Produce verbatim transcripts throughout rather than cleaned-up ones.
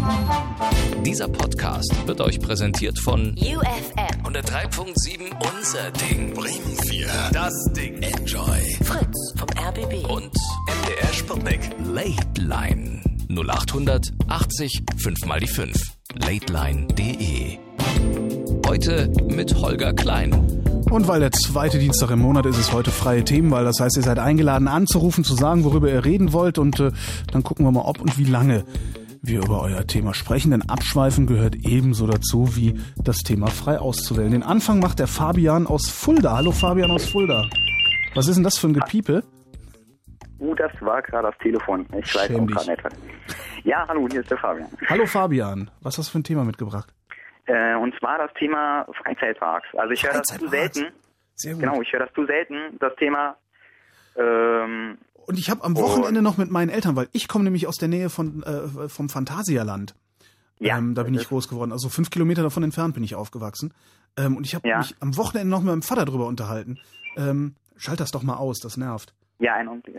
Dieser Podcast wird euch präsentiert von U F M hundertdrei Punkt sieben Unser Ding. Bremen vier. Das Ding. Enjoy. Fritz vom R B B Und M D R Sputnik. Late Line null achthundert achtzig fünf mal die fünf. lateline punkt de. Heute mit Holger Klein. Und weil der zweite Dienstag im Monat ist, ist heute freie Themenwahl. Das heißt, ihr seid eingeladen anzurufen, zu sagen, worüber ihr reden wollt. Und äh, dann gucken wir mal, ob und wie lange wir über euer Thema sprechen. Denn Abschweifen gehört ebenso dazu, wie das Thema frei auszuwählen. Den Anfang macht der Fabian aus Fulda. Hallo Fabian aus Fulda. Was ist denn das für ein Gepiepe? Uh, das war gerade das Telefon. Ich weiß auch gerade nicht. Ja, hallo, hier ist der Fabian. Hallo Fabian. Was hast du für ein Thema mitgebracht? Äh, und zwar das Thema Freizeitparks. Also ich höre das zu selten. Sehr gut. Genau, ich höre das zu selten, das Thema. Ähm, Und ich habe am Wochenende noch mit meinen Eltern, weil ich komme nämlich aus der Nähe von äh, vom Phantasialand. Ja, ähm, da bin ich groß geworden. Also fünf Kilometer davon entfernt bin ich aufgewachsen. Ähm, und ich habe ja. mich am Wochenende noch mit meinem Vater drüber unterhalten. Ähm, schalt das doch mal aus, das nervt. Ja, ein Augenblick.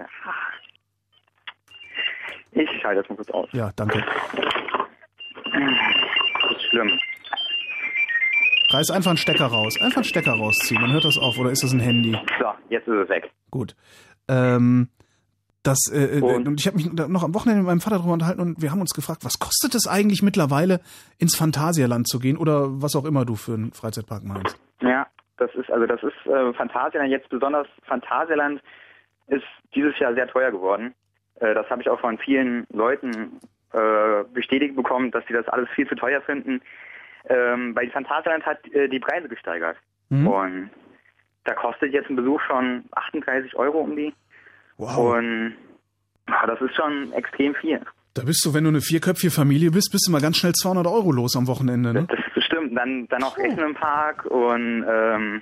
Ich schalte das mal kurz aus. Ja, danke. Das ist schlimm. Reiß einfach einen Stecker raus. Einfach einen Stecker rausziehen, dann hört das auf. Oder ist das ein Handy? So, jetzt ist es weg. Gut. Ähm, das, äh, und? und ich habe mich noch am Wochenende mit meinem Vater drüber unterhalten und wir haben uns gefragt, was kostet es eigentlich mittlerweile, ins Phantasialand zu gehen oder was auch immer du für einen Freizeitpark meinst? Ja, das ist, also das ist äh, Phantasialand, jetzt besonders Phantasialand ist dieses Jahr sehr teuer geworden. Äh, das habe ich auch von vielen Leuten äh, bestätigt bekommen, dass sie das alles viel zu teuer finden. Ähm, weil die Phantasialand hat äh, die Preise gesteigert. Mhm. Und da kostet jetzt ein Besuch schon achtunddreißig Euro um die. Wow. Und ach, das ist schon extrem viel. Da bist du, wenn du eine vierköpfige Familie bist, bist du mal ganz schnell zweihundert Euro los am Wochenende, ne? Das, das stimmt. Dann, dann noch Essen im Park und, ähm,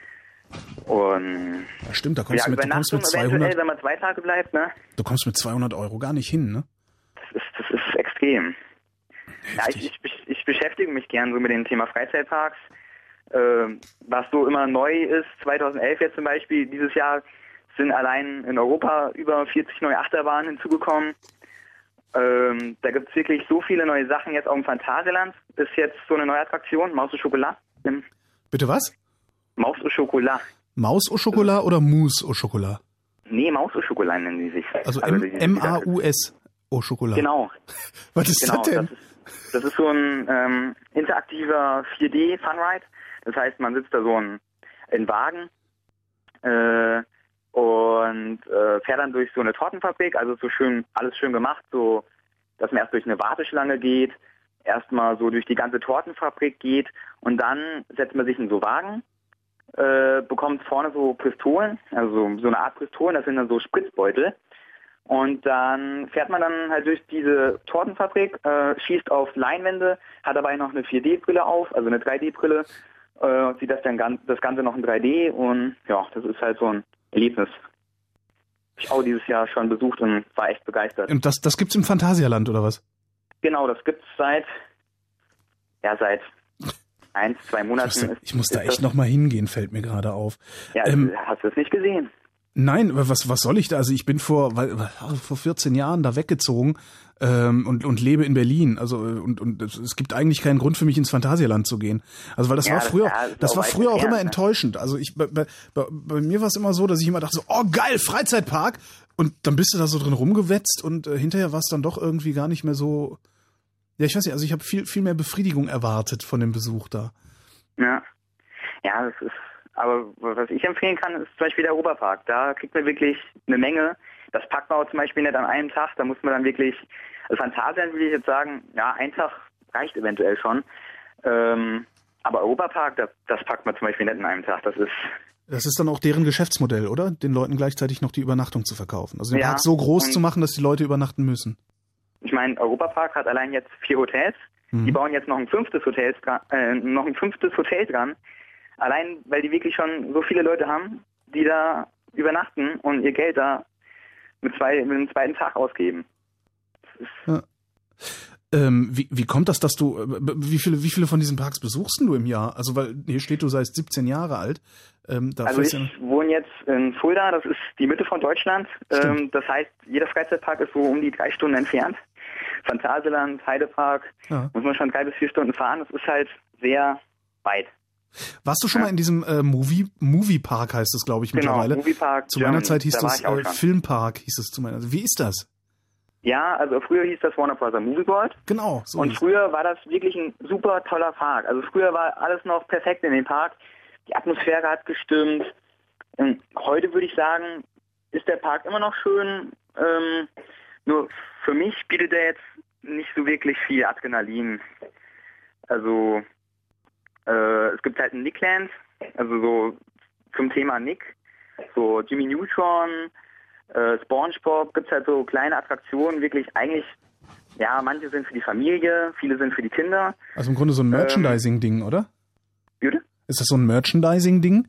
und... Ja, stimmt, da kommst ja, du mit, du kommst mit zweihundert... wenn man zwei Tage bleibt, ne? Du kommst mit zweihundert Euro gar nicht hin, ne? Das ist, das ist extrem. Ja, ich, ich, ich beschäftige mich gern so mit dem Thema Freizeitparks. Äh, was so immer neu ist, zweitausendelf jetzt zum Beispiel, dieses Jahr sind allein in Europa über vierzig neue Achterbahnen hinzugekommen. Ähm, da gibt es wirklich so viele neue Sachen. Jetzt auch im Phantasialand ist jetzt so eine neue Attraktion, Maus au Chocolat. Bitte was? Maus au Chocolat. Maus au Chocolat oder Mousse au Chocolat? Nee, Maus au Chocolat nennen die sich. Also, also M A U S au Chocolat. Genau. Was ist genau, das denn? Das ist, das ist so ein ähm, interaktiver vier D Funride. Das heißt, man sitzt da so in, in Wagen äh, und äh, fährt dann durch so eine Tortenfabrik. Also so schön, alles schön gemacht, so dass man erst durch eine Warteschlange geht, erstmal so durch die ganze Tortenfabrik geht und dann setzt man sich in so Wagen, äh, bekommt vorne so Pistolen, also so eine Art Pistolen, das sind dann so Spritzbeutel. Und dann fährt man dann halt durch diese Tortenfabrik, äh, schießt auf Leinwände, hat dabei noch eine vier D Brille auf, also eine drei D Brille, äh, sieht das dann ganz, das Ganze noch in drei D und ja, das ist halt so ein Erlebnis. Ich habe auch dieses Jahr schon besucht und war echt begeistert. Und das, das gibt's im Phantasialand, oder was? Genau, das gibt's seit, ja, seit ein, zwei Monaten. Ich muss da, ich muss da echt nochmal hingehen, fällt mir gerade auf. Ja, ähm, hast du es nicht gesehen? Nein, was was soll ich da? Also ich bin vor weil, vor vierzehn Jahren da weggezogen ähm, und und lebe in Berlin. Also und und es gibt eigentlich keinen Grund für mich ins Phantasialand zu gehen. Also weil das ja, war früher das, ja, das war früher auch immer ne? enttäuschend. Also ich bei, bei, bei mir war es immer so, dass ich immer dachte so, oh geil, Freizeitpark, und dann bist du da so drin rumgewetzt und äh, hinterher war es dann doch irgendwie gar nicht mehr so. Ja, ich weiß nicht, also ich habe viel viel mehr Befriedigung erwartet von dem Besuch da. Ja. Ja, das ist aber was ich empfehlen kann, ist zum Beispiel der Europapark. Da kriegt man wirklich eine Menge. Das packt man auch zum Beispiel nicht an einem Tag. Da muss man dann wirklich, also Phantasialand würde ich jetzt sagen, ja, ein Tag reicht eventuell schon. Ähm, aber Europapark, das, das packt man zum Beispiel nicht an einem Tag. Das ist Das ist dann auch deren Geschäftsmodell, oder? Den Leuten gleichzeitig noch die Übernachtung zu verkaufen. Also den ja, Park so groß zu machen, dass die Leute übernachten müssen. Ich meine, Europapark hat allein jetzt vier Hotels. Mhm. Die bauen jetzt noch ein fünftes Hotel, äh, noch ein fünftes Hotel dran. Allein, weil die wirklich schon so viele Leute haben, die da übernachten und ihr Geld da mit, zwei, mit einem zweiten Tag ausgeben. Ja. Ähm, wie, wie kommt das, dass du, wie viele, wie viele von diesen Parks besuchst du im Jahr? Also, weil hier steht, du seist siebzehn Jahre alt. Ähm, da also ich ja wohne jetzt in Fulda, das ist die Mitte von Deutschland. Ähm, das heißt, jeder Freizeitpark ist so um die drei Stunden entfernt. Phantasialand, Heidepark, ja. muss man schon drei bis vier Stunden fahren. Das ist halt sehr weit. Warst du schon ja. mal in diesem äh, Movie Movie Park, heißt es, glaube ich, genau, mittlerweile? Movie Park zu meiner Germany. Zeit hieß das äh, Filmpark, hieß es zu meiner Zeit. Wie ist das? Ja, also früher hieß das Warner Bros. Movie World. Genau. So und früher war das wirklich ein super toller Park. Also früher war alles noch perfekt in dem Park. Die Atmosphäre hat gestimmt. Und heute würde ich sagen, ist der Park immer noch schön. Ähm, nur für mich bietet er jetzt nicht so wirklich viel Adrenalin. Also äh, es gibt halt ein Nickland, also so zum Thema Nick, so Jimmy Neutron, äh, SpongeBob, gibt es halt so kleine Attraktionen, wirklich eigentlich, ja, manche sind für die Familie, viele sind für die Kinder. Also im Grunde so ein Merchandising-Ding, ähm, oder? Bitte? Ist das so ein Merchandising-Ding?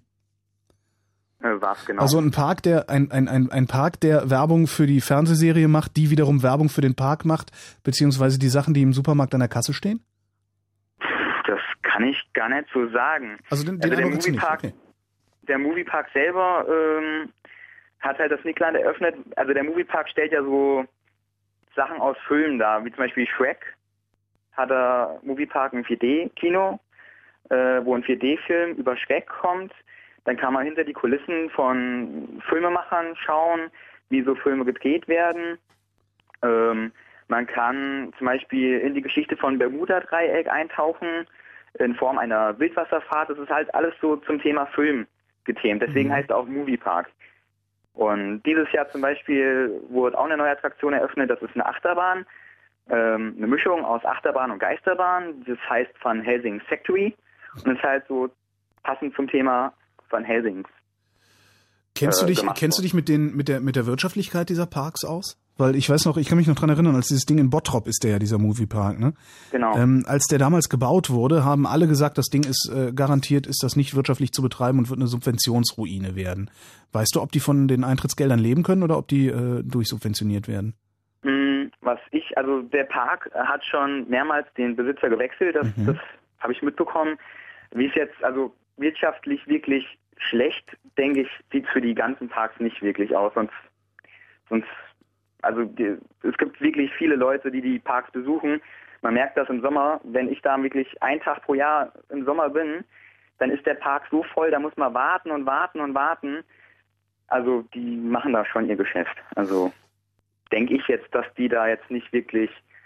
Äh, was genau? Also ein Park, der ein, ein, ein, ein Park, der Werbung für die Fernsehserie macht, die wiederum Werbung für den Park macht, beziehungsweise die Sachen, die im Supermarkt an der Kasse stehen? Das kann ich gar nicht so sagen. Also den, den also der Moviepark, Moviepark, okay. der Moviepark selber ähm, hat halt das Nickland eröffnet. Also der Moviepark stellt ja so Sachen aus Filmen dar, wie zum Beispiel Shrek. Hat der Moviepark ein vier D-Kino, äh, wo ein vier D-Film über Shrek kommt. Dann kann man hinter die Kulissen von Filmemachern schauen, wie so Filme gedreht werden. Ähm, man kann zum Beispiel in die Geschichte von Bermuda-Dreieck eintauchen, in Form einer Wildwasserfahrt. Das ist halt alles so zum Thema Film gethemt. Deswegen mhm. heißt es auch Moviepark. Und dieses Jahr zum Beispiel wurde auch eine neue Attraktion eröffnet. Das ist eine Achterbahn, ähm, eine Mischung aus Achterbahn und Geisterbahn. Das heißt Van Helsing Factory. Und ist halt so passend zum Thema Van Helsings. Kennst du dich, kennst du dich mit den, mit der, mit der Wirtschaftlichkeit dieser Parks aus? Weil ich weiß noch, ich kann mich noch dran erinnern, als dieses Ding in Bottrop ist der ja, dieser Moviepark, ne? Genau. Ähm, als der damals gebaut wurde, haben alle gesagt, das Ding ist, äh, garantiert ist das nicht wirtschaftlich zu betreiben und wird eine Subventionsruine werden. Weißt du, ob die von den Eintrittsgeldern leben können oder ob die äh, durchsubventioniert werden? Mm, was ich, also der Park hat schon mehrmals den Besitzer gewechselt, das, mhm. das habe ich mitbekommen. Wie es jetzt, also wirtschaftlich wirklich schlecht, denke ich, sieht es für die ganzen Parks nicht wirklich aus. Sonst, sonst also die, es gibt wirklich viele Leute, die die Parks besuchen. Man merkt das im Sommer, wenn ich da wirklich einen Tag pro Jahr im Sommer bin, dann ist der Park so voll, da muss man warten und warten und warten. Also die machen da schon ihr Geschäft. Also denke ich jetzt, dass die da jetzt nicht wirklich...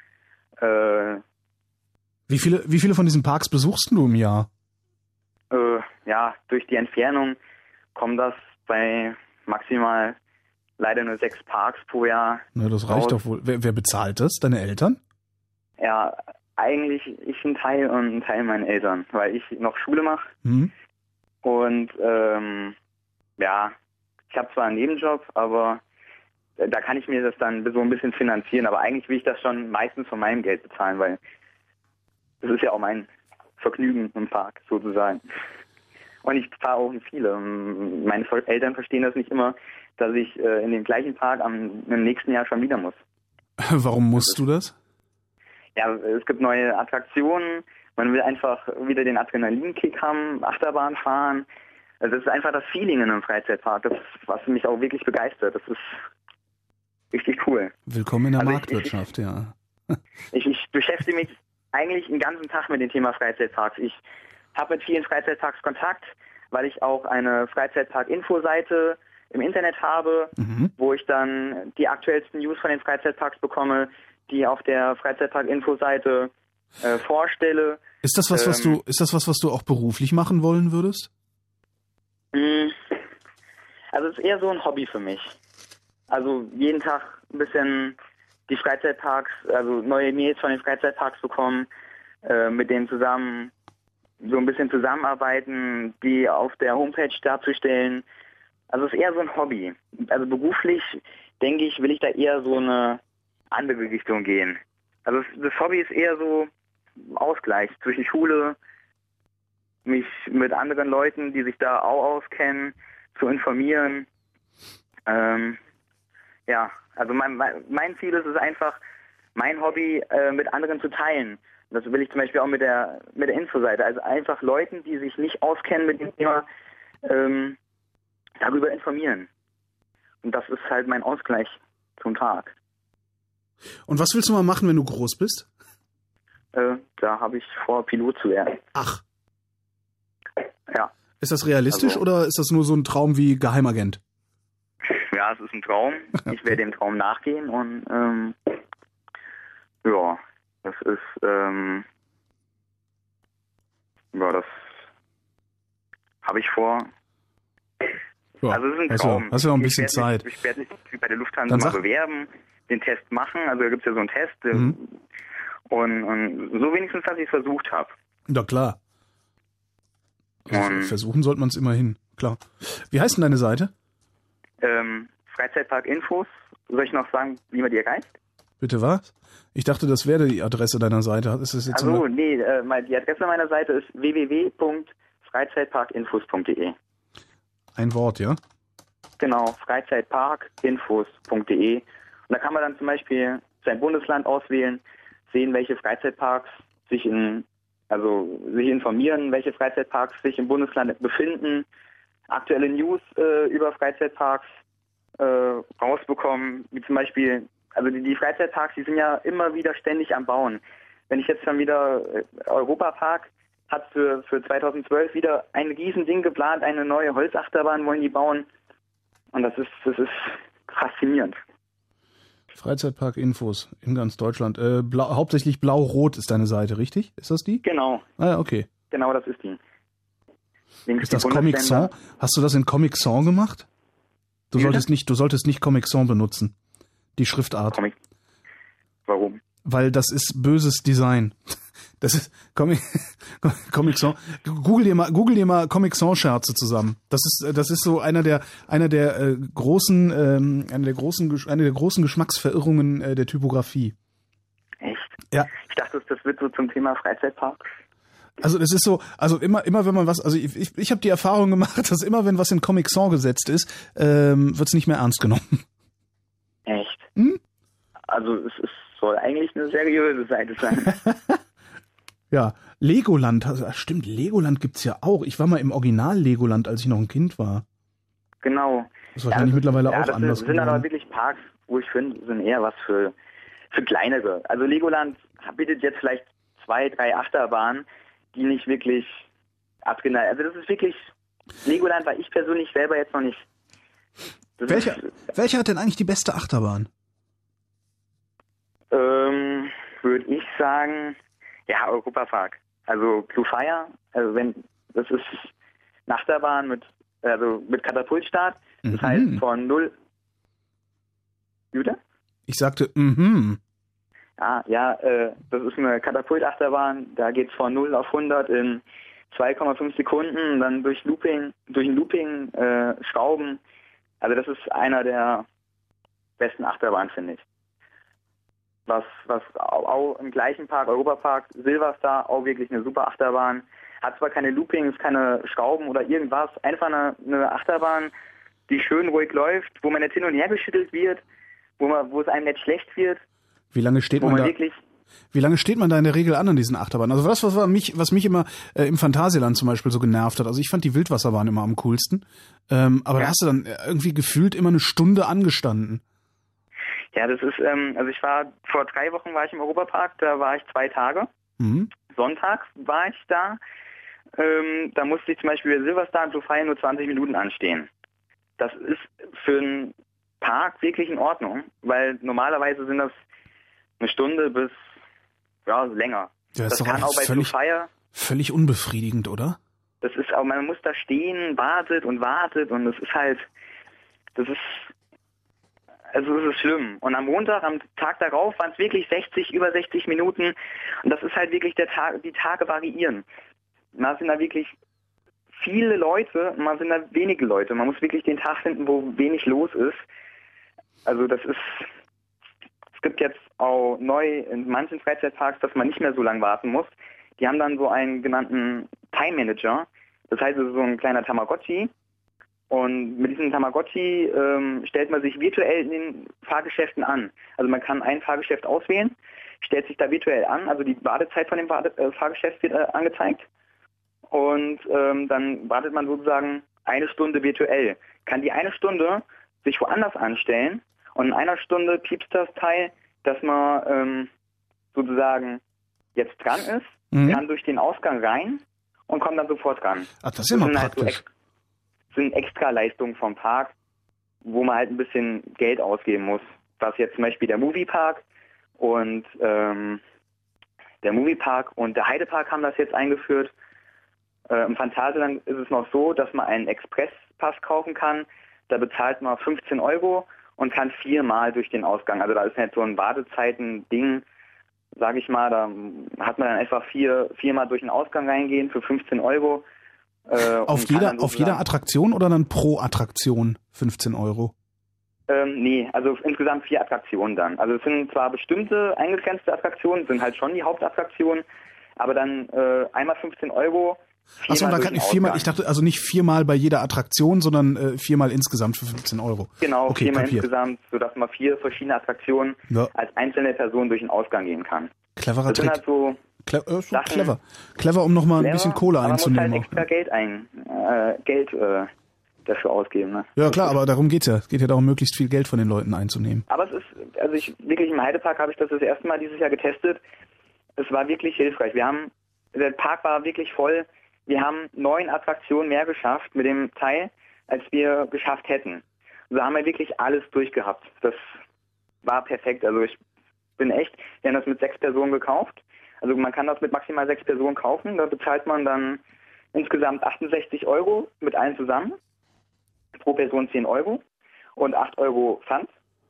Äh, wie viele, wie viele von diesen Parks besuchst du im Jahr? Äh, ja, durch die Entfernung kommt das bei maximal leider nur sechs Parks pro Jahr. Na, das reicht raus. Doch wohl. Wer, wer bezahlt das? Deine Eltern? Ja, eigentlich ich ein Teil und ein Teil meiner Eltern, weil ich noch Schule mache. Mhm. Und ähm, ja, ich habe zwar einen Nebenjob, aber da kann ich mir das dann so ein bisschen finanzieren. Aber eigentlich will ich das schon meistens von meinem Geld bezahlen, weil das ist ja auch mein Vergnügen im Park sozusagen. Und ich fahre auch in viele. Meine Eltern verstehen das nicht immer, dass ich äh, in den gleichen Park am, im nächsten Jahr schon wieder muss. Warum musst du das? Ja, es gibt neue Attraktionen. Man will einfach wieder den Adrenalinkick haben, Achterbahn fahren. Also das ist einfach das Feeling in einem Freizeitpark, das, was mich auch wirklich begeistert. Das ist richtig cool. Willkommen in der also Marktwirtschaft, ich, ich, ja. ich, ich beschäftige mich eigentlich den ganzen Tag mit dem Thema Freizeitparks. Ich habe mit vielen Freizeitparks Kontakt, weil ich auch eine Freizeitpark-Info-Seite im Internet habe, mhm. wo ich dann die aktuellsten News von den Freizeitparks bekomme, die auf der Freizeitpark-Info-Seite äh, vorstelle. Ist das was, ähm, was du, ist das was, was du auch beruflich machen wollen würdest? Also es ist eher so ein Hobby für mich. Also jeden Tag ein bisschen die Freizeitparks, also neue Mails von den Freizeitparks bekommen, äh, mit denen zusammen so ein bisschen zusammenarbeiten, die auf der Homepage darzustellen. Also es ist eher so ein Hobby. Also beruflich, denke ich, will ich da eher so eine andere Richtung gehen. Also das Hobby ist eher so Ausgleich zwischen Schule, mich mit anderen Leuten, die sich da auch auskennen, zu informieren. Ähm, ja, also mein, mein Ziel ist es einfach, mein Hobby äh, mit anderen zu teilen. Das will ich zum Beispiel auch mit der mit der Infoseite. Also einfach Leuten, die sich nicht auskennen mit dem Thema, ähm, darüber informieren. Und das ist halt mein Ausgleich zum Tag. Und was willst du mal machen, wenn du groß bist? Äh, da habe ich vor, Pilot zu werden. Ach. Ja. Ist das realistisch Also, oder ist das nur so ein Traum wie Geheimagent? Ja, es ist ein Traum. Ich werde dem Traum nachgehen und ähm, ja, das ist ähm, ja, das habe ich vor. Ja, Also es ist ein hast Traum. Ja, hast ja noch ein bisschen ich werd Zeit. Nicht, ich werde mich bei der Lufthansa Dann mal sag- bewerben, den Test machen. Also da gibt es ja so einen Test. äh, Mhm. Und, und so wenigstens, dass ich es versucht habe. Ja, klar. Also Und- versuchen sollte man es immerhin, klar. Wie heißt denn deine Seite? Ähm, Freizeitpark-Infos. Soll ich noch sagen, wie man die erreicht? Bitte was? Ich dachte, das wäre die Adresse deiner Seite. Ist das jetzt so Also eine... nee, äh, mein- die Adresse meiner Seite ist w w w punkt freizeitparkinfos punkt de. ein Wort, ja? Genau, freizeitparkinfos punkt de. Und da kann man dann zum Beispiel sein Bundesland auswählen, sehen, welche Freizeitparks sich in, also sich informieren, welche Freizeitparks sich im Bundesland befinden, aktuelle News äh, über Freizeitparks äh, rausbekommen, wie zum Beispiel, also die, die Freizeitparks, die sind ja immer wieder ständig am Bauen. Wenn ich jetzt dann wieder äh, Europapark hat für, für zweitausendzwölf wieder ein Riesending geplant, eine neue Holzachterbahn wollen die bauen. Und das ist, das ist faszinierend. Freizeitpark-Infos in ganz Deutschland. Äh, blau, hauptsächlich blau-rot ist deine Seite, richtig? Ist das die? Genau, Ah ja, okay. genau das ist die. Links Ist die das Comic Bundesländer. Sans? Hast du das in Comic Sans gemacht? Du Wie solltest bitte? nicht, du solltest nicht Comic Sans benutzen. Die Schriftart. Comic. Warum? Weil das ist böses Design. Das ist Comic, Comic Sans. Google dir mal, Google dir mal Comic Sans Scherze zusammen. Das ist, das ist so einer der, einer der äh, großen, ähm, einer der großen, Gesch- eine der großen Geschmacksverirrungen äh, der Typografie. Echt? Ja. Ich dachte, das wird so zum Thema Freizeitparks. Also das ist so, also immer, immer wenn man was, also ich, ich, ich habe die Erfahrung gemacht, dass immer wenn was in Comic Sans gesetzt ist, ähm, wird es nicht mehr ernst genommen. Echt? Hm? Also es, es soll eigentlich eine seriöse Seite sein. Ja, Legoland, also, stimmt, Legoland gibt's ja auch. Ich war mal im Original Legoland, als ich noch ein Kind war. Genau. Das ist wahrscheinlich das- mittlerweile ja, auch das anders sind aber geworden. wirklich Parks, wo ich finde, sind eher was für, für kleinere. Also Legoland bietet jetzt vielleicht zwei, drei Achterbahnen, die nicht wirklich abgeneigt. Also das ist wirklich, Legoland war ich persönlich selber jetzt noch nicht. Das Welcher, ist, welcher hat denn eigentlich die beste Achterbahn? ähm, würde ich sagen, ja, Europapark. Also Blue Fire, also wenn, das ist eine Achterbahn mit, also mit Katapultstart. Das Mhm. heißt von null. Jutta? Ich sagte, mhm. Ja, ja, äh, das ist eine Katapultachterbahn. Da geht's von null auf hundert in zwei Komma fünf Sekunden und dann durch Looping, durch ein Looping äh, Schrauben. Also das ist einer der besten Achterbahnen, finde ich. Was, was auch, auch im gleichen Park, Europapark, Silverstar, auch wirklich eine super Achterbahn. Hat zwar keine Loopings, keine Schrauben oder irgendwas, einfach eine, eine Achterbahn, die schön ruhig läuft, wo man jetzt hin und her geschüttelt wird, wo man, wo es einem nicht schlecht wird, Wie lange steht wo man man da? wirklich Wie lange steht man da in der Regel an an diesen Achterbahnen? Also das, was war mich, was mich immer äh, im Phantasialand zum Beispiel so genervt hat. Also ich fand die Wildwasserbahn immer am coolsten. Ähm, aber da Ja. hast du dann irgendwie gefühlt immer eine Stunde angestanden. Ja, das ist, ähm, also ich war, vor drei Wochen war ich im Europapark, da war ich zwei Tage. Mhm. Sonntag war ich da. Ähm, da musste ich zum Beispiel bei Silverstar und Blue Fire nur zwanzig Minuten anstehen. Das ist für einen Park wirklich in Ordnung, weil normalerweise sind das eine Stunde bis, ja, länger. Ja, ist das doch kann auch auch bei völlig, Blue Fire. völlig unbefriedigend, oder? Das ist auch, man muss da stehen, wartet und wartet und das ist halt, das ist, also es ist schlimm. Und am Montag, am Tag darauf waren es wirklich sechzig, über sechzig Minuten und das ist halt wirklich der Tag, die Tage variieren. Man sind da wirklich viele Leute, man sind da wenige Leute. Man muss wirklich den Tag finden, wo wenig los ist. Also das ist, es gibt jetzt auch neu in manchen Freizeitparks, dass man nicht mehr so lange warten muss. Die haben dann so einen genannten Time Manager. Das heißt, es ist so ein kleiner Tamagotchi. Und mit diesem Tamagotchi ähm, stellt man sich virtuell in den Fahrgeschäften an. Also man kann ein Fahrgeschäft auswählen, stellt sich da virtuell an. Also die Wartezeit von dem Warte- äh, Fahrgeschäft wird äh, angezeigt. Und ähm, dann wartet man sozusagen eine Stunde virtuell. Kann die eine Stunde sich woanders anstellen und in einer Stunde piepst das Teil, dass man ähm, sozusagen jetzt dran ist, Mhm. kann durch den Ausgang rein und kommt dann sofort ran. Ach, das ist ja mal sind halt so praktisch. ex- sind extra Leistungen vom Park, wo man halt ein bisschen Geld ausgeben muss. Was jetzt zum Beispiel der Moviepark und ähm, der Moviepark und der Heidepark haben das jetzt eingeführt. Äh, Im Phantasialand ist es noch so, dass man einen Expresspass kaufen kann. Da bezahlt man fünfzehn Euro und kann viermal durch den Ausgang. Also da ist halt so ein Wartezeiten-Ding, sage ich mal, da hat man dann einfach vier viermal durch den Ausgang reingehen für fünfzehn Euro. Äh, Auf und kann jeder, dann auf jeder sozusagen- Attraktion oder dann pro Attraktion fünfzehn Euro? Ähm, nee, also insgesamt vier Attraktionen dann. Also es sind zwar bestimmte eingegrenzte Attraktionen, sind halt schon die Hauptattraktionen, aber dann äh, einmal fünfzehn Euro. Achso, viermal da durch kann den ich viermal, Ausgang. ich dachte also nicht viermal bei jeder Attraktion, sondern äh, viermal insgesamt für fünfzehn Euro. Genau, okay, viermal kapiert. insgesamt, sodass man vier verschiedene Attraktionen Ja. als einzelne Person durch den Ausgang gehen kann. Cleverer Das sind Trick. halt so Cle äh, so Sachen- clever. Clever, um nochmal ein clever, bisschen Kohle aber man einzunehmen. muss halt extra Geld ein, äh, Geld äh, dafür ausgeben. Ne? Ja klar, aber darum geht's ja. Es geht ja darum, möglichst viel Geld von den Leuten einzunehmen. Aber es ist, also ich wirklich im Heidepark habe ich das das erste Mal dieses Jahr getestet. Es war wirklich hilfreich. Wir haben, der Park war wirklich voll. Wir haben neun Attraktionen mehr geschafft mit dem Teil, als wir geschafft hätten. Also haben wir wirklich alles durchgehabt. Das war perfekt. Also ich bin echt, wir haben das mit sechs Personen gekauft. Also man kann das mit maximal sechs Personen kaufen. Da bezahlt man dann insgesamt achtundsechzig Euro mit allen zusammen. Pro Person zehn Euro und acht Euro Pfand.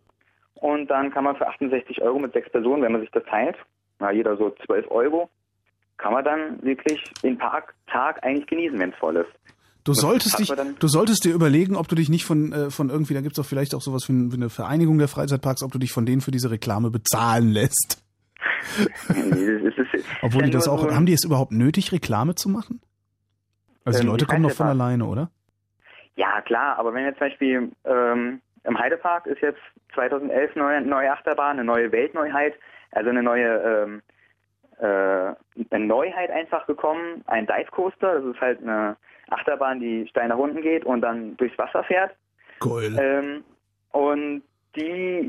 Und dann kann man für achtundsechzig Euro mit sechs Personen, wenn man sich das teilt, na jeder so zwölf Euro, kann man dann wirklich den Parktag eigentlich genießen, wenn es voll ist. Du Das solltest hat dich, man dann- du solltest dir überlegen, ob du dich nicht von, äh, von irgendwie, da gibt's doch vielleicht auch sowas wie, ein, wie eine Vereinigung der Freizeitparks, ob du dich von denen für diese Reklame bezahlen lässt. Nee, das ist- ist Obwohl ja die das nur auch, so ein- haben die es überhaupt nötig, Reklame zu machen? Also die Ähm, Leute ich kommen weiß doch von nicht, alleine, oder? Ja, klar, aber wenn jetzt zum Beispiel ähm, im Heidepark ist jetzt zweitausendelf neue, neue Achterbahn, eine neue Weltneuheit, also eine neue ähm, äh, eine Neuheit einfach gekommen, ein Dive Coaster, das ist halt eine Achterbahn, die steil nach unten geht und dann durchs Wasser fährt. Geil. Ähm, und die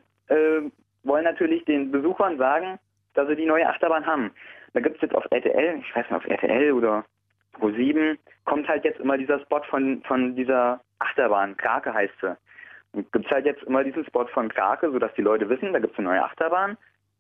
äh, wollen natürlich den Besuchern sagen, dass sie die neue Achterbahn haben. Da gibt es jetzt auf R T L, ich weiß nicht, auf R T L oder Pro sieben, kommt halt jetzt immer dieser Spot von, von dieser Achterbahn, Krake heißt sie. Und gibt es halt jetzt immer diesen Spot von Krake, sodass die Leute wissen, da gibt es eine neue Achterbahn.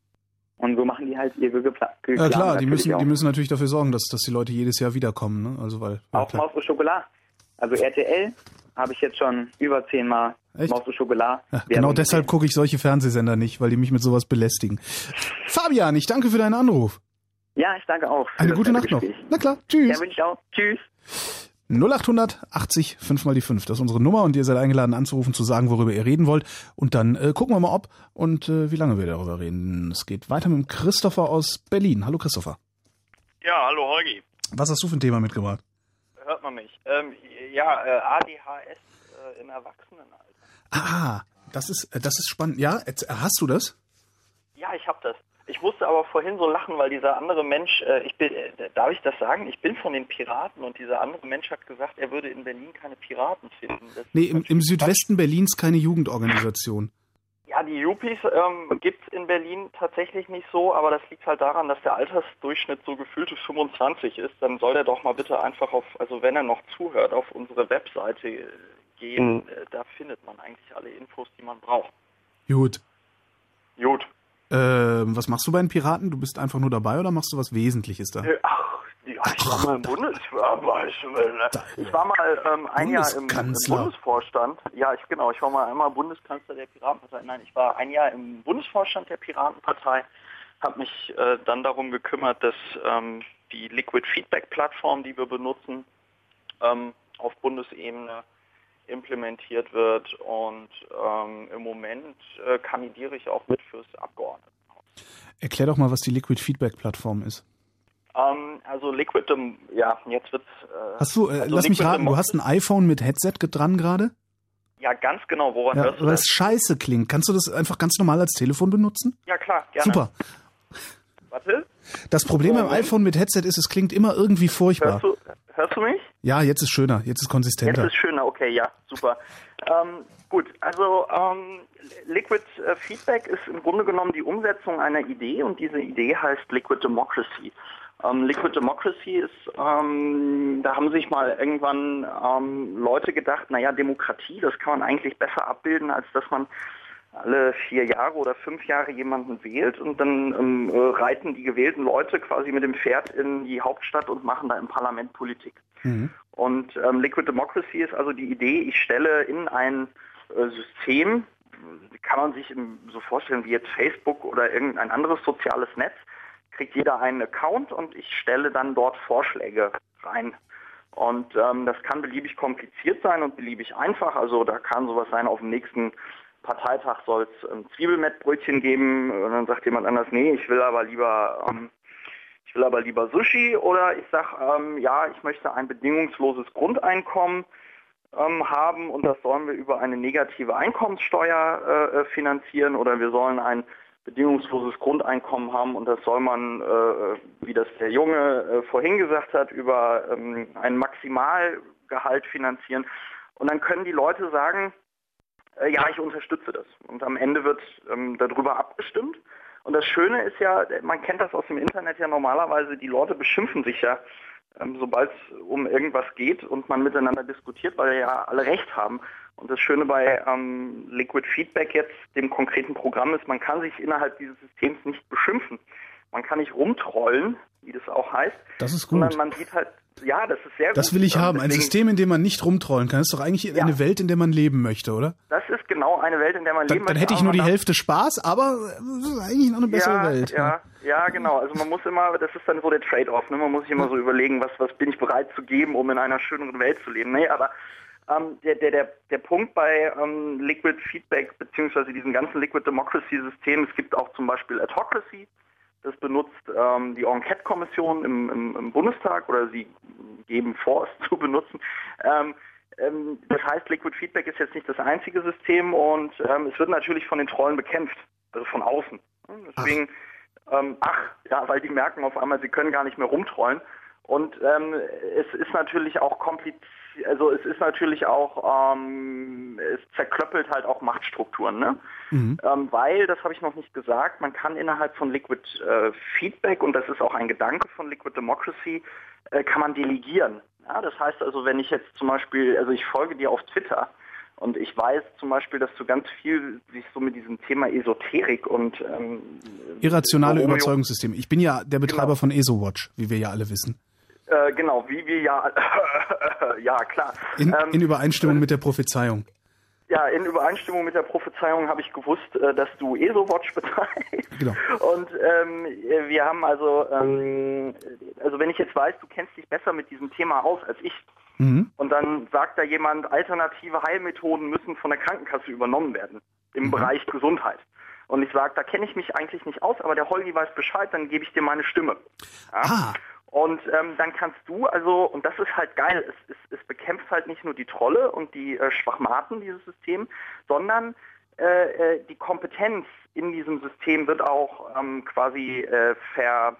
Und so machen die halt ihre Gepla Ja klar, die müssen, auch. die müssen natürlich dafür sorgen, dass, dass die Leute jedes Jahr wiederkommen, ne? Also weil. Ja, Auch klar. Maus au Schokolade. Also R T L habe ich jetzt schon über zehnmal Echt? Maus au Schokolade. Ja, Werbung genau deshalb gesehen. gucke ich solche Fernsehsender nicht, weil die mich mit sowas belästigen. Fabian, ich danke für deinen Anruf. Ja, ich danke auch. für Eine das gute nette Nacht noch. Gespräch. Na klar, tschüss. Ja, wünsche ich auch. Tschüss. null acht achtzig, fünf mal die fünf. Das ist unsere Nummer und ihr seid eingeladen anzurufen, zu sagen, worüber ihr reden wollt. Und dann äh, gucken wir mal, ob und äh, wie lange wir darüber reden. Es geht weiter mit dem Christopher aus Berlin. Hallo Christopher. Ja, hallo Holgi. Was hast du für ein Thema mitgebracht? Hört man mich? Ähm, ja, äh, A D H S äh, im Erwachsenenalter. Ah, das ist, äh, das ist spannend. Ja, jetzt, hast du das? Ja, ich habe das. Ich musste aber vorhin so lachen, weil dieser andere Mensch, äh, ich bin, äh, darf ich das sagen? Ich bin von den Piraten und dieser andere Mensch hat gesagt, er würde in Berlin keine Piraten finden. Das Nee, ist im, im Südwesten Berlins keine Jugendorganisation. Ja, die Yuppies ähm, gibt es in Berlin tatsächlich nicht so, aber das liegt halt daran, dass der Altersdurchschnitt so gefühlte fünfundzwanzig ist. Dann soll er doch mal bitte einfach auf, also wenn er noch zuhört, auf unsere Webseite äh, gehen. Mhm. Äh, da findet man eigentlich alle Infos, die man braucht. Gut. Gut. Ähm, was machst du bei den Piraten? Du bist einfach nur dabei oder machst du was Wesentliches da? Äh, Ach, ja, ich war mal im Bundes, ich war mal, ich war mal ähm, ein Jahr im, im Bundeskanzler. Bundesvorstand. Ja, ich genau, ich war mal einmal Bundeskanzler der Piratenpartei. Nein, ich war ein Jahr im Bundesvorstand der Piratenpartei, habe mich äh, dann darum gekümmert, dass ähm, die Liquid Feedback Plattform, die wir benutzen, ähm, auf Bundesebene implementiert wird und ähm, im Moment äh, kandidiere ich auch mit fürs Abgeordnetenhaus. Erklär doch mal, was die Liquid Feedback Plattform ist. Ähm, also Liquid, ähm, ja, jetzt wird's... Äh, Hast du, äh, also lass mich Liquid raten, du hast ein iPhone mit Headset dran gerade? Ja, ganz genau, woran Ja, hörst du weil das? es scheiße klingt. Kannst du das einfach ganz normal als Telefon benutzen? Ja, klar, gerne. Super. Warte, Das Problem beim Moment. iPhone mit Headset ist, es klingt immer irgendwie furchtbar. hörst du, hörst du mich? Ja, jetzt ist schöner, jetzt ist Jetzt konsistenter. ist schöner, okay. Okay, ja, super. Ähm, gut, also ähm, Liquid äh, Feedback ist im Grunde genommen die Umsetzung einer Idee und diese Idee heißt Liquid Democracy. Ähm, Liquid Democracy ist, ähm, da haben sich mal irgendwann ähm, Leute gedacht, naja, Demokratie, das kann man eigentlich besser abbilden, als dass man alle vier Jahre oder fünf Jahre jemanden wählt und dann ähm, reiten die gewählten Leute quasi mit dem Pferd in die Hauptstadt und machen da im Parlament Politik. Mhm. Und ähm, Liquid Democracy ist also die Idee, ich stelle in ein äh, System, kann man sich im, so vorstellen wie jetzt Facebook oder irgendein anderes soziales Netz, kriegt jeder einen Account und ich stelle dann dort Vorschläge rein. Und ähm, das kann beliebig kompliziert sein und beliebig einfach. Also da kann sowas sein, auf dem nächsten Parteitag soll es ähm, Zwiebelmettbrötchen geben und dann sagt jemand anders, nee, ich will aber lieber ähm, ich will aber lieber Sushi oder ich sage, ähm, ja, ich möchte ein bedingungsloses Grundeinkommen ähm, haben und das sollen wir über eine negative Einkommenssteuer äh, finanzieren oder wir sollen ein bedingungsloses Grundeinkommen haben und das soll man, äh, wie das der Junge äh, vorhin gesagt hat, über ähm, ein Maximalgehalt finanzieren und dann können die Leute sagen, ja, ich unterstütze das. Und am Ende wird ähm, darüber abgestimmt. Und das Schöne ist ja, man kennt das aus dem Internet ja normalerweise, die Leute beschimpfen sich ja, ähm, sobald es um irgendwas geht und man miteinander diskutiert, weil ja alle Recht haben. Und das Schöne bei ähm, Liquid Feedback jetzt, dem konkreten Programm, ist, man kann sich innerhalb dieses Systems nicht beschimpfen. Man kann nicht rumtrollen, wie das auch heißt. Das ist gut. Sondern man sieht halt, ja, das ist sehr gut. Das will ich haben. Ein System, in dem man nicht rumtrollen kann. Das ist doch eigentlich ja. eine Welt, in der man leben möchte, oder? Das ist genau eine Welt, in der man dann, leben dann möchte. Dann hätte ich nur die Hälfte Spaß, aber das ist eigentlich noch eine bessere ja, Welt. Ja, ja, ja, genau. Also man muss immer, das ist dann so der Trade-off, ne? Man muss sich immer so überlegen, was, was bin ich bereit zu geben, um in einer schöneren Welt zu leben. Nee, aber ähm, der, der, der, der Punkt bei ähm, Liquid Feedback, beziehungsweise diesem ganzen Liquid Democracy-System, es gibt auch zum Beispiel Adhocracy. Das benutzt ähm, die Enquete-Kommission im, im, im Bundestag oder sie geben vor, es zu benutzen. Ähm, ähm, das heißt, Liquid Feedback ist jetzt nicht das einzige System und ähm, es wird natürlich von den Trollen bekämpft, also von außen. Deswegen, ach. Ähm, ach, ja, weil die merken auf einmal, sie können gar nicht mehr rumtrollen. Und ähm, es ist natürlich auch kompliziert, also es ist natürlich auch, ähm, es zerklöppelt halt auch Machtstrukturen, ne? Mhm. Ähm, weil, das habe ich noch nicht gesagt, man kann innerhalb von Liquid äh, Feedback, und das ist auch ein Gedanke von Liquid Democracy, äh, kann man delegieren. Ja, das heißt also, wenn ich jetzt zum Beispiel, also ich folge dir auf Twitter und ich weiß zum Beispiel, dass du ganz viel sich so mit diesem Thema Esoterik und ähm, irrationale so Überzeugungssysteme. Ich bin ja der Betreiber genau. von EsoWatch, wie wir ja alle wissen. Äh, genau, wie wir ja, ja klar. In, ähm, in Übereinstimmung äh, mit der Prophezeiung. Ja, in Übereinstimmung mit der Prophezeiung habe ich gewusst, äh, dass du EsoWatch betreibst. Genau. Und ähm, wir haben also, ähm, also wenn ich jetzt weiß, du kennst dich besser mit diesem Thema aus als ich, mhm. und dann sagt da jemand, alternative Heilmethoden müssen von der Krankenkasse übernommen werden im mhm. Bereich Gesundheit. Und ich sage, da kenne ich mich eigentlich nicht aus, aber der Holgi weiß Bescheid, dann gebe ich dir meine Stimme. Ja? Ah. Und ähm, dann kannst du, also, und das ist halt geil, es, es, es bekämpft halt nicht nur die Trolle und die äh, Schwachmaten dieses Systems, sondern äh, die Kompetenz in diesem System wird auch ähm, quasi äh, ver,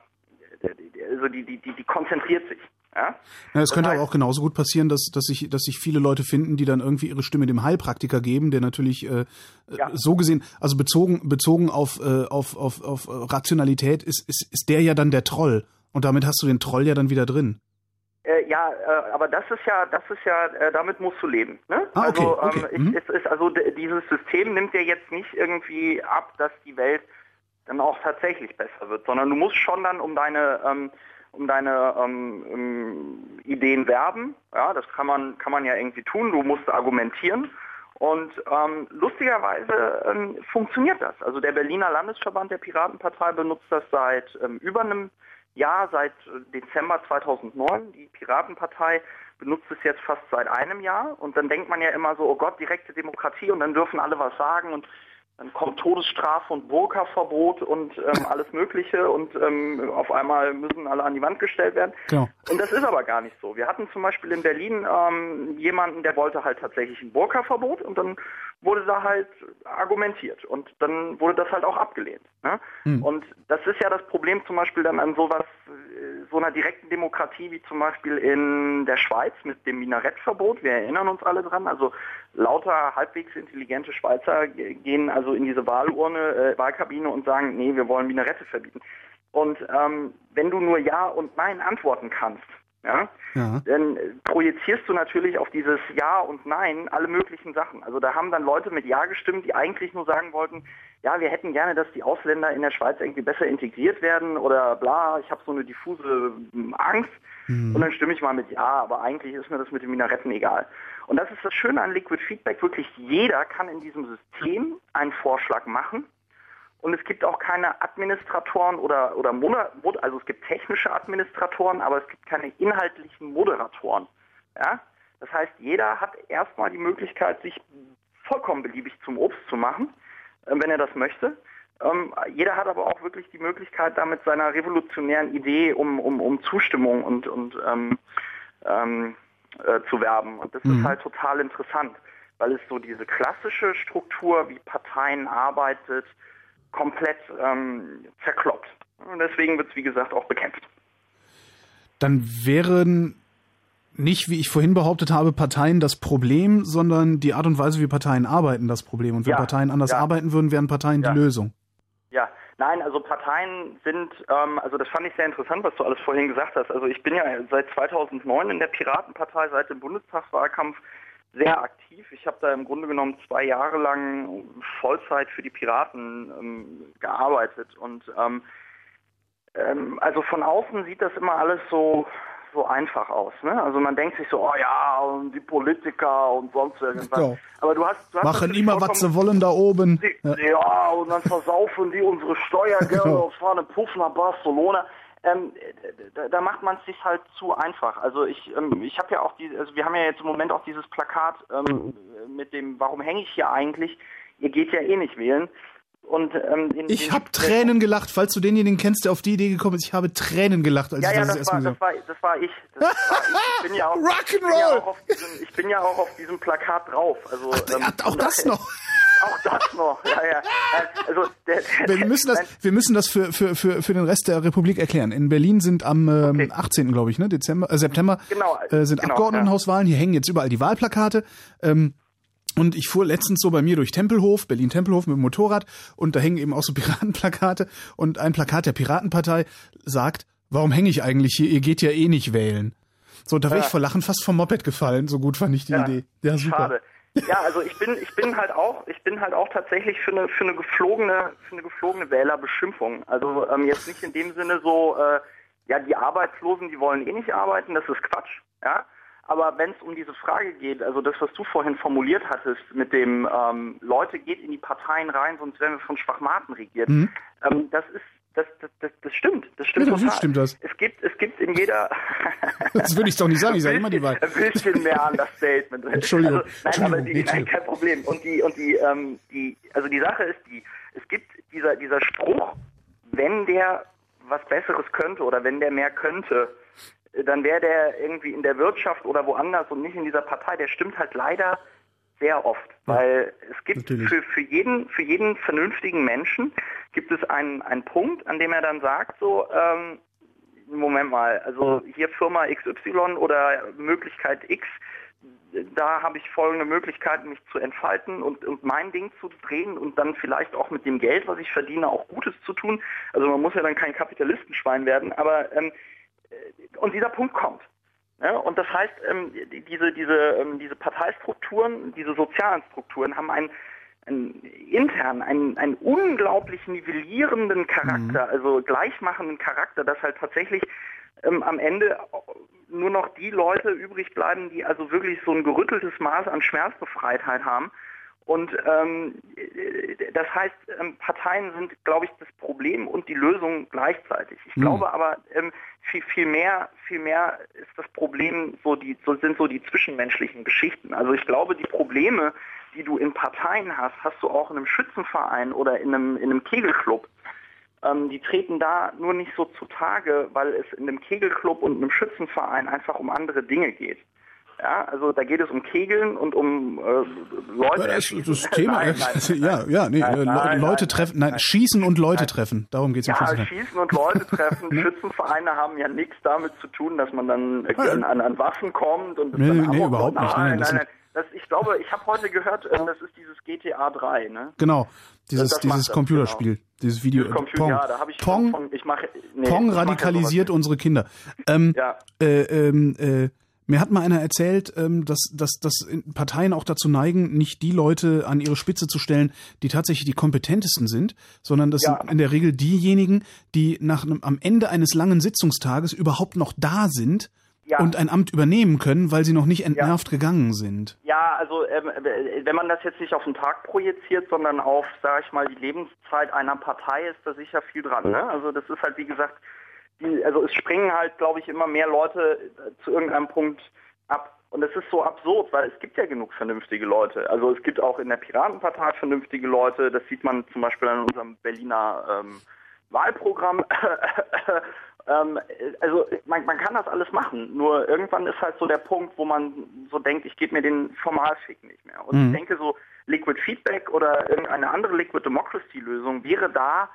also die, die, die, die konzentriert sich. Ja? Ja, es könnte aber auch genauso gut passieren, dass, dass, sich, dass sich viele Leute finden, die dann irgendwie ihre Stimme dem Heilpraktiker geben, der natürlich äh, ja. so gesehen, also bezogen, bezogen auf, äh, auf, auf, auf Rationalität ist, ist, ist der ja dann der Troll. Und damit hast du den Troll ja dann wieder drin. Äh, ja, äh, aber das ist ja, das ist ja, äh, damit musst du leben. Ne? Ah, okay, also, okay. Ähm, mhm. es ist, also d- dieses System nimmt dir jetzt nicht irgendwie ab, dass die Welt dann auch tatsächlich besser wird, sondern du musst schon dann um deine, ähm, um deine ähm, ähm, Ideen werben. Ja, das kann man, kann man ja irgendwie tun. Du musst argumentieren. Und ähm, lustigerweise ähm, funktioniert das. Also der Berliner Landesverband der Piratenpartei benutzt das seit ähm, über einem Jahr, seit Dezember zweitausendneun. Die Piratenpartei benutzt es jetzt fast seit einem Jahr. Und dann denkt man ja immer so, oh Gott, direkte Demokratie und dann dürfen alle was sagen und dann kommt Todesstrafe und Burka-Verbot und ähm, alles Mögliche und ähm, auf einmal müssen alle an die Wand gestellt werden. Genau. Und das ist aber gar nicht so. Wir hatten zum Beispiel in Berlin ähm, jemanden, der wollte halt tatsächlich ein Burka-Verbot und dann wurde da halt argumentiert und dann wurde das halt auch abgelehnt. Ne? Hm. Und das ist ja das Problem zum Beispiel dann an sowas, so einer direkten Demokratie wie zum Beispiel in der Schweiz mit dem Minarettverbot. Wir erinnern uns alle dran. Also lauter halbwegs intelligente Schweizer gehen also in diese Wahlurne, äh, Wahlkabine und sagen, nee, wir wollen Minarette verbieten. Und ähm, wenn du nur Ja und Nein antworten kannst, ja, ja, dann projizierst du natürlich auf dieses Ja und Nein alle möglichen Sachen. Also da haben dann Leute mit Ja gestimmt, die eigentlich nur sagen wollten, ja, wir hätten gerne, dass die Ausländer in der Schweiz irgendwie besser integriert werden oder bla, ich habe so eine diffuse Angst mhm. und dann stimme ich mal mit Ja, aber eigentlich ist mir das mit den Minaretten egal. Und das ist das Schöne an Liquid Feedback, wirklich jeder kann in diesem System einen Vorschlag machen. Und es gibt auch keine Administratoren oder, oder Moder- also es gibt technische Administratoren, aber es gibt keine inhaltlichen Moderatoren. Ja? Das heißt, jeder hat erstmal die Möglichkeit, sich vollkommen beliebig zum Obst zu machen, äh, wenn er das möchte. Ähm, jeder hat aber auch wirklich die Möglichkeit, da mit seiner revolutionären Idee um, um, um Zustimmung und, und ähm, ähm, äh, zu werben. Und das mhm. ist halt total interessant, weil es so diese klassische Struktur, wie Parteien arbeitet, komplett ähm, zerkloppt. Und deswegen wird es, wie gesagt, auch bekämpft. Dann wären nicht, wie ich vorhin behauptet habe, Parteien das Problem, sondern die Art und Weise, wie Parteien arbeiten, das Problem. Und wenn ja, Parteien anders ja. arbeiten würden, wären Parteien ja. die Lösung. Ja, nein, also Parteien sind, ähm, also das fand ich sehr interessant, was du alles vorhin gesagt hast. Also ich bin ja seit zweitausendneun in der Piratenpartei, seit dem Bundestagswahlkampf sehr aktiv. Ich habe da im Grunde genommen zwei Jahre lang Vollzeit für die Piraten ähm, gearbeitet und ähm, ähm, also von außen sieht das immer alles so so einfach aus, ne? Also man denkt sich so, oh ja, und die Politiker und sonst irgendwas. Ja. Aber du hast, du hast machen immer, was sie wollen da oben. Die, ja. ja, und dann versaufen die unsere Steuergelder und fahren einen Puff nach Barcelona. Ähm, da, da macht man es sich halt zu einfach. Also ich, ähm, ich habe ja auch die, also wir haben ja jetzt im Moment auch dieses Plakat ähm, mit dem, warum hänge ich hier eigentlich? Ihr geht ja eh nicht wählen. Und ähm, in, ich habe Tränen gelacht, falls du denjenigen kennst, der auf die Idee gekommen ist. Ich habe Tränen gelacht, als ja, ich ja, das, das, das war, erstmal das war, das war ich. Das war ich. Ich bin ja auch, ich bin ja auch auf diesem, ich bin ja auch auf diesem Plakat drauf. Also Ach, ähm, auch das noch. Auch das noch, ja, ja. Also, der, der, wir müssen das, wir müssen das für, für, für, für den Rest der Republik erklären. In Berlin sind am ähm, okay. achtzehnten glaube ich, ne, Dezember, äh, September, genau, äh, sind genau, Abgeordnetenhauswahlen. Hier hängen jetzt überall die Wahlplakate. Ähm, und ich fuhr letztens so bei mir durch Tempelhof, Berlin-Tempelhof mit dem Motorrad und da hängen eben auch so Piratenplakate und ein Plakat der Piratenpartei sagt, warum hänge ich eigentlich hier? Ihr geht ja eh nicht wählen. So, da wäre ja. ich vor Lachen fast vom Moped gefallen. So gut fand ich die ja. Idee. Ja, super. Schade. Ja, also ich bin, ich bin halt auch, ich bin halt auch tatsächlich für eine, für eine geflogene, für eine geflogene Wählerbeschimpfung. Also ähm, jetzt nicht in dem Sinne so, äh, ja, die Arbeitslosen, die wollen eh nicht arbeiten, das ist Quatsch, ja. Aber wenn es um diese Frage geht, also das, was du vorhin formuliert hattest, mit dem ähm, Leute geht in die Parteien rein, sonst werden wir von Schwachmaten regiert, mhm. ähm, das ist Das, das, das, das stimmt, das stimmt ja, total. Stimmt das. Es gibt, es gibt in jeder... Das würde ich doch nicht sagen, ich sage immer die Wahrheit. Ein bisschen mehr Understatement. Entschuldigung. Also, nein, Entschuldigung, aber die, nein, kein Problem. Und die, und die, ähm, die, also die Sache ist die, es gibt dieser, dieser Spruch, wenn der was Besseres könnte oder wenn der mehr könnte, dann wäre der irgendwie in der Wirtschaft oder woanders und nicht in dieser Partei. Der stimmt halt leider sehr oft, weil ja, es gibt für, für jeden für jeden vernünftigen Menschen gibt es einen einen Punkt, an dem er dann sagt so, ähm, Moment mal, also hier Firma X Y oder Möglichkeit X, da habe ich folgende Möglichkeiten, mich zu entfalten und, und mein Ding zu drehen und dann vielleicht auch mit dem Geld, was ich verdiene, auch Gutes zu tun. Also man muss ja dann kein Kapitalistenschwein werden, aber ähm, und dieser Punkt kommt. Ja, und das heißt, ähm, diese, diese, ähm, diese Parteistrukturen, diese sozialen Strukturen haben einen, einen intern, einen, einen unglaublich nivellierenden Charakter, mhm. also gleichmachenden Charakter, dass halt tatsächlich ähm, am Ende nur noch die Leute übrig bleiben, die also wirklich so ein gerütteltes Maß an Schmerzbefreitheit haben. Und ähm, das heißt, ähm, Parteien sind, glaube ich, das Problem und die Lösung gleichzeitig. Ich mhm. glaube aber, ähm, viel, viel mehr, viel mehr ist das Problem so die, so sind so die zwischenmenschlichen Geschichten. Also ich glaube, die Probleme, die du in Parteien hast, hast du auch in einem Schützenverein oder in einem, in einem Kegelclub. Ähm, die treten da nur nicht so zutage, weil es in einem Kegelclub und einem Schützenverein einfach um andere Dinge geht. Ja, also da geht es um Kegeln und um äh, Leute. Ja, das ist das Thema. Nein, nein, ja, ja, nee, nein, Le nein, Leute nein, treffen, nein, nein, schießen und Leute nein. treffen. Darum geht's im Ja, Fußball. schießen und Leute treffen. Schützenvereine haben ja nichts damit zu tun, dass man dann äh, an, an, an Waffen kommt und Nee, dann nee, Amok- überhaupt nicht. Nein, Nein, das nein, nein. Das, ich glaube, ich habe heute gehört, äh, das ist dieses G T A drei, ne? Genau, dieses, Das macht dieses das, Computerspiel, genau. dieses Video. Dieses Computer, Pong, ja, da habe ich Pong, von, ich mache, nee, Pong ich mache radikalisiert ja unsere Kinder. Ähm, Ja. äh, ähm, äh, mir hat mal einer erzählt, ähm, dass, dass, dass Parteien auch dazu neigen, nicht die Leute an ihre Spitze zu stellen, die tatsächlich die kompetentesten sind, sondern das Ja. sind in der Regel diejenigen, die nach einem, am Ende eines langen Sitzungstages überhaupt noch da sind Ja. und ein Amt übernehmen können, weil sie noch nicht entnervt gegangen sind. Ja, also ähm, wenn man das jetzt nicht auf den Tag projiziert, sondern auf, sage ich mal, die Lebenszeit einer Partei, ist da sicher viel dran. Ne? Also das ist halt, wie gesagt, die, also es springen halt, glaube ich, immer mehr Leute äh, zu irgendeinem Punkt ab. Und das ist so absurd, weil es gibt ja genug vernünftige Leute. Also es gibt auch in der Piratenpartei vernünftige Leute. Das sieht man zum Beispiel an unserem Berliner ähm, Wahlprogramm. ähm, also man, man kann das alles machen. Nur irgendwann ist halt so der Punkt, wo man so denkt, ich gebe mir den Formalfick nicht mehr. Und Mhm. ich denke so, Liquid Feedback oder irgendeine andere Liquid Democracy Lösung wäre da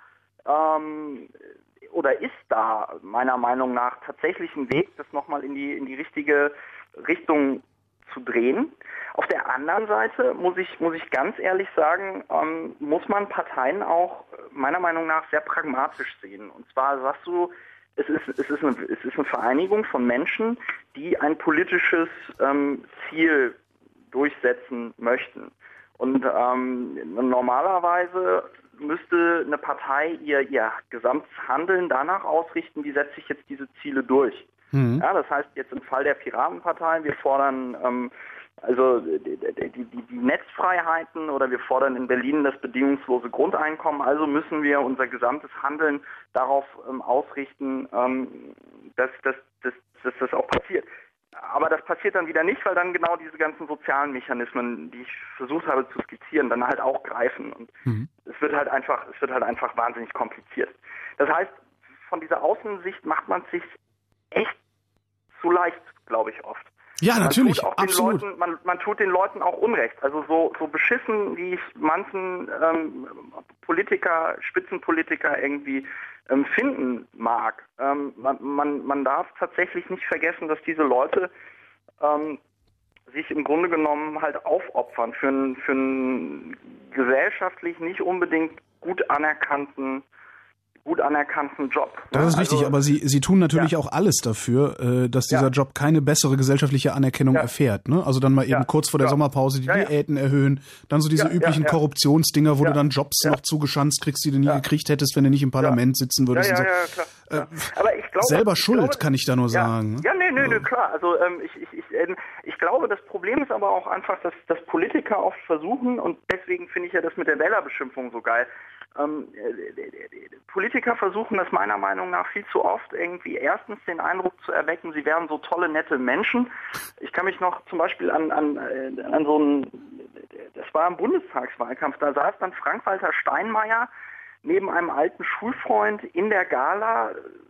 ähm, oder ist da meiner Meinung nach tatsächlich ein Weg, das nochmal in die in die richtige Richtung zu drehen. Auf der anderen Seite muss ich muss ich ganz ehrlich sagen, ähm, muss man Parteien auch meiner Meinung nach sehr pragmatisch sehen. Und zwar sagst du, es ist es ist eine es ist eine Vereinigung von Menschen, die ein politisches ähm, Ziel durchsetzen möchten. Und ähm, normalerweise müsste eine Partei ihr, ihr gesamtes Handeln danach ausrichten, wie setze ich jetzt diese Ziele durch. Mhm. Ja, das heißt jetzt im Fall der Piratenpartei, wir fordern ähm, also die, die, die, die Netzfreiheiten oder wir fordern in Berlin das bedingungslose Grundeinkommen, also müssen wir unser gesamtes Handeln darauf ähm, ausrichten, ähm, dass, dass, dass, dass das auch passiert. Aber das passiert dann wieder nicht, weil dann genau diese ganzen sozialen Mechanismen, die ich versucht habe zu skizzieren, dann halt auch greifen. Und Mhm. es wird halt einfach, es wird halt einfach wahnsinnig kompliziert. Das heißt, von dieser Außensicht macht man es sich echt zu leicht, glaube ich, oft. Ja, Man natürlich, tut auch den absolut. Leuten, man, man tut den Leuten auch Unrecht. Also so, so beschissen, wie ich manchen ähm, Politiker, Spitzenpolitiker irgendwie ähm, finden mag. Ähm, man, man, man darf tatsächlich nicht vergessen, dass diese Leute ähm, sich im Grunde genommen halt aufopfern für einen, für einen gesellschaftlich nicht unbedingt gut anerkannten gut anerkannten Job. Das ist also, richtig, aber sie, sie tun natürlich ja. auch alles dafür, äh, dass dieser Ja. Job keine bessere gesellschaftliche Anerkennung Ja. erfährt. Ne? Also dann mal eben Ja. kurz vor der Ja. Sommerpause die Ja, ja. Diäten erhöhen, dann so diese Ja, ja, üblichen ja. Korruptionsdinger, wo Ja. du dann Jobs Ja. noch zugeschanzt kriegst, die du nie Ja. gekriegt hättest, wenn du nicht im Parlament sitzen Ja, würdest. ja, und so. ja, klar. Äh, Ja. Aber ich glaube, Selber ich schuld, glaube, kann ich da nur ja, sagen. ne? Ja, nee, nee, nee, klar. Also ähm, ich, ich, ich, ähm, ich glaube, das Problem ist aber auch einfach, dass, dass Politiker oft versuchen, und deswegen finde ich ja das mit der Wählerbeschimpfung so geil, ähm, äh, Politiker versuchen das meiner Meinung nach viel zu oft irgendwie erstens den Eindruck zu erwecken, sie wären so tolle, nette Menschen. Ich kann mich noch zum Beispiel an, an, äh, an so einen, das war im Bundestagswahlkampf, da saß dann Frank-Walter Steinmeier neben einem alten Schulfreund in der Gala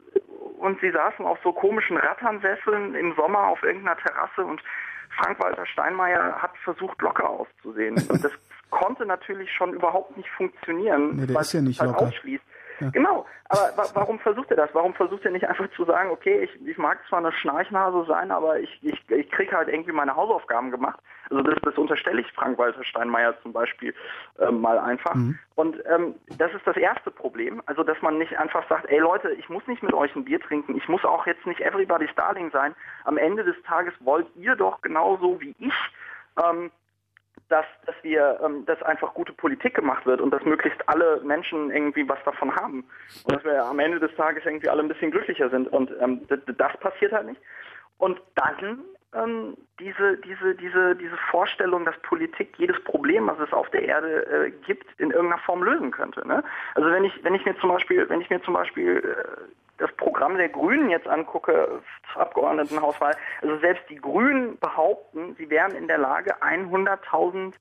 und sie saßen auf so komischen Ratternsesseln im Sommer auf irgendeiner Terrasse und Frank-Walter Steinmeier hat versucht, locker auszusehen. Und das konnte natürlich schon überhaupt nicht funktionieren, Nee, der weil ist ja es nicht halt locker. ausschließt. Genau, aber wa warum versucht er das? Warum versucht er nicht einfach zu sagen, okay, ich, ich mag zwar eine Schnarchnase sein, aber ich, ich, ich kriege halt irgendwie meine Hausaufgaben gemacht. Also das, das unterstelle ich Frank-Walter Steinmeier zum Beispiel ähm, mal einfach. Mhm. Und ähm, das ist das erste Problem, also dass man nicht einfach sagt, ey Leute, ich muss nicht mit euch ein Bier trinken, ich muss auch jetzt nicht everybody's darling sein. Am Ende des Tages wollt ihr doch genauso wie ich, ähm, dass, dass wir, ähm, dass einfach gute Politik gemacht wird und dass möglichst alle Menschen irgendwie was davon haben und dass wir am Ende des Tages irgendwie alle ein bisschen glücklicher sind und ähm, das, das passiert halt nicht. Und dann ähm, diese, diese, diese, diese Vorstellung, dass Politik jedes Problem, was es auf der Erde äh, gibt, in irgendeiner Form lösen könnte. Ne? Also wenn ich, wenn ich mir zum Beispiel, wenn ich mir zum Beispiel äh, das Programm der Grünen jetzt angucke zur Abgeordnetenhauswahl, also selbst die Grünen behaupten, sie wären in der Lage, hunderttausend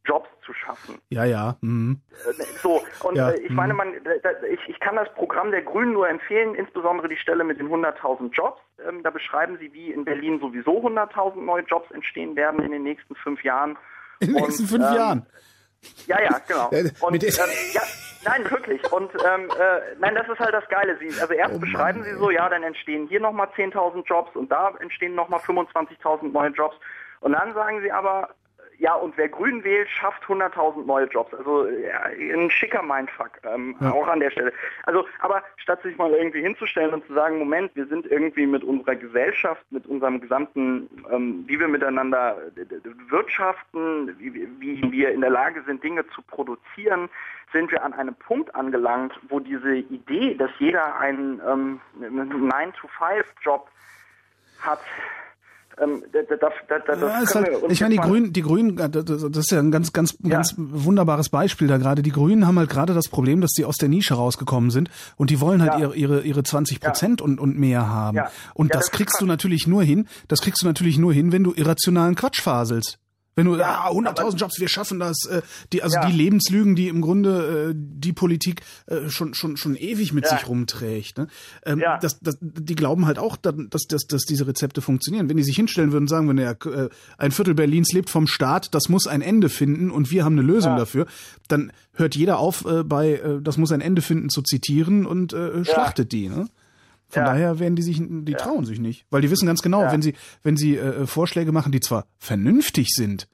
Jobs zu schaffen. Ja, ja. Mhm. So, und ja, ich meine, man, ich, ich kann das Programm der Grünen nur empfehlen, insbesondere die Stelle mit den hunderttausend Jobs. Ähm, da beschreiben sie, wie in Berlin sowieso hunderttausend neue Jobs entstehen werden in den nächsten fünf Jahren. In den nächsten und, fünf ähm, Jahren? Ja, ja, genau. Und, ähm, ja, nein, wirklich. Und ähm, äh, nein, das ist halt das Geile. Sie, also erst oh beschreiben Mann, sie so, ja, dann entstehen hier nochmal zehntausend Jobs und da entstehen nochmal fünfundzwanzigtausend neue Jobs. Und dann sagen sie aber, ja, und wer Grün wählt, schafft hunderttausend neue Jobs. Also ja, ein schicker Mindfuck, ähm, ja. auch an der Stelle. Also, aber statt sich mal irgendwie hinzustellen und zu sagen, Moment, wir sind irgendwie mit unserer Gesellschaft, mit unserem gesamten, ähm, wie wir miteinander wirtschaften, wie, wie wir in der Lage sind, Dinge zu produzieren, sind wir an einem Punkt angelangt, wo diese Idee, dass jeder einen ähm, nine to five Job hat, Ähm, das, das, das, das ja, ist halt, ich meine, die Grünen, die Grünen, das ist ja ein ganz, ganz, ja. ganz wunderbares Beispiel da gerade. Die Grünen haben halt gerade das Problem, dass sie aus der Nische rausgekommen sind und die wollen halt ja. ihre, ihre, ihre zwanzig Prozent ja. und, und mehr haben. Ja. Und ja, das, das kriegst du natürlich nur hin, das kriegst du natürlich nur hin, wenn du irrationalen Quatsch faselst. Wenn du, ja, ah, hunderttausend Jobs, wir schaffen das, äh, die, also ja. die Lebenslügen, die im Grunde äh, die Politik äh, schon schon schon ewig mit ja. sich rumträgt. Ne? Ähm, ja. das, das, die glauben halt auch, dass, dass, dass diese Rezepte funktionieren. Wenn die sich hinstellen würden und sagen, wenn ja, äh, ein Viertel Berlins lebt vom Staat, das muss ein Ende finden und wir haben eine Lösung ja. dafür, dann hört jeder auf, äh, bei äh, das muss ein Ende finden zu zitieren und äh, schlachtet ja. die. Ne? Von ja. daher werden die sich, die ja. trauen sich nicht, weil die wissen ganz genau, ja. wenn sie, wenn sie äh, Vorschläge machen, die zwar vernünftig sind,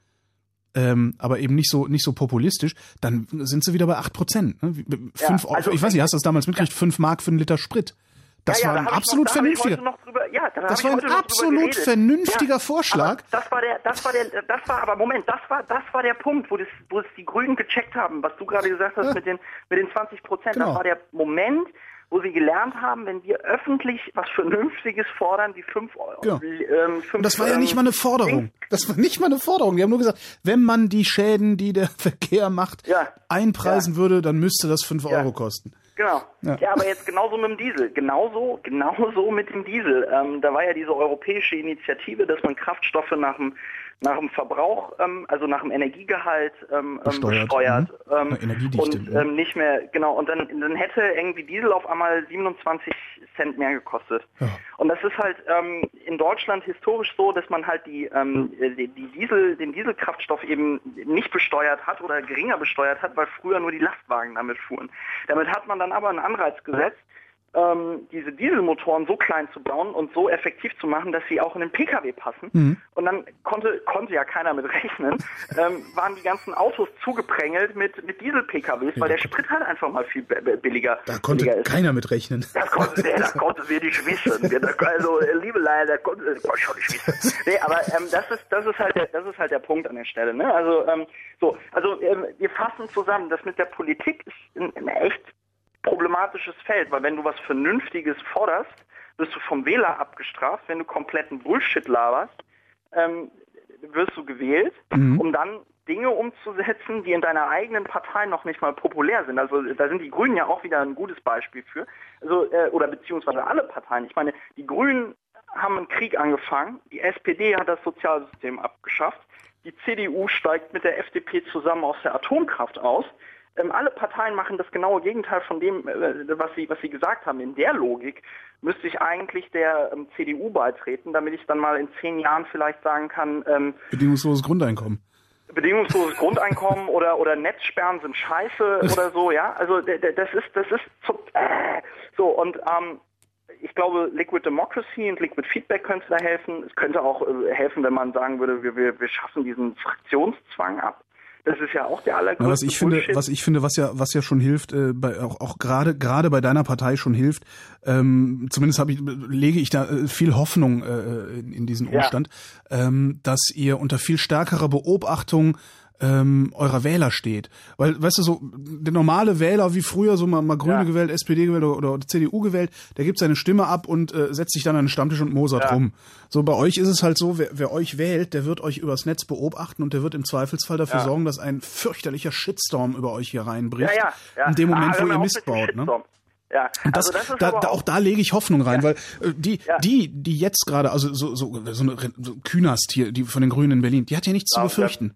ähm, aber eben nicht so, nicht so populistisch, dann sind sie wieder bei acht Prozent. Ne? Fünf, ja, also, ich weiß nicht, hast du das damals mitgekriegt? Ja. Fünf Mark für einen Liter Sprit. Das ja, ja, war ein da absolut noch, da vernünftiger. Drüber, ja, da das war ein absolut vernünftiger ja, Vorschlag. Das war der, das war der, das war aber Moment, das war, das war der Punkt, wo das, wo es die Grünen gecheckt haben, was du gerade gesagt hast ja. mit den, mit den zwanzig Prozent. Genau. Das war der Moment, wo sie gelernt haben, wenn wir öffentlich was Vernünftiges fordern, wie fünf Euro. Genau. Ähm, fünf, Und das war ja nicht mal eine Forderung. Das war nicht mal eine Forderung. Die haben nur gesagt, wenn man die Schäden, die der Verkehr macht, ja. einpreisen ja. würde, dann müsste das fünf ja. Euro kosten. Genau. Ja. ja, aber jetzt genauso mit dem Diesel. Genauso, genauso mit dem Diesel. Ähm, da war ja diese europäische Initiative, dass man Kraftstoffe nach dem nach dem Verbrauch, ähm, also nach dem Energiegehalt ähm, besteuert, besteuert ähm, Energiedichte, und ähm, nicht mehr, genau, und dann, dann hätte irgendwie Diesel auf einmal siebenundzwanzig Cent mehr gekostet. Ja. Und das ist halt ähm, in Deutschland historisch so, dass man halt die, ähm, die, die Diesel, den Dieselkraftstoff eben nicht besteuert hat oder geringer besteuert hat, weil früher nur die Lastwagen damit fuhren. Damit hat man dann aber einen Anreiz gesetzt, ähm, diese Dieselmotoren so klein zu bauen und so effektiv zu machen, dass sie auch in den Pkw passen. Mhm. Und dann konnte konnte ja keiner mit rechnen, ähm, waren die ganzen Autos zugeprängelt mit mit Diesel-Pkws, ja, weil der Sprit halt einfach mal viel billiger, da konnte billiger ist. Keiner mit rechnen. Das konnte, nee, das konnte wir nicht wissen. Also, liebe Leute, das konnte ich schon nicht wissen. Nee, aber ähm, das ist das ist halt der, das ist halt der Punkt an der Stelle. Ne? Also ähm, so, also ähm, wir fassen zusammen, das mit der Politik ist ein, ein echt problematisches Feld, weil wenn du was Vernünftiges forderst, wirst du vom Wähler abgestraft. Wenn du kompletten Bullshit laberst, ähm, wirst du gewählt, mhm. um dann Dinge umzusetzen, die in deiner eigenen Partei noch nicht mal populär sind. Also da sind die Grünen ja auch wieder ein gutes Beispiel für. Also äh, oder beziehungsweise alle Parteien. Ich meine, die Grünen haben einen Krieg angefangen, die S P D hat das Sozialsystem abgeschafft, die C D U steigt mit der F D P zusammen aus der Atomkraft aus. Ähm, alle Parteien machen das genaue Gegenteil von dem, äh, was sie was sie gesagt haben. In der Logik müsste ich eigentlich der ähm, C D U beitreten, damit ich dann mal in zehn Jahren vielleicht sagen kann... Ähm, bedingungsloses Grundeinkommen. Bedingungsloses Grundeinkommen oder oder Netzsperren sind scheiße oder so, ja. Also d- d- das ist das ist so, äh, so und ähm, ich glaube, Liquid Democracy und Liquid Feedback könnte da helfen. Es könnte auch äh, helfen, wenn man sagen würde, wir, wir, wir schaffen diesen Fraktionszwang ab. Das ist ja auch der allergrößte was ich finde, was ich finde, was ja, was ja schon hilft, äh, bei, auch, auch gerade, gerade bei deiner Partei schon hilft. Ähm, zumindest habe ich, lege ich da äh, viel Hoffnung äh, in, in diesen Umstand, ja. ähm, dass ihr unter viel stärkerer Beobachtung ähm, eurer Wähler steht. Weil, weißt du, so der normale Wähler wie früher, so mal, mal Grüne ja. gewählt, S P D gewählt oder, oder C D U gewählt, der gibt seine Stimme ab und äh, setzt sich dann an den Stammtisch und mosert ja. rum. So bei euch ist es halt so, wer, wer euch wählt, der wird euch übers Netz beobachten und der wird im Zweifelsfall dafür ja. sorgen, dass ein fürchterlicher Shitstorm über euch hier reinbricht. Ja, ja, ja. In dem Moment, ah, wo ihr Mist baut. Ne? Ja, und das, also das ist da, da, auch da lege ich Hoffnung rein, ja. weil äh, die, ja. die, die jetzt gerade, also so, so, so eine so Künast hier, die von den Grünen in Berlin, die hat ja nichts ja, zu befürchten. Ja.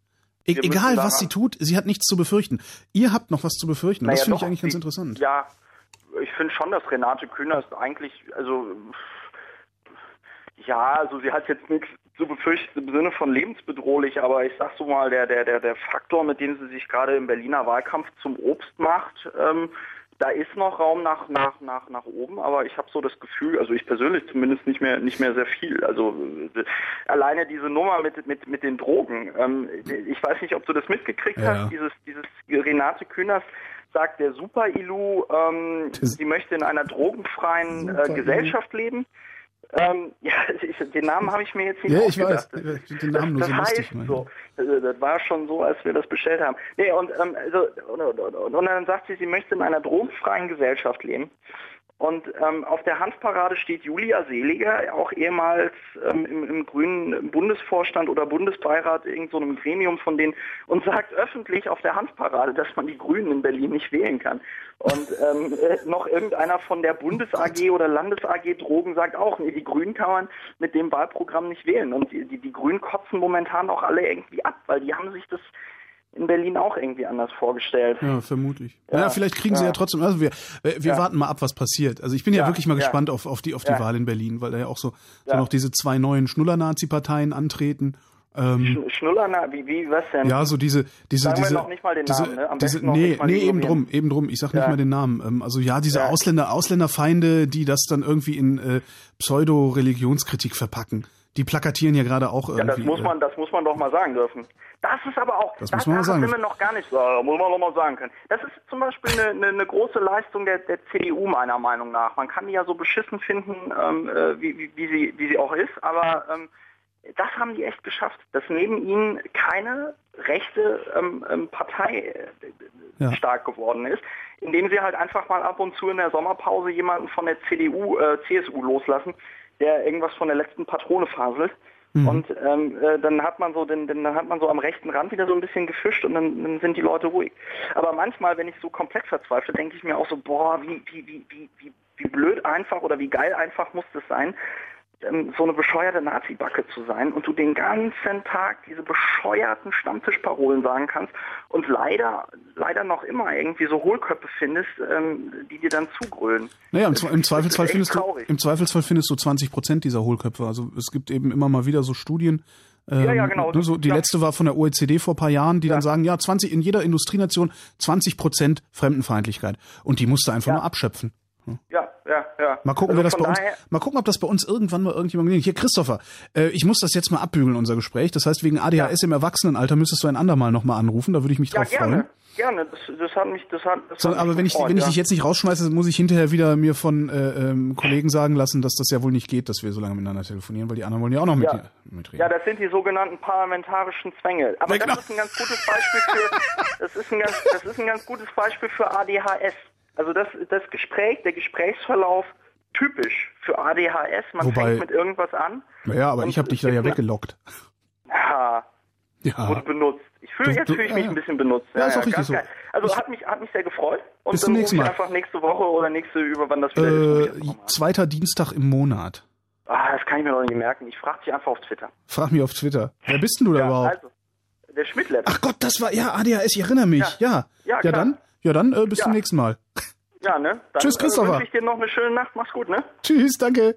E- wir egal, müssen was sie daran- tut, sie hat nichts zu befürchten. Ihr habt noch was zu befürchten. Und Naja, das finde ich doch, eigentlich ganz sie- interessant. Ja, ich finde schon, dass Renate Künast eigentlich, also ja, also sie hat jetzt nichts zu befürchten im Sinne von lebensbedrohlich, aber ich sag so mal, der der der der Faktor, mit dem sie sich gerade im Berliner Wahlkampf zum Obst macht, ähm, da ist noch Raum nach nach nach nach oben, aber ich habe so das Gefühl, also ich persönlich zumindest nicht mehr nicht mehr sehr viel. Also äh, alleine diese Nummer mit mit mit den Drogen. Ähm, ich weiß nicht, ob du das mitgekriegt Ja. hast. Dieses dieses Renate Künast sagt, der Super-Ilu, ähm, Das- sie möchte in einer drogenfreien äh, Super-Ilu. Gesellschaft leben. Ähm, ja, ich, den Namen habe ich mir jetzt nicht Ja, ich ausgedacht. weiß. Ich find den Namen nur das so heißt lustig, meine. so. Also, das war schon so, als wir das bestellt haben. Nee, und, ähm, also, und, und, und, und dann sagt sie, sie möchte in einer drogenfreien Gesellschaft leben. Und ähm, auf der Hanfparade steht Julia Seliger, auch ehemals ähm, im, im grünen Bundesvorstand oder Bundesbeirat, irgend so einem Gremium von denen, und sagt öffentlich auf der Hanfparade, dass man die Grünen in Berlin nicht wählen kann. Und ähm, äh, noch irgendeiner von der Bundes-A G oder Landes-A G Drogen sagt auch, nee, die Grünen kann man mit dem Wahlprogramm nicht wählen. Und die, die, die Grünen kotzen momentan auch alle irgendwie ab, weil die haben sich das in Berlin auch irgendwie anders vorgestellt. Ja, vermutlich. Ja, naja, vielleicht kriegen sie ja ja. trotzdem, also wir, wir Ja. warten mal ab, was passiert. Also ich bin ja, Ja, wirklich mal ja. gespannt auf, auf die, auf die Ja. Wahl in Berlin, weil da ja auch so, so Ja. noch diese zwei neuen Schnuller-Nazi-Parteien antreten. Ähm, Sch- Schnuller, na, wie, wie, was denn? ja, so diese, diese, Sagen wir diese, noch nicht mal den diese, Namen, ne? Am diese, besten noch nee, nicht mal nee, eben ignorieren. drum, eben drum. Ich sag nicht Ja. mal den Namen. Ähm, also ja, diese Ja. Ausländer, Ausländerfeinde, die das dann irgendwie in äh, Pseudo-Religionskritik verpacken. Die plakatieren ja gerade auch Ja, irgendwie. das muss man, das muss man doch mal sagen dürfen. Das ist aber auch, Das da, muss man mal da sagen sind wir dürfen. noch gar nicht so, da muss man doch mal sagen können. Das ist zum Beispiel eine, eine, eine große Leistung der, der C D U meiner Meinung nach. Man kann die ja so beschissen finden, ähm, äh, wie, wie, wie sie, wie sie auch ist, aber ähm, das haben die echt geschafft, dass neben ihnen keine rechte ähm, ähm, Partei äh, Ja. stark geworden ist, indem sie halt einfach mal ab und zu in der Sommerpause jemanden von der C D U, äh, C S U loslassen, der irgendwas von der letzten Patrone faselt. Mhm. Und ähm, äh, dann hat man so den, den, dann hat man so am rechten Rand wieder so ein bisschen gefischt und dann, dann sind die Leute ruhig. Aber manchmal, wenn ich so komplett verzweifle, denke ich mir auch so, boah, wie, wie, wie, wie, wie, wie blöd einfach oder wie geil einfach muss das sein, ähm, so eine bescheuerte Nazi-Backe zu sein und du den ganzen Tag diese bescheuerten Stammtischparolen sagen kannst und leider, leider noch immer irgendwie so Hohlköpfe findest, ähm, die dir dann zugrölen. Naja, im, Das Zwe- ist- im das Zweifelsfall ist echt findest du, traurig. im Zweifelsfall findest du zwanzig Prozent dieser Hohlköpfe. Also es gibt eben immer mal wieder so Studien. Ähm, Ja, ja, genau. ne, so, die Ja. letzte war von der O E C D vor ein paar Jahren, die Ja. dann sagen, ja, zwanzig in jeder Industrienation zwanzig Prozent Fremdenfeindlichkeit. Und die musst du einfach Ja. nur abschöpfen. Ja, ja, ja. Mal gucken, Also wer das von bei uns, daher- mal gucken, ob das bei uns irgendwann mal irgendjemand gelingt. Hier, Christopher, äh, ich muss das jetzt mal abbügeln, unser Gespräch. Das heißt, wegen A D H S im Erwachsenenalter müsstest du ein andermal nochmal anrufen. Da würde ich mich Ja, drauf gerne, freuen. gerne. Das, das hat mich, das hat, das So, hat aber mich wenn ich, gefreut, wenn ich ja. dich jetzt nicht rausschmeiße, muss ich hinterher wieder mir von äh, ähm, Kollegen sagen lassen, dass das ja wohl nicht geht, dass wir so lange miteinander telefonieren, weil die anderen wollen ja auch noch mit Ja. dir mitreden. Ja, das sind die sogenannten parlamentarischen Zwänge. Aber Ja, genau. das ist ein ganz gutes Beispiel für, das ist ein ganz, das ist ein ganz gutes Beispiel für A D H S. Also das, das Gespräch, der Gesprächsverlauf typisch für A D H S. Man Wobei- fängt mit irgendwas an. Naja, aber Und ich habe dich es da ja gibt eine- weggelockt. Ja, Ja. wurde benutzt. Ich fühle, Du- jetzt du- fühle ich ja, mich ja. ein bisschen benutzt. Ja, ist auch richtig ganz so. geil. Also Ich- hat mich, hat mich sehr gefreut. Und Bis zum dann nächsten rufe ich Mal. einfach nächste Woche oder nächste, über wann das wieder ist. rufe ich Äh, einfach mal an. zweiter Dienstag im Monat. Ah, das kann ich mir noch nicht merken. Ich frage dich einfach auf Twitter. Frag mich auf Twitter. Wer bist denn du da Ja, überhaupt? also, der Schmidt-Lab. Ach Gott, das war, ja, A D H S, ich erinnere mich. Ja. Ja. Ja, Ja, klar. dann, ja, dann äh, bis Ja. zum nächsten Mal. Ja, ne? Dann, Tschüss, Christopher. Äh, wünsche ich dir noch eine schöne Nacht. Mach's gut, ne? Tschüss, danke.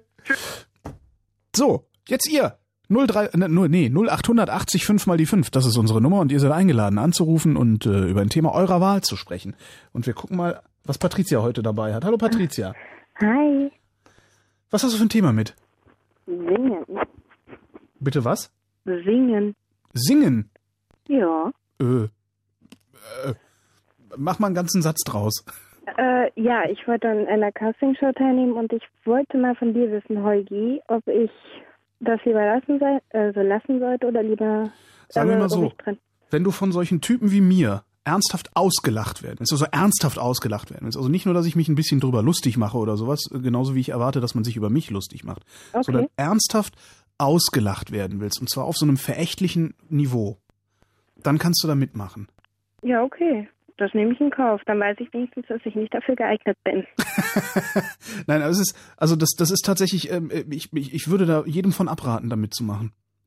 So, jetzt ihr. null drei, ne, null- nee, null acht achtzig fünf mal die fünf. Das ist unsere Nummer und ihr seid eingeladen anzurufen und äh, über ein Thema eurer Wahl zu sprechen. Und wir gucken mal, was Patricia heute dabei hat. Hallo Patricia. Hi. Was hast du für ein Thema mit? Singen. Bitte was? Singen. Singen. Ja. Äh, äh, mach mal einen ganzen Satz draus. Äh, ja, ich wollte an einer Castingshow teilnehmen und ich wollte mal von dir wissen, Holgi, ob ich das lieber lassen, sei, also lassen sollte oder lieber Sagen wir äh, mal ob so, ich drin. wenn du von solchen Typen wie mir ernsthaft ausgelacht werden willst, also ernsthaft ausgelacht werden willst, also nicht nur, dass ich mich ein bisschen drüber lustig mache oder sowas, genauso wie ich erwarte, dass man sich über mich lustig macht, Okay. sondern ernsthaft ausgelacht werden willst, und zwar auf so einem verächtlichen Niveau, dann kannst du da mitmachen. Ja, okay. Das nehme ich in Kauf. Dann weiß ich wenigstens, dass ich nicht dafür geeignet bin. Nein, aber es ist, also das, das ist tatsächlich, ähm, ich, ich, ich würde da jedem von abraten, da mitzumachen.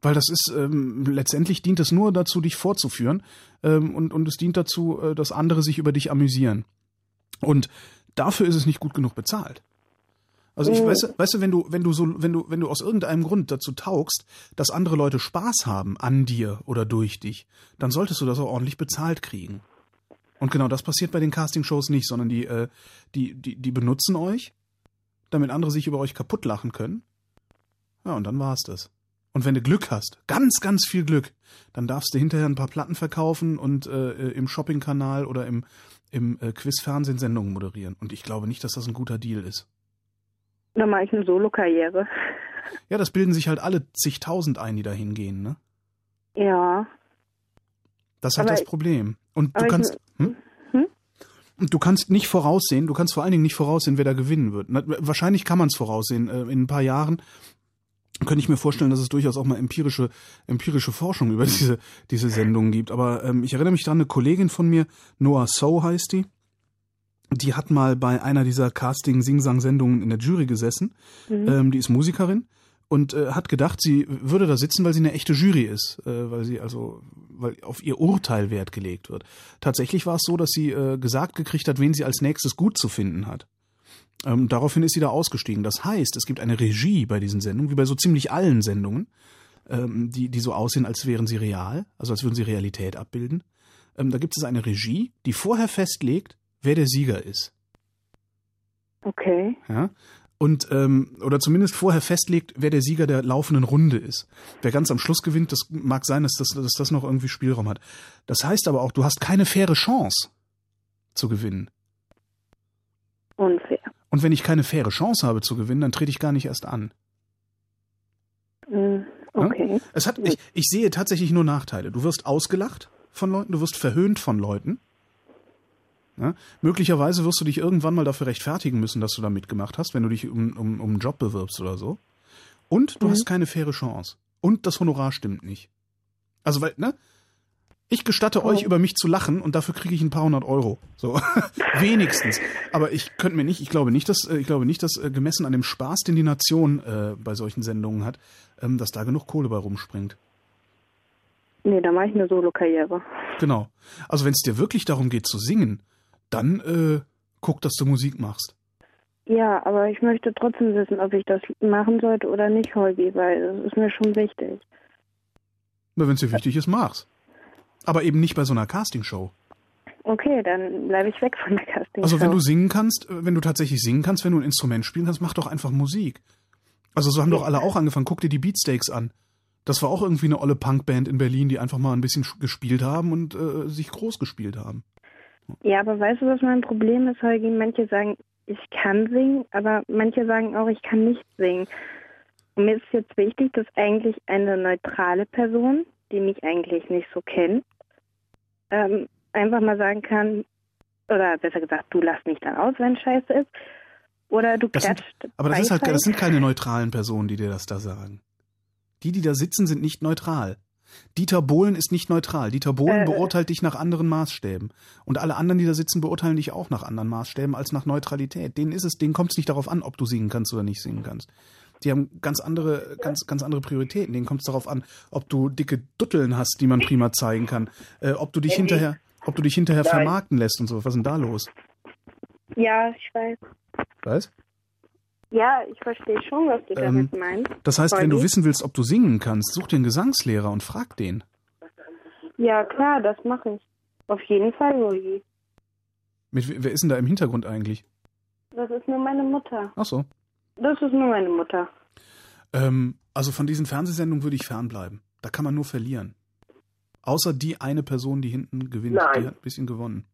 Weil das ist, ähm, letztendlich dient es nur dazu, dich vorzuführen, ähm, und, und es dient dazu, äh, dass andere sich über dich amüsieren. Und dafür ist es nicht gut genug bezahlt. Also ich, mhm. weißt, weißt du, wenn du, wenn du so, wenn du, wenn du aus irgendeinem Grund dazu taugst, dass andere Leute Spaß haben an dir oder durch dich, dann solltest du das auch ordentlich bezahlt kriegen. Und genau das passiert bei den Castingshows nicht, sondern die, äh, die, die, die benutzen euch, damit andere sich über euch kaputt lachen können. Ja, und dann war's das. Und wenn du Glück hast, ganz, ganz viel Glück, dann darfst du hinterher ein paar Platten verkaufen und äh, im Shopping-Kanal oder im, im äh, Quiz-Fernsehen Sendungen moderieren. Und ich glaube nicht, dass das ein guter Deal ist. Dann mache ich eine Solo-Karriere. Ja, das bilden sich halt alle zigtausend ein, die da hingehen, ne? Ja. Das ist halt aber das Problem. Und du ich, kannst... Hm? Hm? Und du kannst nicht voraussehen, du kannst vor allen Dingen nicht voraussehen, wer da gewinnen wird. Na, wahrscheinlich kann man es voraussehen. Äh, in ein paar Jahren könnte ich mir vorstellen, dass es durchaus auch mal empirische empirische Forschung über diese diese Sendungen gibt. Aber ähm, ich erinnere mich dran, eine Kollegin von mir, Noah So heißt die, die hat mal bei einer dieser Casting-Sing-Sang-Sendungen in der Jury gesessen. Mhm. Ähm, die ist Musikerin und äh, hat gedacht, sie würde da sitzen, weil sie eine echte Jury ist, äh, weil sie also weil auf ihr Urteil Wert gelegt wird. Tatsächlich war es so, dass sie äh, gesagt gekriegt hat, wen sie als nächstes gut zu finden hat. Ähm, daraufhin ist sie da ausgestiegen. Das heißt, es gibt eine Regie bei diesen Sendungen, wie bei so ziemlich allen Sendungen, ähm, die, die so aussehen, als wären sie real, also als würden sie Realität abbilden. Ähm, da gibt es eine Regie, die vorher festlegt, wer der Sieger ist. Okay. Ja. Und, ähm, oder zumindest vorher festlegt, wer der Sieger der laufenden Runde ist. Wer ganz am Schluss gewinnt, das mag sein, dass das, dass das noch irgendwie Spielraum hat. Das heißt aber auch, du hast keine faire Chance zu gewinnen. Unfair. Und wenn ich keine faire Chance habe zu gewinnen, dann trete ich gar nicht erst an. Okay. Ja? Es hat, ich, ich sehe tatsächlich nur Nachteile. Du wirst ausgelacht von Leuten, du wirst verhöhnt von Leuten. Ja? Möglicherweise wirst du dich irgendwann mal dafür rechtfertigen müssen, dass du da mitgemacht hast, wenn du dich um, um, um einen Job bewirbst oder so. Und du mhm. hast keine faire Chance. Und das Honorar stimmt nicht. Also, weil, ne? Ich gestatte oh. euch, über mich zu lachen und dafür kriege ich ein paar hundert Euro. So. Wenigstens. Aber ich könnte mir nicht, ich glaube nicht, dass, ich glaube nicht, dass äh, gemessen an dem Spaß, den die Nation äh, bei solchen Sendungen hat, ähm, dass da genug Kohle bei rumspringt. Nee, da mache ich eine Solo-Karriere. Genau. Also wenn es dir wirklich darum geht zu singen, dann äh, guck, dass du Musik machst. Ja, aber ich möchte trotzdem wissen, ob ich das machen sollte oder nicht, Holgi, weil das ist mir schon wichtig. Na, wenn es dir wichtig ist, mach's. Aber eben nicht bei so einer Castingshow. Okay, dann bleibe ich weg von der Castingshow. Also wenn du singen kannst, wenn du tatsächlich singen kannst, wenn du ein Instrument spielen kannst, mach doch einfach Musik. Also so haben doch alle auch angefangen. Guck dir die Beatsteaks an. Das war auch irgendwie eine olle Punkband in Berlin, die einfach mal ein bisschen gespielt haben und äh, sich groß gespielt haben. Ja, aber weißt du, was mein Problem ist, Holgi? Manche sagen, ich kann singen, aber manche sagen auch, ich kann nicht singen. Und mir ist jetzt wichtig, dass eigentlich eine neutrale Person, die mich eigentlich nicht so kennt, ähm, einfach mal sagen kann, oder besser gesagt, du lass mich dann aus, wenn Scheiße ist, oder du klatscht. Aber das, ist halt, das sind keine neutralen Personen, die dir das da sagen. Die, die da sitzen, sind nicht neutral. Dieter Bohlen ist nicht neutral. Dieter Bohlen äh, beurteilt dich nach anderen Maßstäben. Und alle anderen, die da sitzen, beurteilen dich auch nach anderen Maßstäben als nach Neutralität. Denen ist es, denen kommt es nicht darauf an, ob du singen kannst oder nicht singen kannst. Die haben ganz andere, ganz, ganz andere Prioritäten. Denen kommt es darauf an, ob du dicke Dutteln hast, die man prima zeigen kann, äh, ob du dich hinterher, ob du dich hinterher Nein. vermarkten lässt und so. Was ist denn da los? Ja, ich weiß. Was? Ja, ich verstehe schon, was du ähm, damit meinst. Das heißt, wenn du wissen willst, ob du singen kannst, such dir einen Gesangslehrer und frag den. Ja, klar, das mache ich. Auf jeden Fall, Uli. Mit, wer ist denn da im Hintergrund eigentlich? Das ist nur meine Mutter. Ach so. Das ist nur meine Mutter. Ähm, also von diesen Fernsehsendungen würde ich fernbleiben. Da kann man nur verlieren. Außer die eine Person, die hinten gewinnt. Nein. Die hat ein bisschen gewonnen.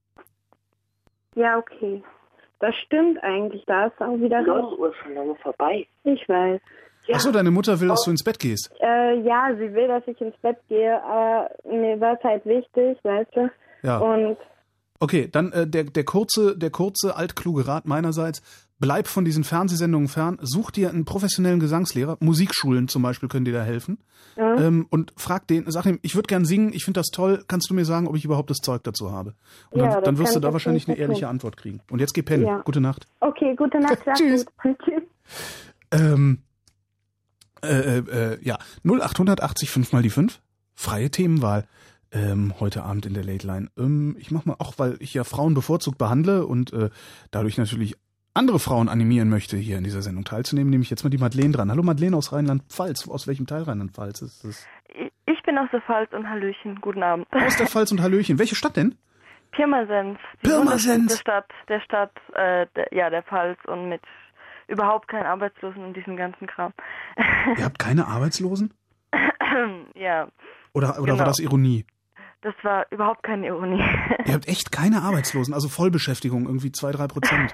Ja, okay. Das stimmt eigentlich. Da ist auch wieder raus. Die Uhr ist schon lange vorbei. Ich weiß. Ja. Achso, deine Mutter will, dass du ins Bett gehst. Äh, ja, sie will, dass ich ins Bett gehe, aber mir war es halt wichtig, weißt du. Ja. Und okay, dann äh, der, der kurze, der kurze, altkluge Rat meinerseits, bleib von diesen Fernsehsendungen fern, such dir einen professionellen Gesangslehrer, Musikschulen zum Beispiel können dir da helfen, ja. ähm, und frag den, sag ihm, ich würde gern singen, ich finde das toll, kannst du mir sagen, ob ich überhaupt das Zeug dazu habe? Und ja, dann, dann wirst du da wahrscheinlich eine ehrliche tun. Antwort kriegen. Und jetzt geh pennen. Ja. Gute Nacht. Okay, gute Nacht. Tschüss. Tschüss. Ähm, Äh, äh, ja, null acht achtzig fünf mal die fünf. Freie Themenwahl. Ähm, heute Abend in der Late Line. Ähm, ich mach mal, auch weil ich ja Frauen bevorzugt behandle und äh, dadurch natürlich andere Frauen animieren möchte, hier in dieser Sendung teilzunehmen, nehme ich jetzt mal die Madeleine dran. Hallo Madeleine aus Rheinland-Pfalz. Aus welchem Teil Rheinland-Pfalz ist das? Ich bin aus der Pfalz und Hallöchen. Guten Abend. Aus der Pfalz und Hallöchen. Welche Stadt denn? Pirmasens. Die Pirmasens. Der Stadt, der Stadt, äh, der, ja, der Pfalz und mit überhaupt keinen Arbeitslosen und diesem ganzen Kram. Ihr habt keine Arbeitslosen? Ja. Oder, oder genau. war das Ironie? Das war überhaupt keine Ironie. Ihr habt echt keine Arbeitslosen, also Vollbeschäftigung, irgendwie zwei, drei Prozent.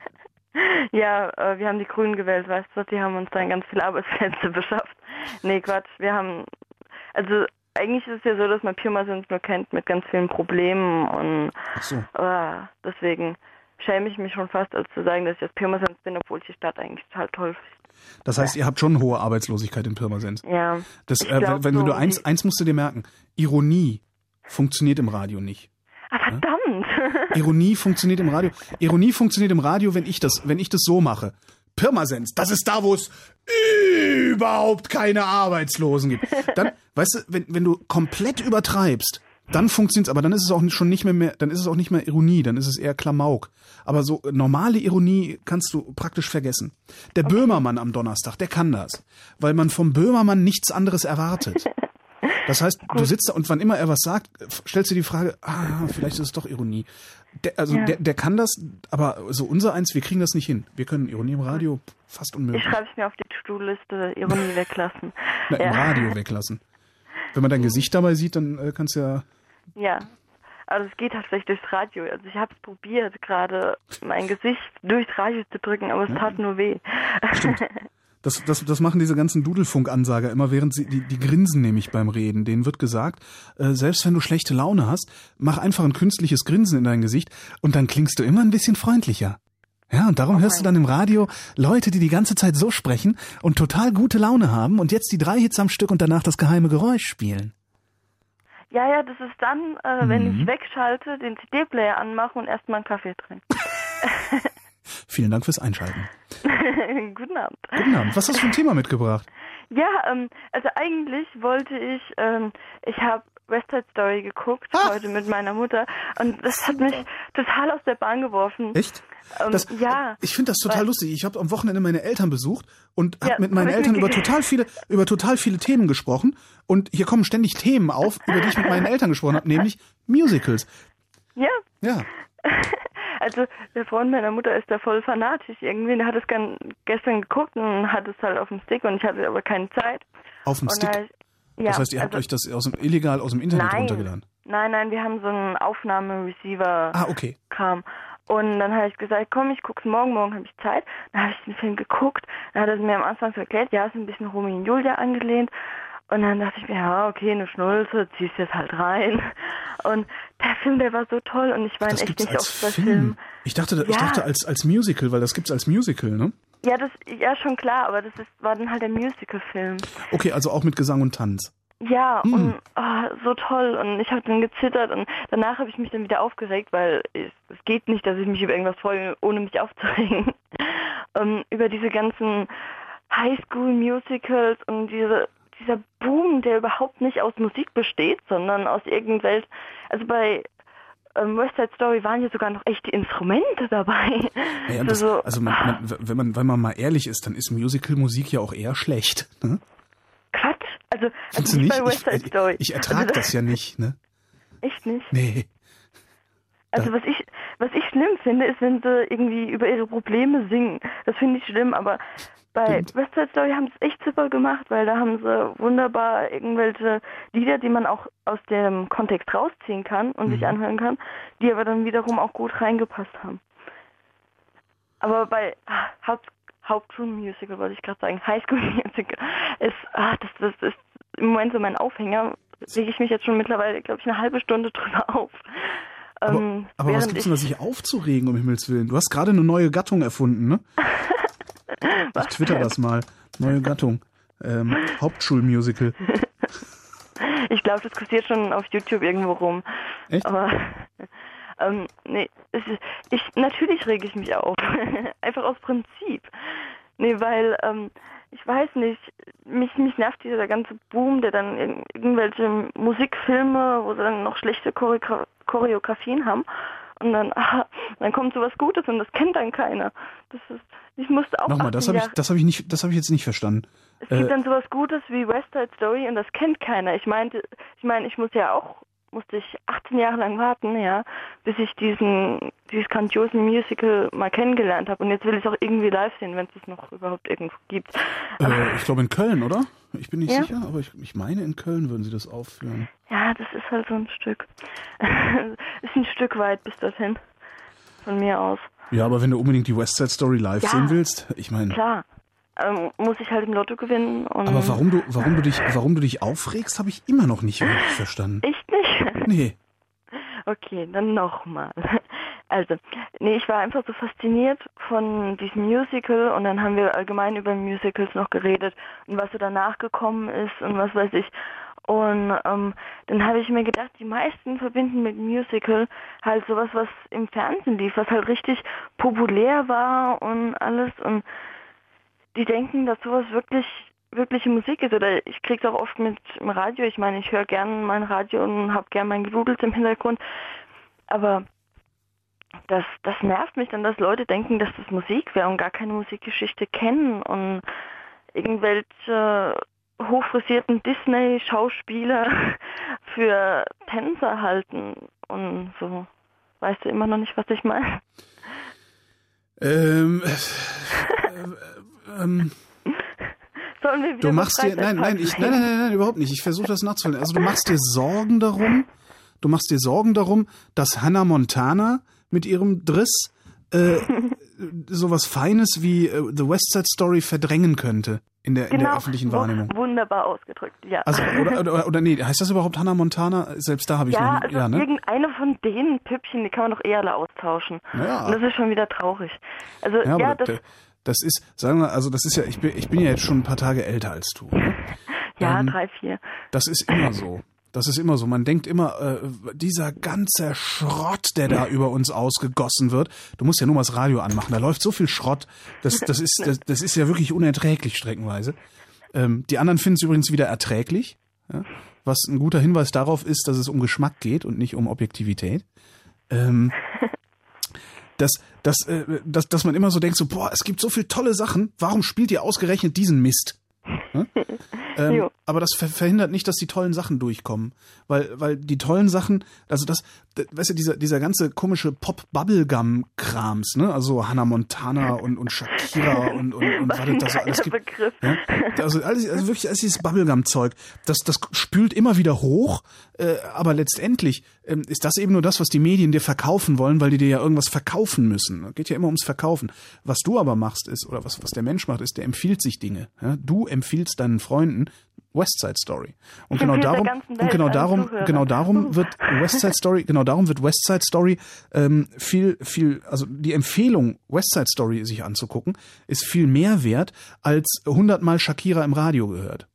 Ja, äh, wir haben die Grünen gewählt, weißt du, die haben uns dann ganz viele Arbeitsplätze beschafft. Nee, Quatsch, wir haben, also eigentlich ist es ja so, dass man Pirmasens nur kennt mit ganz vielen Problemen und Ach so. äh, deswegen schäme ich mich schon fast, als zu sagen, dass ich aus Pirmasens bin, obwohl ich die Stadt eigentlich total toll finde. Das heißt, ihr habt schon hohe Arbeitslosigkeit in Pirmasens. Ja. Das, ich äh, glaub wenn, wenn so, du eins, eins musst du dir merken, Ironie funktioniert im Radio nicht. Ah, verdammt! Ironie funktioniert im Radio. Ironie funktioniert im Radio, wenn ich das, wenn ich das so mache. Pirmasens, das ist da, wo es überhaupt keine Arbeitslosen gibt. Dann, weißt du, wenn, wenn du komplett übertreibst, dann funktioniert's, aber dann ist es auch schon nicht mehr, mehr, dann ist es auch nicht mehr Ironie, dann ist es eher Klamauk. Aber so normale Ironie kannst du praktisch vergessen. Der okay. Böhmermann am Donnerstag, der kann das, weil man vom Böhmermann nichts anderes erwartet. Das heißt, du sitzt da und wann immer er was sagt, stellst du die Frage, ah, vielleicht ist es doch Ironie. Der, also ja. der, der kann das, aber so unser eins, wir kriegen das nicht hin. Wir können Ironie im Radio fast unmöglich. Ich schreibe es mir auf die To-Do-Liste, Ironie weglassen. Na, ja. im Radio weglassen. Wenn man dein Gesicht dabei sieht, dann äh, kannst du ja... Ja, also es geht tatsächlich durchs Radio. Also ich habe es probiert, gerade mein Gesicht durchs Radio zu drücken, aber es ja. tat nur weh. Stimmt. Das, das, das machen diese ganzen Dudelfunk-Ansager immer, während sie, die, die grinsen nämlich beim Reden. Denen wird gesagt, äh, selbst wenn du schlechte Laune hast, mach einfach ein künstliches Grinsen in dein Gesicht und dann klingst du immer ein bisschen freundlicher. Ja, und darum oh hörst du dann im Radio Leute, die die ganze Zeit so sprechen und total gute Laune haben und jetzt die drei Hits am Stück und danach das geheime Geräusch spielen. Ja, ja, das ist dann, äh, mhm. wenn ich wegschalte, den C D-Player anmache und erstmal einen Kaffee trinke. Vielen Dank fürs Einschalten. Guten Abend. Guten Abend. Was hast du für ein Thema mitgebracht? Ja, ähm, also eigentlich wollte ich, ähm, ich habe West Side Story geguckt ah. heute mit meiner Mutter und das hat mich total aus der Bahn geworfen. Echt? Ähm, das, ja. Ich finde das total weil, lustig. Ich habe am Wochenende meine Eltern besucht und habe ja, mit meinen hab Eltern über total viele über total viele Themen gesprochen und hier kommen ständig Themen auf, über die ich mit meinen Eltern gesprochen habe, nämlich Musicals. Ja. Ja. Also der Freund meiner Mutter ist da voll fanatisch irgendwie. Der hat es gestern geguckt und hat es halt auf dem Stick und ich hatte aber keine Zeit. Auf dem Stick? Halt, ja, das heißt, ihr habt also, euch das aus dem, illegal aus dem Internet nein, runtergeladen? Nein, nein, wir haben so einen Aufnahme-Receiver-Kram. Ah, okay. Und dann habe ich gesagt, komm, ich guck's morgen, morgen habe ich Zeit. Dann habe ich den Film geguckt. Dann hat er mir am Anfang so erklärt, ja, ist ein bisschen Romeo und Julia angelehnt. Und dann dachte ich mir, ja, okay, eine Schnulze, zieh's jetzt halt rein. Und der Film, der war so toll und ich war das echt nicht als oft bei Film. Filmen. Ich dachte, ja. ich dachte als, als Musical, weil das gibt's als Musical, ne? Ja, das, ja, schon klar, aber das ist, war dann halt der Musical-Film. Okay, also auch mit Gesang und Tanz. Ja, hm. und oh, so toll. Und ich habe dann gezittert und danach habe ich mich dann wieder aufgeregt, weil es, es geht nicht, dass ich mich über irgendwas freue, ohne mich aufzuregen. um, über diese ganzen Highschool-Musicals und diese dieser Boom, der überhaupt nicht aus Musik besteht, sondern aus irgendwelchen, also bei ähm, West Side Story waren ja sogar noch echte Instrumente dabei. Ja, das, so, also man, man, wenn man, wenn man mal ehrlich ist, dann ist Musical-Musik ja auch eher schlecht. Ne? Quatsch, also, also nicht, nicht bei West Side ich, Story. Ich, ich ertrage also, das ja nicht, ne? Echt nicht? Nee. Also was ich, was ich schlimm finde, ist, wenn sie irgendwie über ihre Probleme singen. Das finde ich schlimm, aber bei Stimmt. West Side Story haben sie es echt super gemacht, weil da haben sie wunderbar irgendwelche Lieder, die man auch aus dem Kontext rausziehen kann und mhm. sich anhören kann, die aber dann wiederum auch gut reingepasst haben. Aber bei ah, Haupt, Hauptschulmusical, wollte ich gerade sagen, Highschool-Musical, ist, ah, das, das ist im Moment so mein Aufhänger. Rege ich mich jetzt schon mittlerweile, glaube ich, eine halbe Stunde drüber auf. Aber, ähm, aber was gibt's denn da sich aufzuregen, um Himmels Willen? Du hast gerade eine neue Gattung erfunden, ne? Ich twitter das mal. Neue Gattung. Ähm, Hauptschulmusical. Ich glaube, das kursiert schon auf YouTube irgendwo rum. Echt? Aber ähm, nee, es ist, ich, natürlich rege ich mich auf. Einfach aus Prinzip. Nee, weil, ähm, ich weiß nicht, mich, mich nervt dieser ganze Boom, der dann in irgendwelche Musikfilme, wo sie dann noch schlechte Choreogra- Choreografien haben. Und dann, aha, dann kommt sowas Gutes und das kennt dann keiner. Das ist, ich musste auch. Nochmal, das habe ich, das habe ich nicht, das habe ich jetzt nicht verstanden. Es gibt äh, dann sowas Gutes wie West Side Story und das kennt keiner. Ich meinte, ich meine, ich muss ja auch, musste ich achtzehn Jahre lang warten, ja, bis ich diesen, dieses grandiosen Musical mal kennengelernt habe. Und jetzt will ich es auch irgendwie live sehen, wenn es es noch überhaupt irgendwo gibt. Äh, ich glaube in Köln, oder? Ich bin nicht ja? sicher, aber ich, ich meine in Köln würden sie das aufführen. Ja, das ist halt so ein Stück. Ist ein Stück weit bis dorthin. Von mir aus. Ja, aber wenn du unbedingt die West Side Story live ja, sehen willst, ich meine. Klar. Ähm, muss ich halt im Lotto gewinnen. Und aber warum du, warum du dich, warum du dich aufregst, habe ich immer noch nicht wirklich verstanden. Echt nicht? Nee. Okay, dann nochmal. Also, nee, ich war einfach so fasziniert von diesem Musical und dann haben wir allgemein über Musicals noch geredet und was so danach gekommen ist und was weiß ich. Und ähm, dann habe ich mir gedacht, die meisten verbinden mit Musical halt sowas, was im Fernsehen lief, was halt richtig populär war und alles. Und die denken, dass sowas wirklich wirkliche Musik ist. Oder ich krieg's auch oft mit im Radio. Ich meine, ich höre gern mein Radio und habe gern mein Gedudels im Hintergrund. Aber das, das nervt mich dann, dass Leute denken, dass das Musik wäre und gar keine Musikgeschichte kennen und irgendwelche hochfrisierten Disney-Schauspieler für Tänzer halten und so. Weißt du immer noch nicht, was ich meine? Ähm, äh, ähm Sollen wir wieder du machst dir, nein, nein, ich, nein, nein, nein, nein, überhaupt nicht. Ich versuche das nachzuholen. Also du machst dir Sorgen darum, du machst dir Sorgen darum, dass Hannah Montana mit ihrem Driss äh, sowas Feines wie äh, The West Side Story verdrängen könnte in der, in genau, der öffentlichen Wahrnehmung. Wunderbar ausgedrückt, ja. Also, oder, oder, oder nee, heißt das überhaupt Hannah Montana? Selbst da habe ich ja, noch also ja, ne? irgendeine von den Püppchen, die kann man doch eher alle austauschen. Ja. Und das ist schon wieder traurig. Also, ja, ja, aber das... Das ist, sagen wir, also das ist ja, ich bin, ich bin ja jetzt schon ein paar Tage älter als du. Ne? Ja, ähm, drei, vier. Das ist immer so. Das ist immer so. Man denkt immer, äh, dieser ganze Schrott, der da über uns ausgegossen wird. Du musst ja nur mal das Radio anmachen. Da läuft so viel Schrott. Das, das ist, das, das ist ja wirklich unerträglich streckenweise. Ähm, die anderen finden es übrigens wieder erträglich, ja? Was ein guter Hinweis darauf ist, dass es um Geschmack geht und nicht um Objektivität. Ähm, Dass, dass, äh, dass, dass man immer so denkt, so, boah, es gibt so viele tolle Sachen, warum spielt ihr ausgerechnet diesen Mist? Ja? ähm, aber das ver- verhindert nicht, dass die tollen Sachen durchkommen. Weil, weil die tollen Sachen, also das, das weißt du, dieser, dieser ganze komische Pop-Bubblegum-Krams, ne? Also Hannah Montana und, und Shakira und, und, und was das so alles gibt. Ja? Also, alles, also wirklich, alles dieses Bubblegum-Zeug, das, das spült immer wieder hoch, äh, aber letztendlich ähm, ist das eben nur das, was die Medien dir verkaufen wollen, weil die dir ja irgendwas verkaufen müssen. Geht ja immer ums Verkaufen. Was du aber machst ist, oder was, was der Mensch macht, ist, der empfiehlt sich Dinge. Ja? Du empfiehlst deinen Freunden West Side Story. Und genau darum, und genau darum, genau darum wird West Side Story, genau darum wird West Side Story ähm, viel, viel, also die Empfehlung, West Side Story sich anzugucken, ist viel mehr wert, als hundertmal Shakira im Radio gehört.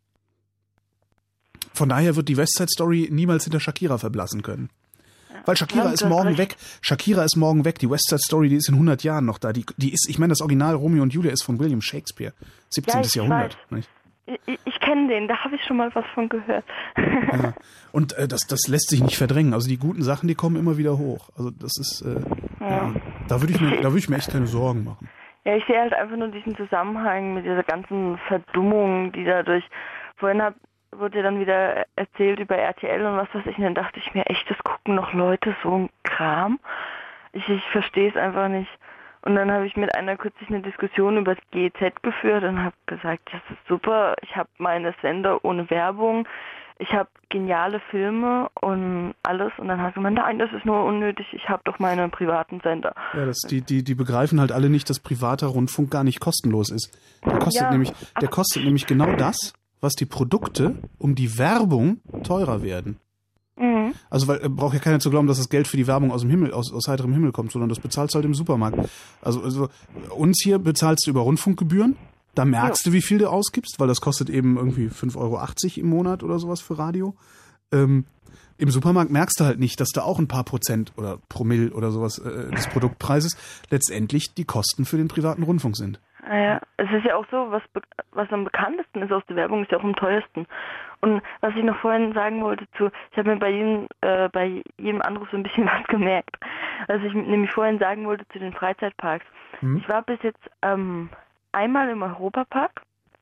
Von daher wird die West Side Story niemals hinter Shakira verblassen können. Weil Shakira ist morgen weg. Shakira ist morgen weg. Die West Side Story, die ist in hundert Jahren noch da. Die, die ist, ich meine, das Original Romeo und Julia ist von William Shakespeare. siebzehntes Ja, Jahrhundert. Nicht? Ich, ich kenne den, da habe ich schon mal was von gehört. Ja. Und äh, das, das lässt sich nicht verdrängen. Also die guten Sachen, die kommen immer wieder hoch. Also das ist, äh, ja. Ja, da würde ich mir, da würde ich mir echt keine Sorgen machen. Ja, ich sehe halt einfach nur diesen Zusammenhang mit dieser ganzen Verdummung, die dadurch, vorhin hab, wurde dann wieder erzählt über R T L und was weiß ich, und dann dachte ich mir, echt, das gucken noch Leute so ein Kram? Ich, ich verstehe es einfach nicht. Und dann habe ich mit einer kürzlich eine Diskussion über das G E Z geführt und habe gesagt, das ist super, ich habe meine Sender ohne Werbung, ich habe geniale Filme und alles. Und dann hat man, nein, das ist nur unnötig, ich habe doch meine privaten Sender. Ja, das, die, die, die begreifen halt alle nicht, dass privater Rundfunk gar nicht kostenlos ist. Der kostet, ja, nämlich, der kostet nämlich genau das, was die Produkte um die Werbung teurer werden. Mhm. Also weil äh, braucht ja keiner zu glauben, dass das Geld für die Werbung aus dem Himmel, aus, aus heiterem Himmel kommt, sondern das bezahlst du halt im Supermarkt. Also, also uns hier bezahlst du über Rundfunkgebühren, da merkst ja. du, wie viel du ausgibst, weil das kostet eben irgendwie fünf Euro achtzig im Monat oder sowas für Radio. Ähm, Im Supermarkt merkst du halt nicht, dass da auch ein paar Prozent oder Promille oder sowas äh, des Produktpreises letztendlich die Kosten für den privaten Rundfunk sind. Naja, es ist ja auch so, was, was am bekanntesten ist aus der Werbung, ist ja auch am teuersten. Und was ich noch vorhin sagen wollte zu, ich habe mir bei jedem, äh, bei jedem Anruf so ein bisschen was gemerkt. Was ich nämlich vorhin sagen wollte zu den Freizeitparks. Hm. Ich war bis jetzt ähm, einmal im Europapark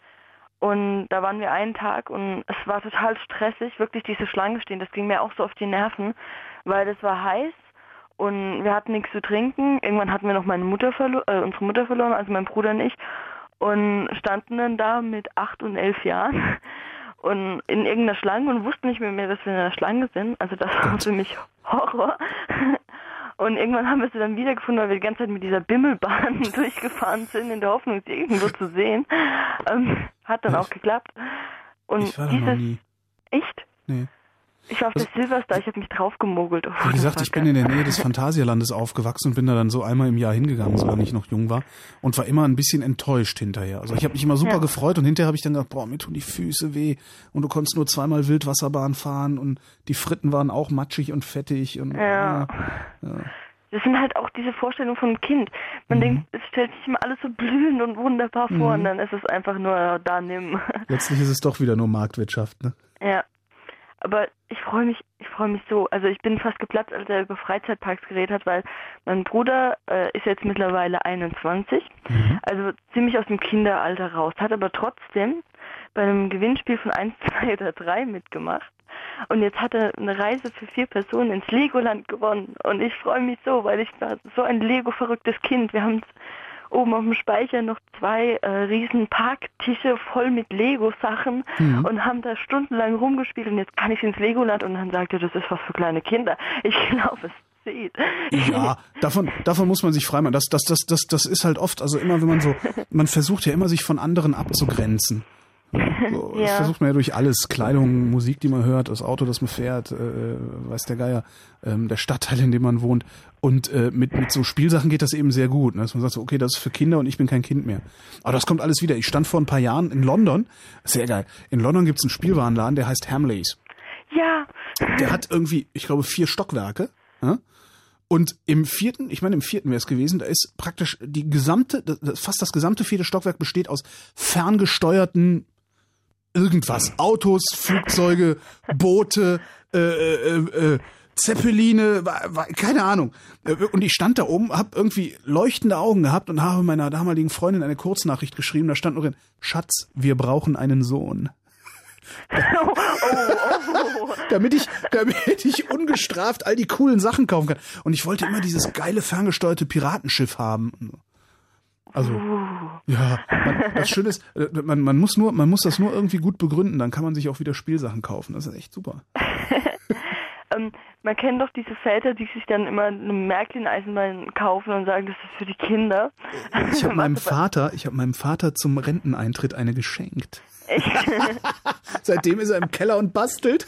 und da waren wir einen Tag und es war total stressig, wirklich diese Schlange stehen, das ging mir auch so auf die Nerven, weil es war heiß. Und wir hatten nichts zu trinken. Irgendwann hatten wir noch meine Mutter verlo- äh, unsere Mutter verloren, also mein Bruder und ich. Und standen dann da mit acht und elf Jahren und in irgendeiner Schlange und wussten nicht mehr, mehr, dass wir in einer Schlange sind. Also das war für mich Horror. Und irgendwann haben wir sie dann wiedergefunden, weil wir die ganze Zeit mit dieser Bimmelbahn durchgefahren sind, in der Hoffnung, sie irgendwo zu sehen. Ähm, hat dann ich, auch geklappt. Und ich war da dieses, noch nie. Echt? Nee. Ich war auf der Silverstar, ich habe mich draufgemogelt. Oh, Wie gesagt, ich bin in der Nähe des Phantasialandes aufgewachsen und bin da dann so einmal im Jahr hingegangen, solange ich noch jung war und war immer ein bisschen enttäuscht hinterher. Also ich habe mich immer super ja. gefreut und hinterher habe ich dann gedacht, boah, mir tun die Füße weh und du konntest nur zweimal Wildwasserbahn fahren und die Fritten waren auch matschig und fettig. Und, ja. ja. Das sind halt auch diese Vorstellungen von einem Kind. Man mhm. denkt, es stellt sich immer alles so blühend und wunderbar vor mhm. und dann ist es einfach nur da, nimm. Letztlich ist es doch wieder nur Marktwirtschaft, ne? Ja. Aber ich freue mich, ich freue mich so. Also ich bin fast geplatzt, als er über Freizeitparks geredet hat, weil mein Bruder äh, ist jetzt mittlerweile einundzwanzig, mhm. also ziemlich aus dem Kinderalter raus, hat aber trotzdem bei einem Gewinnspiel von eins, zwei oder drei mitgemacht. Und jetzt hat er eine Reise für vier Personen ins Legoland gewonnen. Und ich freue mich so, weil ich war so ein Lego-verrücktes Kind. Wir haben oben auf dem Speicher noch zwei äh, riesen Parktische voll mit Lego-Sachen mhm. und haben da stundenlang rumgespielt und jetzt kann ich ins Legoland und dann sagt er, das ist was für kleine Kinder. Ich glaube, es zieht. Ja, davon, davon muss man sich freimachen. Das, das, das, das, das ist halt oft, also immer wenn man so, man versucht ja immer sich von anderen abzugrenzen. So, das ja. versucht man ja durch alles. Kleidung, Musik, die man hört, das Auto, das man fährt, äh, weiß der Geier, ähm, der Stadtteil, in dem man wohnt. Und äh, mit, mit so Spielsachen geht das eben sehr gut. Ne? Dass man sagt, so, okay, das ist für Kinder und ich bin kein Kind mehr. Aber das kommt alles wieder. Ich stand vor ein paar Jahren in London. Sehr geil. In London gibt's einen Spielwarenladen, der heißt Hamleys. Ja. Der hat irgendwie, ich glaube, vier Stockwerke. Ja? Und im vierten, ich meine im vierten wäre es gewesen, da ist praktisch die gesamte, das, fast das gesamte vierte Stockwerk besteht aus ferngesteuerten irgendwas. Autos, Flugzeuge, Boote, äh, äh, äh, Zeppeline, keine Ahnung. Und ich stand da oben, hab irgendwie leuchtende Augen gehabt und habe meiner damaligen Freundin eine Kurznachricht geschrieben. Da stand noch drin, Schatz, wir brauchen einen Sohn. Oh, oh, oh. damit ich, damit ich ungestraft all die coolen Sachen kaufen kann. Und ich wollte immer dieses geile ferngesteuerte Piratenschiff haben. Also, ja, man, das Schöne ist, man, man muss nur, man muss das nur irgendwie gut begründen, dann kann man sich auch wieder Spielsachen kaufen. Das ist echt super. ähm, man kennt doch diese Väter, die sich dann immer eine Märklin-Eisenbahn kaufen und sagen, das ist für die Kinder. Ich habe meinem Vater, ich habe meinem Vater zum Renteneintritt eine geschenkt. Echt? Seitdem ist er im Keller und bastelt.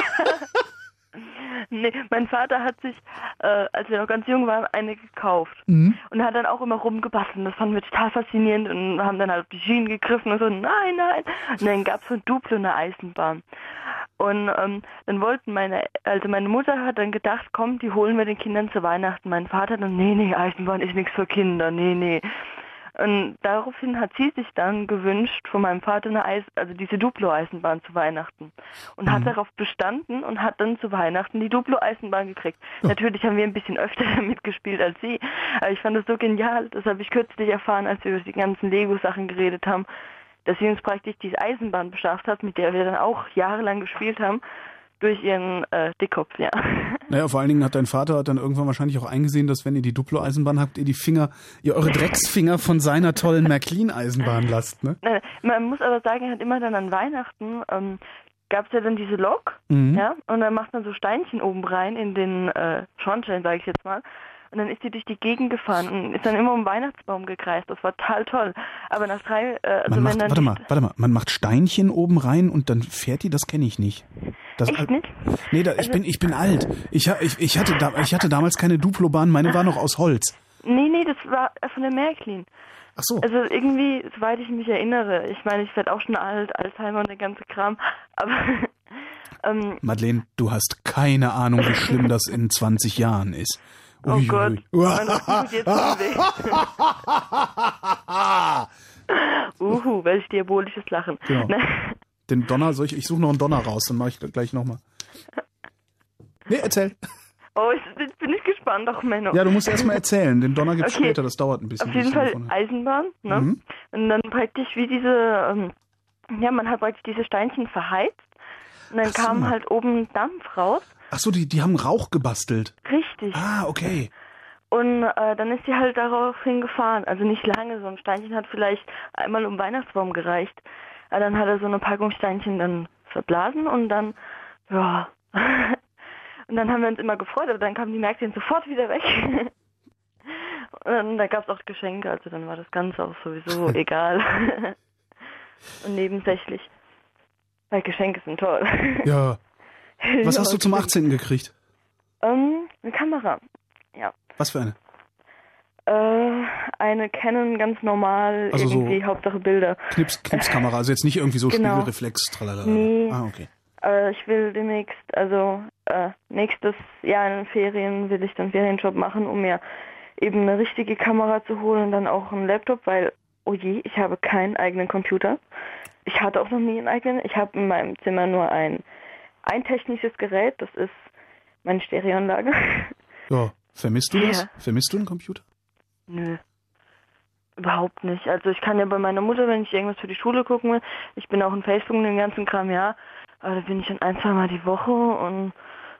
Nee, mein Vater hat sich, äh, als wir noch ganz jung waren, eine gekauft. Mhm. Und hat dann auch immer rumgebastelt. Das fanden wir total faszinierend und haben dann halt auf die Schienen gegriffen und so, nein, nein. Und dann gab es von Duplo eine Eisenbahn. Und ähm, dann wollten meine, also meine Mutter hat dann gedacht, komm, die holen wir den Kindern zu Weihnachten. Mein Vater dann, nee, nee, Eisenbahn ist nichts für Kinder, nee, nee. Und daraufhin hat sie sich dann gewünscht von meinem Vater eine Eis, also diese Duplo-Eisenbahn zu Weihnachten. Und mhm. hat darauf bestanden und hat dann zu Weihnachten die Duplo-Eisenbahn gekriegt. Ja. Natürlich haben wir ein bisschen öfter damit gespielt als sie. Aber ich fand das so genial. Das habe ich kürzlich erfahren, als wir über die ganzen Lego-Sachen geredet haben, dass sie uns praktisch diese Eisenbahn beschafft hat, mit der wir dann auch jahrelang gespielt haben. Durch ihren äh, Dickkopf, ja. Naja, vor allen Dingen hat dein Vater hat dann irgendwann wahrscheinlich auch eingesehen, dass wenn ihr die Duplo-Eisenbahn habt, ihr die Finger, ihr eure Drecksfinger von seiner tollen Märklin-Eisenbahn lasst, ne? Man muss aber sagen, er hat immer dann an Weihnachten, ähm, gab es ja dann diese Lok, mhm. ja, und dann macht man so Steinchen oben rein in den äh, Schornstein, sage ich jetzt mal. Und dann ist sie durch die Gegend gefahren und ist dann immer um den Weihnachtsbaum gekreist. Das war total toll. Aber nach drei... Äh, also man wenn macht, dann warte mal, warte mal. Man macht Steinchen oben rein und dann fährt die? Das kenne ich nicht. Das, Echt nicht? Nee, da, ich, also, bin, ich bin alt. Ich, ich, ich, hatte da, ich hatte damals keine Duplo-Bahn. Meine war noch aus Holz. Nee, nee, das war von der Märklin. Ach so. Also irgendwie, soweit ich mich erinnere, ich meine, ich werde auch schon alt, Alzheimer und der ganze Kram, aber... ähm, Madeleine, du hast keine Ahnung, wie schlimm das in zwanzig Jahren ist. Oh Ui, Gott, ui. mein Rücken tut jetzt schon weh. Uhu, welch diabolisches Lachen. Genau. Den Donner, soll ich, ich suche noch einen Donner raus, dann mache ich gleich nochmal. Nee, erzähl. Oh, jetzt bin ich gespannt, ach Menno. Ja, du musst erst mal erzählen, den Donner gibt's Okay. später, das dauert ein bisschen. Auf jeden bis ich Fall davon- Eisenbahn, ne? Mhm. Und dann praktisch wie diese, ähm, ja, man hat praktisch diese Steinchen verheizt und dann Ach so. kam halt oben Dampf raus. Ach so, die, die haben Rauch gebastelt. Richtig. Ah, okay. Und äh, dann ist sie halt daraufhin gefahren. Also nicht lange, so ein Steinchen hat vielleicht einmal um Weihnachtsbaum gereicht. Aber dann hat er so eine Packung Steinchen dann verblasen und dann, ja. Und dann haben wir uns immer gefreut, aber dann kamen die Märkte sofort wieder weg. Und da gab es auch Geschenke, also dann war das Ganze auch sowieso egal. Und nebensächlich. Weil Geschenke sind toll. Ja. Was hast du zum achtzehnten gekriegt? Ähm, eine Kamera. Ja. Was für eine? Äh, eine Canon, ganz normal, Also so irgendwie, Hauptsache Bilder. Knips, Knipskamera, also jetzt nicht irgendwie so Genau. Spiegelreflex, tralala. Nee. Ah, okay. Äh, ich will demnächst, also äh, nächstes Jahr in den Ferien will ich dann Ferienjob machen, um mir eben eine richtige Kamera zu holen und dann auch einen Laptop, weil, oh je, ich habe keinen eigenen Computer. Ich hatte auch noch nie einen eigenen. Ich habe in meinem Zimmer nur ein, ein technisches Gerät, das ist meine Stereoanlage. Ja, vermisst du das? Ja. Vermisst du einen Computer? Nö. Überhaupt nicht. Also ich kann ja bei meiner Mutter, wenn ich irgendwas für die Schule gucken will, ich bin auch in Facebook und den ganzen Kram, ja, aber da bin ich dann ein, zwei Mal die Woche und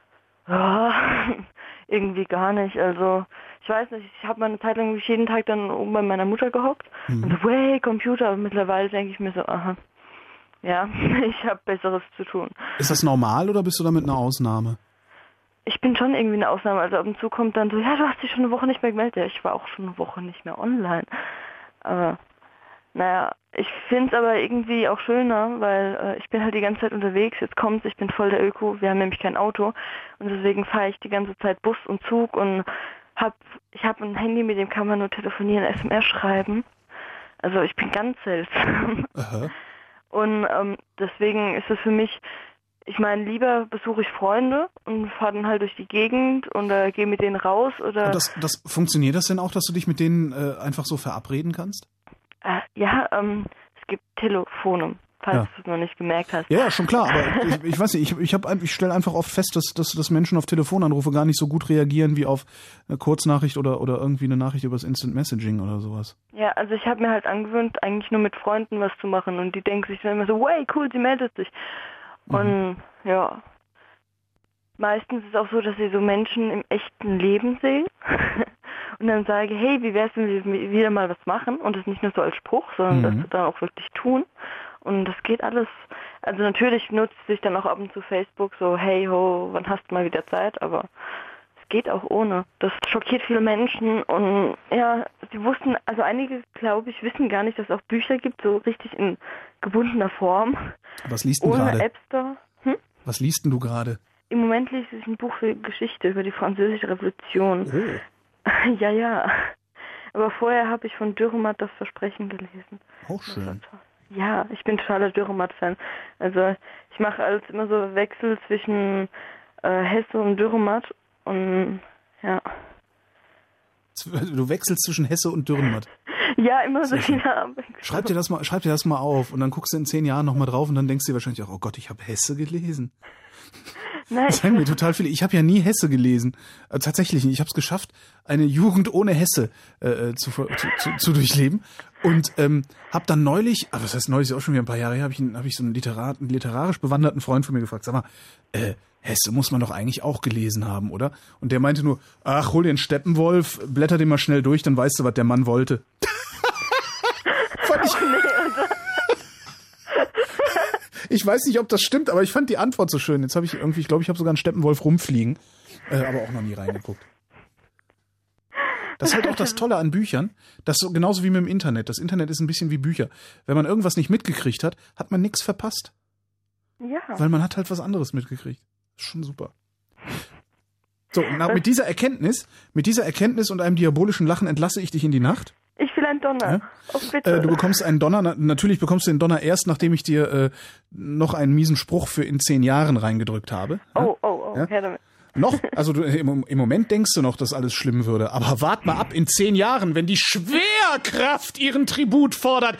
ja, irgendwie gar nicht. Also ich weiß nicht, ich habe mal eine Zeit lang wirklich jeden Tag dann oben bei meiner Mutter gehockt Mhm. und so, wey, Computer, aber mittlerweile denke ich mir so, aha, ja, ich habe Besseres zu tun. Ist das normal oder bist du damit eine Ausnahme? Ich bin schon irgendwie eine Ausnahme, also ab und zu kommt dann so, ja, du hast dich schon eine Woche nicht mehr gemeldet. Ja, ich war auch schon eine Woche nicht mehr online. Aber, naja, ich finde es aber irgendwie auch schöner, weil äh, ich bin halt die ganze Zeit unterwegs, jetzt kommt's, ich bin voll der Öko, wir haben nämlich kein Auto und deswegen fahre ich die ganze Zeit Bus und Zug und hab, ich habe ein Handy, mit dem kann man nur telefonieren, S M S schreiben. Also ich bin ganz seltsam. Aha. Und ähm, deswegen ist es für mich, ich meine, lieber besuche ich Freunde und fahre dann halt durch die Gegend und äh, gehe mit denen raus oder... Und das, das, funktioniert das denn auch, dass du dich mit denen äh, einfach so verabreden kannst? Äh, ja, ähm, es gibt Telefone, falls Ja. du es noch nicht gemerkt hast. Ja, ja, schon klar, aber ich, ich weiß nicht, ich, ich, hab ein- ich stelle einfach oft fest, dass, dass, dass Menschen auf Telefonanrufe gar nicht so gut reagieren wie auf eine Kurznachricht oder, oder irgendwie eine Nachricht übers Instant Messaging oder sowas. Ja, also ich habe mir halt angewöhnt, eigentlich nur mit Freunden was zu machen und die denken sich dann immer so, way, cool, sie meldet sich. Und ja, meistens ist es auch so, dass ich so Menschen im echten Leben sehe und dann sage, hey, wie wär's, wenn wir wieder mal was machen und das nicht nur so als Spruch, sondern Mhm. dass wir dann auch wirklich tun und das geht alles. Also natürlich nutzt sich dann auch ab und zu Facebook so, hey ho, wann hast du mal wieder Zeit, aber es geht auch ohne. Das schockiert viele Menschen und ja, sie wussten, also einige, glaube ich, wissen gar nicht, dass es auch Bücher gibt, so richtig in gebundener Form. Was liest denn Ohne gerade? App Store. Hm? Was liest denn du gerade? Im Moment lese ich ein Buch für Geschichte über die Französische Revolution. Oh, Ja, ja. Aber vorher habe ich von Dürrenmatt das Versprechen gelesen. auch schön. Ja, ich bin totaler Dürrenmatt-Fan. Also ich mache alles immer so Wechsel zwischen äh, Hesse und Dürrenmatt und ja. Du wechselst zwischen Hesse und Dürrenmatt. Ja, immer so Sehr schön. viele Abwechslung. Schreib dir das mal, schreib dir das mal auf und dann guckst du in zehn Jahren nochmal drauf und dann denkst du dir wahrscheinlich auch, oh Gott, ich habe Hesse gelesen. Nein, Das sagen mir total viele. Ich habe ja nie Hesse gelesen. Äh, tatsächlich nicht. Ich habe es geschafft, eine Jugend ohne Hesse äh, zu, zu, zu, zu durchleben. Und ähm, habe dann neulich, aber das heißt neulich, ist auch schon wieder ein paar Jahre her, habe ich, hab ich so einen, Literar, einen literarisch bewanderten Freund von mir gefragt, sag mal, äh, Hesse muss man doch eigentlich auch gelesen haben, oder? Und der meinte nur, ach, hol dir einen Steppenwolf, blätter den mal schnell durch, dann weißt du, was der Mann wollte. Fand ich, ich weiß nicht, ob das stimmt, aber ich fand die Antwort so schön. Jetzt habe ich irgendwie, ich glaube, ich habe sogar einen Steppenwolf rumfliegen, äh, aber auch noch nie reingeguckt. Das ist halt auch das Tolle an Büchern, das so genauso wie mit dem Internet. Das Internet ist ein bisschen wie Bücher. Wenn man irgendwas nicht mitgekriegt hat, hat man nichts verpasst, ja. weil man hat halt was anderes mitgekriegt. Ist schon super. So, na, mit dieser Erkenntnis, mit dieser Erkenntnis und einem diabolischen Lachen entlasse ich dich in die Nacht. Ich will einen Donner. Ja? Oh, bitte. Äh, du bekommst einen Donner, na, natürlich bekommst du den Donner erst, nachdem ich dir äh, noch einen miesen Spruch für in zehn Jahren reingedrückt habe. Ja? oh, oh, oh, Ja? her damit. Noch, also du, im, im Moment denkst du noch, dass alles schlimm würde, aber wart mal ab in zehn Jahren, wenn die Schwerkraft ihren Tribut fordert.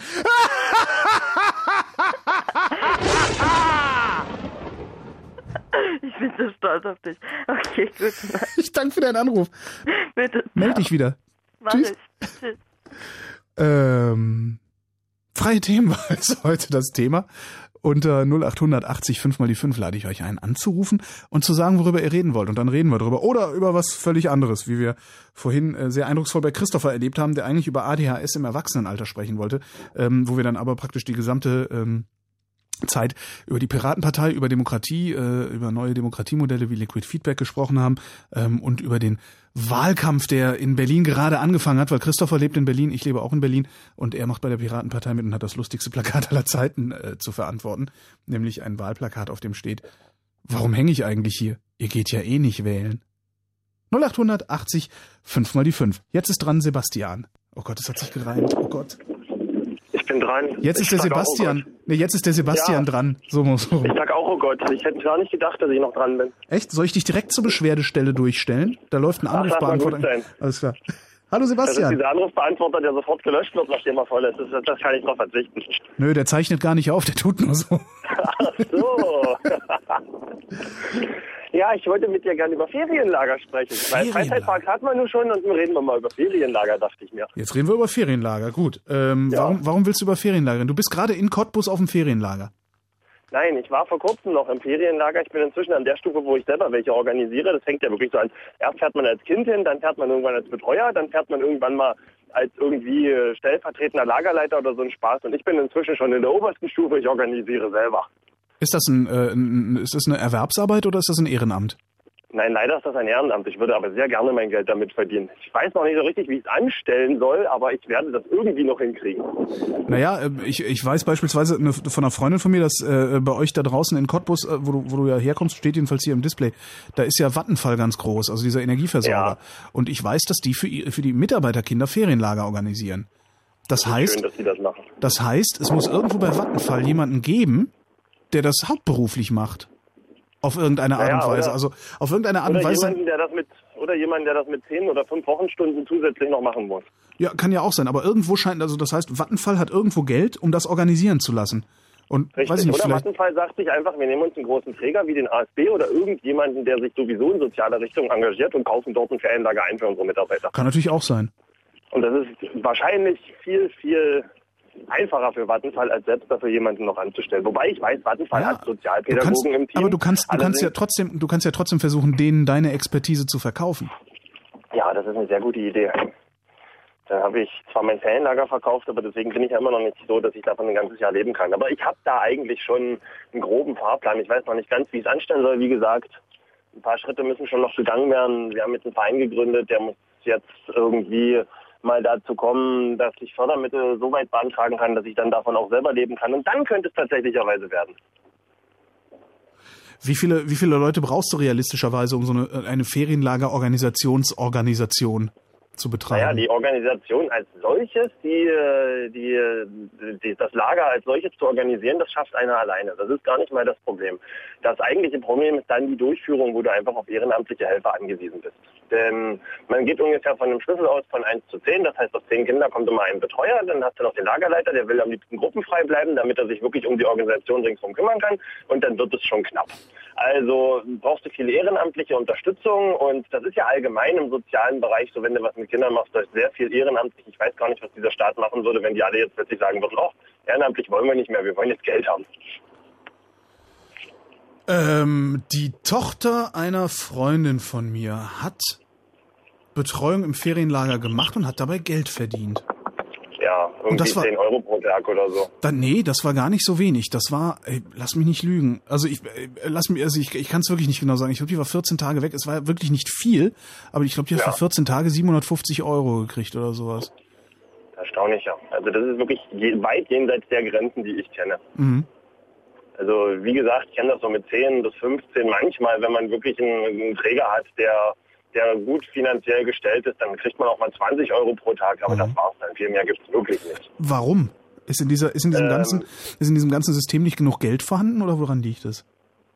Ich bin so stolz auf dich. Okay, gut. Ich danke für deinen Anruf. Bitte. Meld dich wieder. Mach Tschüss. Ich. Tschüss. Ähm, freie Themen war jetzt heute das Thema. Unter null acht achtzig fünf mal die fünf lade ich euch ein, anzurufen und zu sagen, worüber ihr reden wollt. Und dann reden wir drüber. Oder über was völlig anderes, wie wir vorhin äh, sehr eindrucksvoll bei Christopher erlebt haben, der eigentlich über A D H S im Erwachsenenalter sprechen wollte, ähm, wo wir dann aber praktisch die gesamte ähm, Zeit über die Piratenpartei, über Demokratie, äh, über neue Demokratiemodelle wie Liquid Feedback gesprochen haben ähm, und über den Wahlkampf, der in Berlin gerade angefangen hat, weil Christopher lebt in Berlin, ich lebe auch in Berlin und er macht bei der Piratenpartei mit und hat das lustigste Plakat aller Zeiten äh, zu verantworten, nämlich ein Wahlplakat, auf dem steht: Warum hänge ich eigentlich hier? Ihr geht ja eh nicht wählen. null acht achtzig fünf mal die fünf. Jetzt ist dran Sebastian. Oh Gott, das hat sich gereimt. Oh Gott. Ich bin dran. Jetzt ist ich der Sebastian. Auch, oh nee, jetzt ist der Sebastian ja. dran. So muss so. Ich sag auch, oh Gott, ich hätte gar nicht gedacht, dass ich noch dran bin. Echt? Soll ich dich direkt zur Beschwerdestelle durchstellen? Da läuft ein Anrufbeantworter. Alles klar. Hallo Sebastian. Das ist dieser Anrufbeantworter, der sofort gelöscht wird, nachdem er voll ist. Das, das kann ich noch verzichten. Nö, der zeichnet gar nicht auf, der tut nur so. Ach so. Ja, ich wollte mit dir gerne über Ferienlager sprechen. Weil Freizeitpark hat man nur schon und nun reden wir mal über Ferienlager, dachte ich mir. Jetzt reden wir über Ferienlager, gut. Ähm, ja. warum, warum willst du über Ferienlager reden? Du bist gerade in Cottbus auf dem Ferienlager. Nein, ich war vor kurzem noch im Ferienlager. Ich bin inzwischen an der Stufe, wo ich selber welche organisiere. Das fängt ja wirklich so an. Erst fährt man als Kind hin, dann fährt man irgendwann als Betreuer, dann fährt man irgendwann mal als irgendwie stellvertretender Lagerleiter oder so ein Spaß. Und ich bin inzwischen schon in der obersten Stufe, ich organisiere selber. Ist das, ein, äh, ein, ist das eine Erwerbsarbeit oder ist das ein Ehrenamt? Nein, leider ist das ein Ehrenamt. Ich würde aber sehr gerne mein Geld damit verdienen. Ich weiß noch nicht so richtig, wie ich es anstellen soll, aber ich werde das irgendwie noch hinkriegen. Naja, ich, ich weiß beispielsweise eine, von einer Freundin von mir, dass äh, bei euch da draußen in Cottbus, äh, wo, du, wo du ja herkommst, steht jedenfalls hier im Display, da ist ja Vattenfall ganz groß, also dieser Energieversorger. Ja. Und ich weiß, dass die für, für die Mitarbeiterkinder Ferienlager organisieren. Das, das heißt, schön, dass die das machen. Das heißt, es muss irgendwo bei Vattenfall jemanden geben, der das hauptberuflich macht. Auf irgendeine Art naja, und Weise. Oder, also auf irgendeine Art und Weise. Jemanden, der das mit, oder jemanden, der das mit zehn oder fünf Wochenstunden zusätzlich noch machen muss. Ja, kann ja auch sein. Aber irgendwo scheint, also das heißt, Vattenfall hat irgendwo Geld, um das organisieren zu lassen. Und richtig. Weiß ich nicht, oder vielleicht Vattenfall sagt sich einfach, wir nehmen uns einen großen Träger wie den A S B oder irgendjemanden, der sich sowieso in sozialer Richtung engagiert und kaufen dort ein Ferienlager ein für unsere Mitarbeiter. Kann natürlich auch sein. Und das ist wahrscheinlich viel, viel einfacher für Vattenfall, als selbst dafür jemanden noch anzustellen. Wobei ich weiß, Vattenfall ja, hat Sozialpädagogen kannst, im Team. Aber du kannst, du kannst ja trotzdem, du kannst ja trotzdem versuchen, denen deine Expertise zu verkaufen. Ja, das ist eine sehr gute Idee. Dann habe ich zwar mein Ferienlager verkauft, aber deswegen bin ich ja immer noch nicht so, dass ich davon ein ganzes Jahr leben kann. Aber ich habe da eigentlich schon einen groben Fahrplan. Ich weiß noch nicht ganz, wie ich es anstellen soll. Wie gesagt, ein paar Schritte müssen schon noch gegangen werden. Wir haben jetzt einen Verein gegründet, der muss jetzt irgendwie mal dazu kommen, dass ich Fördermittel so weit beantragen kann, dass ich dann davon auch selber leben kann. Und dann könnte es tatsächlicherweise werden. Wie viele, wie viele Leute brauchst du realistischerweise, um so eine, eine Ferienlager-Organisationsorganisation zu betreiben? Naja, die Organisation als solches, die, die, die, das Lager als solches zu organisieren, das schafft einer alleine. Das ist gar nicht mal das Problem. Das eigentliche Problem ist dann die Durchführung, wo du einfach auf ehrenamtliche Helfer angewiesen bist. Denn man geht ungefähr von einem Schlüssel aus von eins zu zehn, das heißt, auf zehn Kinder kommt immer ein Betreuer, dann hast du noch den Lagerleiter, der will am liebsten gruppenfrei bleiben, damit er sich wirklich um die Organisation ringsherum kümmern kann, und dann wird es schon knapp. Also brauchst du viel ehrenamtliche Unterstützung, und das ist ja allgemein im sozialen Bereich so, wenn du was mit Kindern machst, da ist sehr viel ehrenamtlich. Ich weiß gar nicht, was dieser Staat machen würde, wenn die alle jetzt plötzlich sagen würden, oh, ehrenamtlich wollen wir nicht mehr, wir wollen jetzt Geld haben. Ähm, die Tochter einer Freundin von mir hat Betreuung im Ferienlager gemacht und hat dabei Geld verdient. Ja, irgendwie das war, zehn Euro pro Tag oder so. Dann, nee, das war gar nicht so wenig. Das war, ey, lass mich nicht lügen. Also ich, ey, lass mich, also ich, ich kann es wirklich nicht genau sagen. Ich glaube, die war vierzehn Tage weg. Es war wirklich nicht viel, aber ich glaube, die hat ja. für vierzehn Tage siebenhundertfünfzig Euro gekriegt oder sowas. Erstaunlich, ja. Also das ist wirklich je, weit jenseits der Grenzen, die ich kenne. Mhm. Also wie gesagt, ich kenne das so mit zehn bis fünfzehn. Manchmal, wenn man wirklich einen, einen Träger hat, der der gut finanziell gestellt ist, dann kriegt man auch mal zwanzig Euro pro Tag, aber mhm. das war's dann. Viel mehr gibt es wirklich nicht. Warum? Ist in dieser, ist in diesem ähm, ganzen, ist in diesem ganzen System nicht genug Geld vorhanden, oder woran liegt es?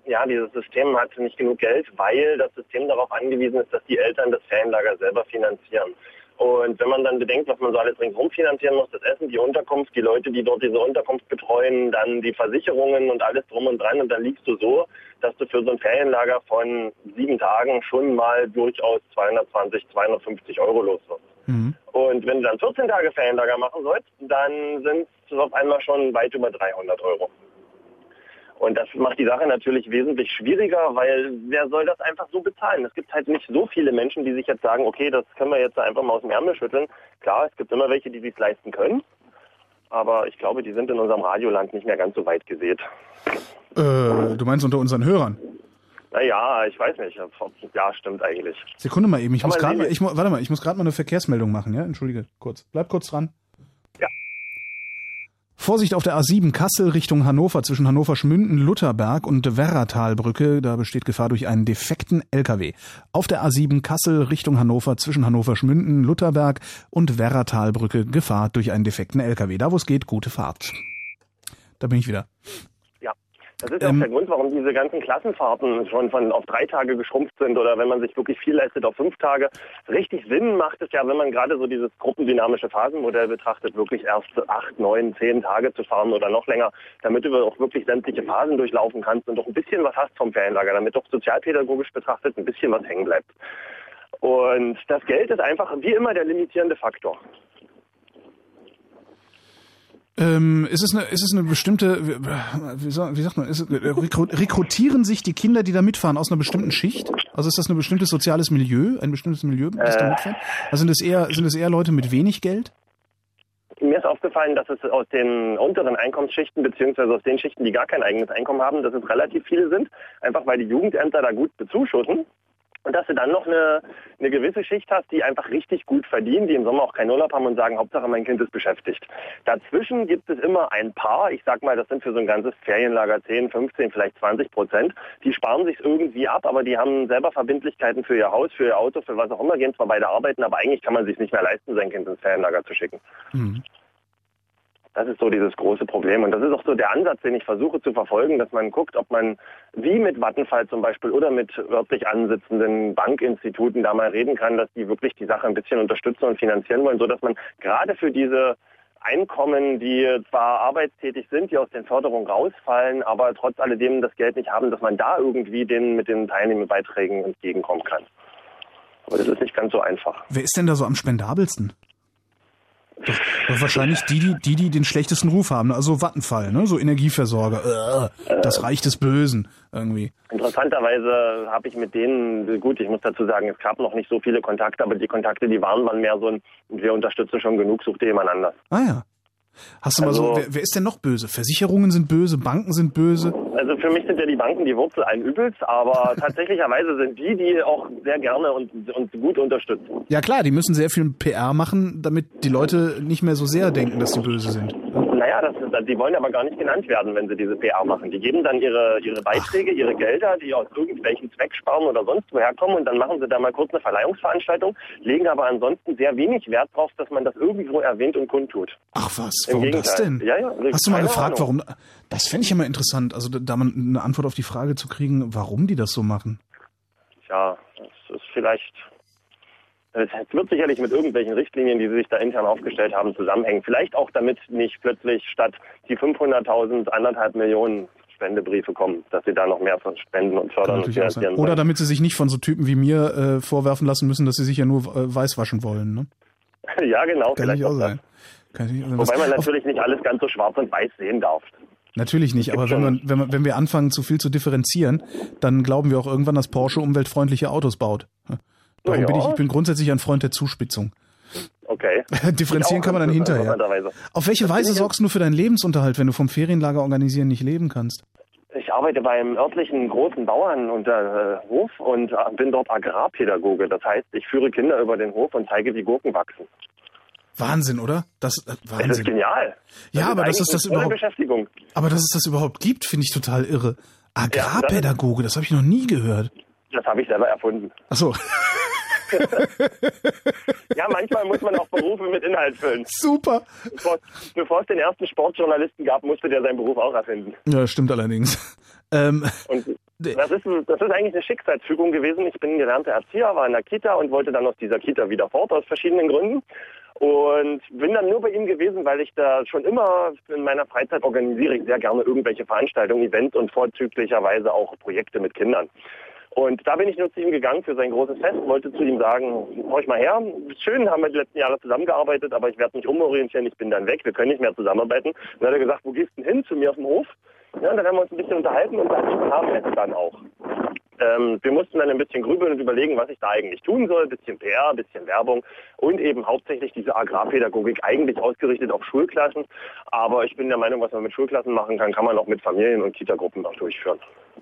ja, dieses System hat nicht genug Geld, weil das System darauf angewiesen ist, dass die Eltern das Ferienlager selber finanzieren. Und wenn man dann bedenkt, was man so alles ringsherum finanzieren muss, das Essen, die Unterkunft, die Leute, die dort diese Unterkunft betreuen, dann die Versicherungen und alles drum und dran, und dann liegst du so, dass du für so ein Ferienlager von sieben Tagen schon mal durchaus zweihundertzwanzig, zweihundertfünfzig Euro los wirst. Mhm. Und wenn du dann vierzehn Tage Ferienlager machen sollst, dann sind es auf einmal schon weit über dreihundert Euro. Und das macht die Sache natürlich wesentlich schwieriger, weil wer soll das einfach so bezahlen? Es gibt halt nicht so viele Menschen, die sich jetzt sagen, okay, das können wir jetzt einfach mal aus dem Ärmel schütteln. Klar, es gibt immer welche, die sich leisten können, aber ich glaube, die sind in unserem Radioland nicht mehr ganz so weit gesät. Äh, du meinst unter unseren Hörern? Naja, ich weiß nicht. Ja, stimmt eigentlich. Sekunde mal eben, ich muss gerade mal, ich, warte mal, ich muss gerade mal eine Verkehrsmeldung machen, ja? Entschuldige, kurz. Bleib kurz dran. Ja. Vorsicht auf der A sieben Kassel Richtung Hannover zwischen Hannover-Schmünden, Lutherberg und Werratalbrücke. Da besteht Gefahr durch einen defekten L K W. Auf der A sieben Kassel Richtung Hannover zwischen Hannover-Schmünden, Lutherberg und Werratalbrücke. Gefahr durch einen defekten L K W. Da wo es geht, gute Fahrt. Da bin ich wieder. Ja, das ist ja ähm, auch der Grund, warum diese ganzen Klassenfahrten schon von auf drei Tage geschrumpft sind oder wenn man sich wirklich viel leistet auf fünf Tage. Richtig Sinn macht es ja, wenn man gerade so dieses gruppendynamische Phasenmodell betrachtet, wirklich erst acht, neun, zehn Tage zu fahren oder noch länger, damit du auch wirklich sämtliche Phasen durchlaufen kannst und auch ein bisschen was hast vom Ferienlager, damit auch sozialpädagogisch betrachtet ein bisschen was hängen bleibt. Und das Geld ist einfach wie immer der limitierende Faktor. Ähm, ist es eine, ist es eine bestimmte, wie, soll, wie sagt man, ist es, rekrutieren sich die Kinder, die da mitfahren, aus einer bestimmten Schicht? Also ist das ein bestimmtes soziales Milieu, ein bestimmtes Milieu, das da mitfährt? Also sind es eher, sind es eher Leute mit wenig Geld? Mir ist aufgefallen, dass es aus den unteren Einkommensschichten beziehungsweise aus den Schichten, die gar kein eigenes Einkommen haben, dass es relativ viele sind, einfach weil die Jugendämter da gut bezuschussen. Und dass du dann noch eine, eine gewisse Schicht hast, die einfach richtig gut verdienen, die im Sommer auch keinen Urlaub haben und sagen, Hauptsache mein Kind ist beschäftigt. Dazwischen gibt es immer ein paar, ich sag mal, das sind für so ein ganzes Ferienlager zehn, fünfzehn, vielleicht zwanzig Prozent, die sparen sich irgendwie ab, aber die haben selber Verbindlichkeiten für ihr Haus, für ihr Auto, für was auch immer, gehen zwar beide arbeiten, aber eigentlich kann man sich nicht mehr leisten, sein Kind ins Ferienlager zu schicken. Mhm. Das ist so dieses große Problem. Und das ist auch so der Ansatz, den ich versuche zu verfolgen, dass man guckt, ob man wie mit Vattenfall zum Beispiel oder mit örtlich ansitzenden Bankinstituten da mal reden kann, dass die wirklich die Sache ein bisschen unterstützen und finanzieren wollen, sodass man gerade für diese Einkommen, die zwar arbeitstätig sind, die aus den Förderungen rausfallen, aber trotz alledem das Geld nicht haben, dass man da irgendwie den mit den Teilnehmerbeiträgen entgegenkommen kann. Aber das ist nicht ganz so einfach. Wer ist denn da so am spendabelsten? Doch, doch wahrscheinlich die, die, die, die den schlechtesten Ruf haben, also Vattenfall, ne? So Energieversorger, äh, das Reich des Bösen irgendwie. Interessanterweise habe ich mit denen, gut, ich muss dazu sagen, es gab noch nicht so viele Kontakte, aber die Kontakte, die waren, waren mehr so ein, wir unterstützen schon genug, sucht jemand anders. Ah ja. Hast du also, mal so, wer, wer ist denn noch böse? Versicherungen sind böse, Banken sind böse? Also für mich sind ja die Banken die Wurzel allen Übels, aber tatsächlicherweise sind die, die auch sehr gerne und, und gut unterstützen. Ja klar, die müssen sehr viel P R machen, damit die Leute nicht mehr so sehr denken, dass sie böse sind. Naja, das, das, die wollen aber gar nicht genannt werden, wenn sie diese P R machen. Die geben dann ihre, ihre Beiträge, Ach. ihre Gelder, die aus irgendwelchen Zwecksparen oder sonst woher kommen und dann machen sie da mal kurz eine Verleihungsveranstaltung, legen aber ansonsten sehr wenig Wert drauf, dass man das irgendwo erwähnt und kundtut. Ach was, warum das denn? Ja, ja, hast du mal gefragt, Ahnung. warum? Das fände ich ja mal interessant, also da mal eine Antwort auf die Frage zu kriegen, warum die das so machen. Ja, das ist vielleicht... Es wird sicherlich mit irgendwelchen Richtlinien, die sie sich da intern aufgestellt haben, zusammenhängen. Vielleicht auch damit nicht plötzlich statt die fünfhunderttausend anderthalb Millionen Spendebriefe kommen, dass sie da noch mehr spenden und fördern und finanzieren. Oder damit sie sich nicht von so Typen wie mir äh, vorwerfen lassen müssen, dass sie sich ja nur äh, weiß waschen wollen. Ne? Ja, genau. Kann nicht auch sein. Kann nicht, also Wobei man natürlich nicht alles ganz so schwarz und weiß sehen darf. Natürlich nicht, aber wenn, man, wenn, man, wenn wir anfangen, zu viel zu differenzieren, dann glauben wir auch irgendwann, dass Porsche umweltfreundliche Autos baut. Darum ja. bin ich, ich bin grundsätzlich ein Freund der Zuspitzung. Okay. Differenzieren kann man dann hinterher. Auf welche Weise sorgst du für deinen Lebensunterhalt, wenn du vom Ferienlager organisieren nicht leben kannst? Ich arbeite beim örtlichen großen Bauern unter äh, Hof und äh, bin dort Agrarpädagoge. Das heißt, ich führe Kinder über den Hof und zeige, wie Gurken wachsen. Wahnsinn, oder? Das, äh, Wahnsinn. Das ist genial. Das ja, ist aber dass es das überhaupt, Beschäftigung. aber dass es das überhaupt gibt, finde ich total irre. Agrarpädagoge, das habe ich noch nie gehört. Das habe ich selber erfunden. Ach so. Ja, manchmal muss man auch Berufe mit Inhalt füllen. Super. Bevor, bevor es den ersten Sportjournalisten gab, musste der seinen Beruf auch erfinden. Ja, stimmt allerdings. Ähm, Und Das ist, ein, das ist eigentlich eine Schicksalsfügung gewesen. Ich bin gelernter Erzieher, war in der Kita und wollte dann aus dieser Kita wieder fort, aus verschiedenen Gründen. Und bin dann nur bei ihm gewesen, weil ich da schon immer in meiner Freizeit organisiere ich sehr gerne irgendwelche Veranstaltungen, Events und vorzüglicherweise auch Projekte mit Kindern. Und da bin ich nur zu ihm gegangen für sein großes Fest, wollte zu ihm sagen, horch mal her, schön, haben wir die letzten Jahre zusammengearbeitet, aber ich werde mich umorientieren, ich bin dann weg, wir können nicht mehr zusammenarbeiten. Und dann hat er gesagt, wo gehst du denn hin? Zu mir auf dem Hof? Ja, und dann haben wir uns ein bisschen unterhalten und dann haben wir es dann auch. Ähm, wir mussten dann ein bisschen grübeln und überlegen, was ich da eigentlich tun soll, bisschen P R, bisschen Werbung und eben hauptsächlich diese Agrarpädagogik, eigentlich ausgerichtet auf Schulklassen. Aber ich bin der Meinung, was man mit Schulklassen machen kann, kann man auch mit Familien und Kitagruppen auch durchführen.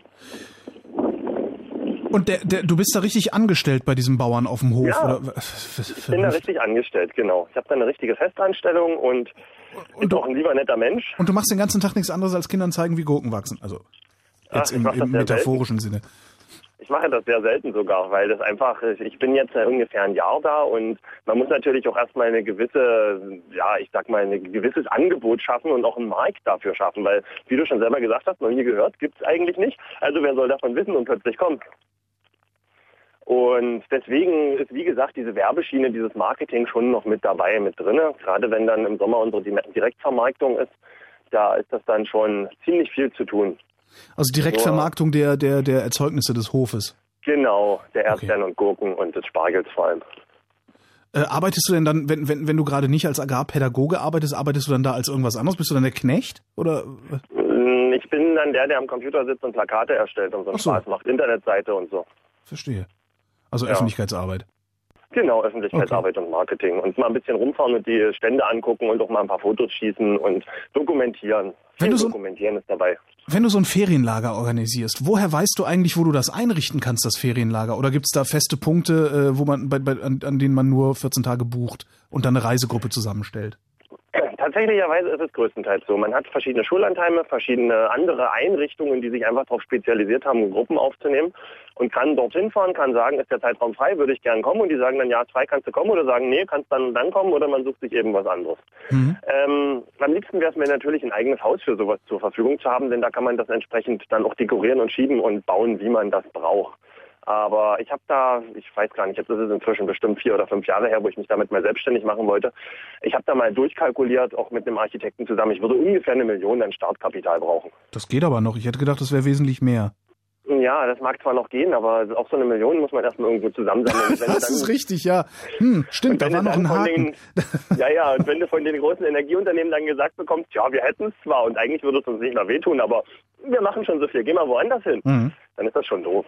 Und der, der, du bist da richtig angestellt bei diesem Bauern auf dem Hof? Ja, oder? Ich bin da richtig angestellt, genau. Ich habe da eine richtige Festanstellung und, und bin auch ein lieber netter Mensch. Und du machst den ganzen Tag nichts anderes als Kindern zeigen, wie Gurken wachsen? Also jetzt Ach, im, im metaphorischen Sinne. Ich mache das sehr selten sogar, weil das einfach, ich bin jetzt ungefähr ein Jahr da und man muss natürlich auch erstmal eine gewisse, ja, ich sag mal, ein gewisses Angebot schaffen und auch einen Markt dafür schaffen, weil, wie du schon selber gesagt hast, noch nie gehört, gibt's eigentlich nicht. Also wer soll davon wissen und plötzlich kommt? Und deswegen ist, wie gesagt, diese Werbeschiene, dieses Marketing schon noch mit dabei, mit drinne. Gerade wenn dann im Sommer unsere Direktvermarktung ist, da ist das dann schon ziemlich viel zu tun. Also Direktvermarktung der, der, der Erzeugnisse des Hofes? Genau, der Erdbeeren okay. und Gurken und des Spargels vor allem. Äh, arbeitest du denn dann, wenn, wenn, wenn du gerade nicht als Agrarpädagoge arbeitest, arbeitest du dann da als irgendwas anderes? Bist du dann der Knecht? Oder? Ich bin dann der, der am Computer sitzt und Plakate erstellt und so einen so. Spaß macht, Internetseite und so. Verstehe. Also ja. Öffentlichkeitsarbeit. Genau, Öffentlichkeitsarbeit okay. und Marketing. Und mal ein bisschen rumfahren und die Stände angucken und auch mal ein paar Fotos schießen und dokumentieren. Wenn du so, dokumentieren ist dabei. Wenn du so ein Ferienlager organisierst, woher weißt du eigentlich, wo du das einrichten kannst, das Ferienlager? Oder gibt es da feste Punkte, wo man bei, bei, an, an denen man nur vierzehn Tage bucht und dann eine Reisegruppe zusammenstellt? Tatsächlicherweise ist es größtenteils so. Man hat verschiedene Schullandheime, verschiedene andere Einrichtungen, die sich einfach darauf spezialisiert haben, Gruppen aufzunehmen und kann dorthin fahren, kann sagen, ist der Zeitraum frei, würde ich gern kommen und die sagen dann, ja, frei kannst du kommen oder sagen, nee, kannst dann dann kommen oder man sucht sich eben was anderes. Mhm. Ähm, am liebsten wäre es mir natürlich, ein eigenes Haus für sowas zur Verfügung zu haben, denn da kann man das entsprechend dann auch dekorieren und schieben und bauen, wie man das braucht. Aber ich habe da, ich weiß gar nicht, jetzt ist es inzwischen bestimmt vier oder fünf Jahre her, wo ich mich damit mal selbstständig machen wollte. Ich habe da mal durchkalkuliert, auch mit einem Architekten zusammen. Ich würde ungefähr eine Million an Startkapital brauchen. Das geht aber noch. Ich hätte gedacht, das wäre wesentlich mehr. Ja, das mag zwar noch gehen, aber auch so eine Million muss man erstmal irgendwo zusammensammeln. das dann, ist richtig, ja. Hm, stimmt, da war noch ein Haken. Den, ja, ja, und wenn du von den großen Energieunternehmen dann gesagt bekommst, ja, wir hätten es zwar und eigentlich würde es uns nicht mehr wehtun, aber wir machen schon so viel, geh mal woanders hin. Mhm. Dann ist das schon doof.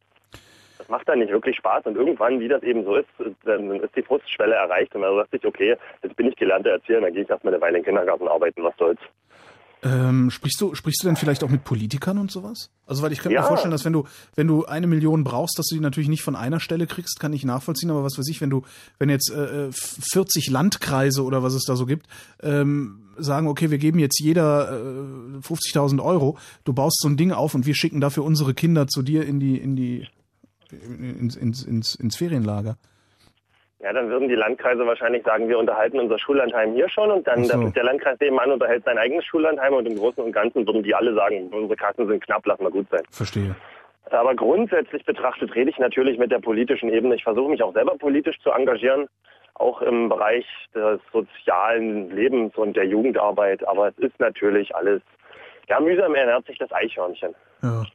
Das macht dann nicht wirklich Spaß und irgendwann, wie das eben so ist, dann ist die Frustschwelle erreicht und man sagt sich, okay, jetzt bin ich gelernter Erzieher, dann gehe ich erstmal eine Weile im Kindergarten arbeiten, was soll's. Ähm, sprichst du, sprichst du denn vielleicht auch mit Politikern und sowas? Also, weil ich könnte ja. mir vorstellen, dass wenn du, wenn du eine Million brauchst, dass du die natürlich nicht von einer Stelle kriegst, kann ich nachvollziehen, aber was weiß ich, wenn du, wenn jetzt äh, vierzig Landkreise oder was es da so gibt, ähm, sagen, okay, wir geben jetzt jeder äh, fünfzigtausend Euro, du baust so ein Ding auf und wir schicken dafür unsere Kinder zu dir in die, in die, ins, ins, ins, ins Ferienlager. Ja, dann würden die Landkreise wahrscheinlich sagen, wir unterhalten unser Schullandheim hier schon und dann so. Der Landkreis nebenan unterhält sein eigenes Schullandheim und im Großen und Ganzen würden die alle sagen, unsere Kassen sind knapp, lass mal gut sein. Verstehe. Aber grundsätzlich betrachtet rede ich natürlich mit der politischen Ebene. Ich versuche mich auch selber politisch zu engagieren, auch im Bereich des sozialen Lebens und der Jugendarbeit. Aber es ist natürlich alles, ja, mühsam ernährt sich das Eichhörnchen. Ja.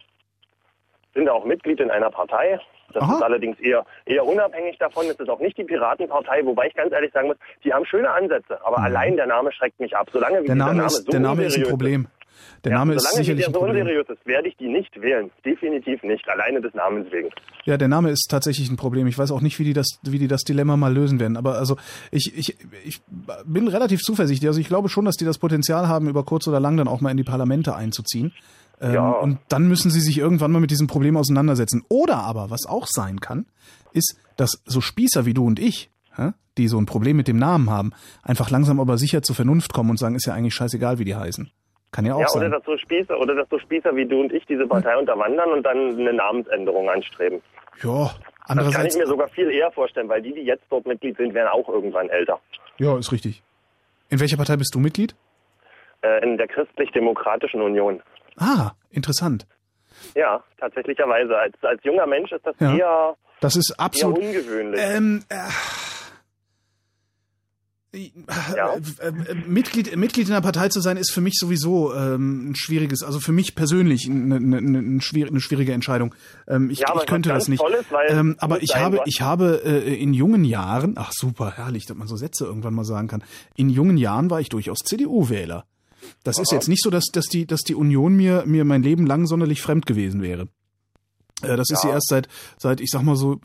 Bin auch Mitglied in einer Partei. Das Aha. ist allerdings eher eher unabhängig davon. Es ist auch nicht die Piratenpartei, wobei ich ganz ehrlich sagen muss, die haben schöne Ansätze, aber mhm. allein der Name schreckt mich ab. Solange wie der Name, Name ist, so der Name ist ein Problem. Der ja, Name ist solange sicherlich der so ein Problem. unseriös ist, werde ich die nicht wählen. Definitiv nicht, alleine des Namens wegen. Ja, der Name ist tatsächlich ein Problem. Ich weiß auch nicht, wie die das, wie die das Dilemma mal lösen werden. Aber also ich, ich, ich bin relativ zuversichtlich. Also ich glaube schon, dass die das Potenzial haben, über kurz oder lang dann auch mal in die Parlamente einzuziehen. Ähm, ja. Und dann müssen sie sich irgendwann mal mit diesem Problem auseinandersetzen. Oder aber, was auch sein kann, ist, dass so Spießer wie du und ich, hä, die so ein Problem mit dem Namen haben, einfach langsam aber sicher zur Vernunft kommen und sagen, ist ja eigentlich scheißegal, wie die heißen. Kann ja auch ja, sein. Oder dass so Spießer, oder dass so Spießer wie du und ich diese Partei hm. unterwandern und dann eine Namensänderung anstreben. Ja, andererseits... Das kann ich mir sogar viel eher vorstellen, weil die, die jetzt dort Mitglied sind, werden auch irgendwann älter. Ja, ist richtig. In welcher Partei bist du Mitglied? Äh, in der Christlich-Demokratischen Union. Ah, interessant. Ja, tatsächlicherweise. Als, als junger Mensch ist das ja. eher, das ist absolut eher ungewöhnlich. Ähm, äh, Ja. Mitglied, Mitglied in der Partei zu sein, ist für mich sowieso ähm, ein schwieriges, also für mich persönlich eine, eine, eine, schwierige, eine schwierige Entscheidung. Ähm, ich, ja, ich könnte das nicht. Tolles, ähm, aber ich habe, ich habe äh, in jungen Jahren, ach super, herrlich, dass man so Sätze irgendwann mal sagen kann. In jungen Jahren war ich durchaus C D U-Wähler. Das Aha. ist jetzt nicht so, dass, dass die, dass die Union mir, mir mein Leben lang sonderlich fremd gewesen wäre. Äh, das ja. ist sie erst seit, seit, ich sag mal so,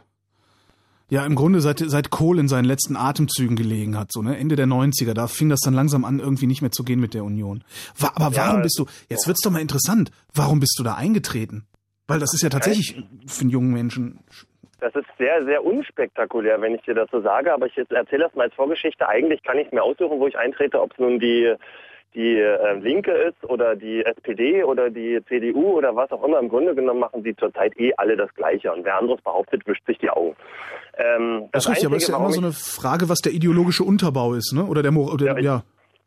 ja, im Grunde seit, seit Kohl in seinen letzten Atemzügen gelegen hat, so, ne, Ende der neunziger, da fing das dann langsam an, irgendwie nicht mehr zu gehen mit der Union. War, aber warum ja, bist du, jetzt wird's doch mal interessant, warum bist du da eingetreten? Weil das ist ja tatsächlich für einen jungen Menschen. Das ist sehr, sehr unspektakulär, wenn ich dir das so sage, aber ich erzähle das mal als Vorgeschichte. Eigentlich kann ich mir aussuchen, wo ich eintrete, ob es nun die die äh, Linke ist oder die S P D oder die C D U oder was auch immer. Im Grunde genommen machen sie zurzeit eh alle das Gleiche. Und wer anderes behauptet, wischt sich die Augen. Ähm, das, das ist richtig, aber es ist ja immer so eine Frage, was der ideologische Unterbau ist, ne? Oder der, Mo- oder, ja, ja.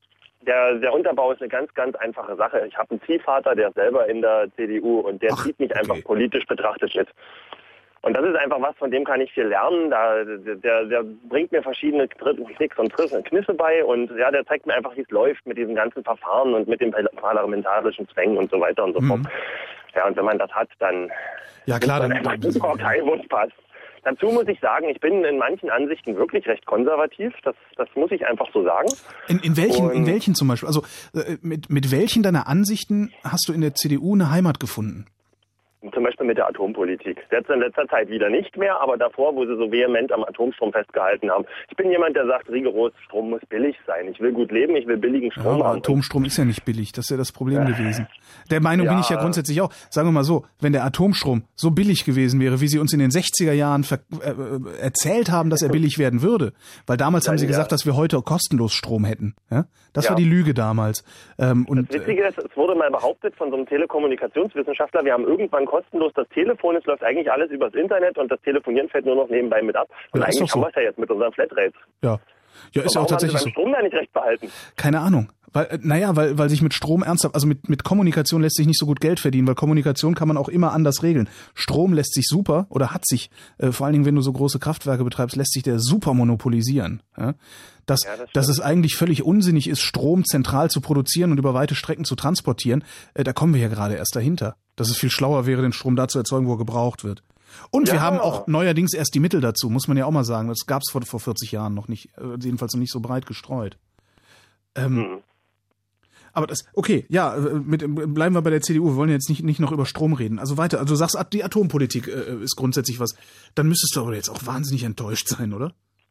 Der, der Unterbau ist eine ganz, ganz einfache Sache. Ich habe einen Ziehvater, der ist selber in der C D U und der Ach, zieht mich okay. einfach politisch betrachtet mit. Und das ist einfach was, von dem kann ich viel lernen. Da, der, der bringt mir verschiedene Tricks und Kniffe bei und ja, der zeigt mir einfach, wie es läuft mit diesen ganzen Verfahren und mit den parlamentarischen Zwängen und so weiter und so fort. Mhm. Ja, und wenn man das hat, dann ja klar, dann, dann ist Partei, wo es passt. Dazu muss ich sagen, ich bin in manchen Ansichten wirklich recht konservativ. Das, das muss ich einfach so sagen. In, in welchen, und in welchen zum Beispiel? Also mit, mit welchen deiner Ansichten hast du in der C D U eine Heimat gefunden? Zum Beispiel mit der Atompolitik. Jetzt in letzter Zeit wieder nicht mehr, aber davor, wo sie so vehement am Atomstrom festgehalten haben. Ich bin jemand, der sagt, rigoros, Strom muss billig sein. Ich will gut leben, ich will billigen Strom ja, aber haben. Atomstrom ist ja nicht billig, das ist ja das Problem ja. gewesen. Der Meinung ja. bin ich ja grundsätzlich auch. Sagen wir mal so, wenn der Atomstrom so billig gewesen wäre, wie sie uns in den sechziger Jahren ver- äh, erzählt haben, dass er billig werden würde, weil damals ja, haben sie ja. gesagt, dass wir heute kostenlos Strom hätten. Ja? Das ja. war die Lüge damals. Ähm, und, das Witzige ist, es wurde mal behauptet von so einem Telekommunikationswissenschaftler, wir haben irgendwann kostenlos das Telefon, es läuft eigentlich alles übers Internet und das Telefonieren fällt nur noch nebenbei mit ab. Und ja, eigentlich haben wir es ja jetzt mit unseren Flatrates. Ja, ja ist ja auch tatsächlich so. Warum haben sie beim Strom da nicht recht behalten? Keine Ahnung. Weil, naja, weil, weil sich mit Strom ernsthaft, also mit, mit Kommunikation lässt sich nicht so gut Geld verdienen, weil Kommunikation kann man auch immer anders regeln. Strom lässt sich super, oder hat sich, äh, vor allen Dingen, wenn du so große Kraftwerke betreibst, lässt sich der super monopolisieren. Ja? Dass, ja, das dass es eigentlich völlig unsinnig ist, Strom zentral zu produzieren und über weite Strecken zu transportieren, äh, da kommen wir ja gerade erst dahinter. Dass es viel schlauer wäre, den Strom da zu erzeugen, wo er gebraucht wird. Und ja. wir haben auch neuerdings erst die Mittel dazu, muss man ja auch mal sagen. Das gab es vor, vor vierzig Jahren noch nicht, äh, jedenfalls noch nicht so breit gestreut. Ähm, hm. Aber das, okay, ja, mit, bleiben wir bei der C D U. Wir wollen jetzt nicht, nicht noch über Strom reden. Also weiter, also du sagst, die Atompolitik äh, ist grundsätzlich was. Dann müsstest du aber jetzt auch wahnsinnig enttäuscht sein, oder?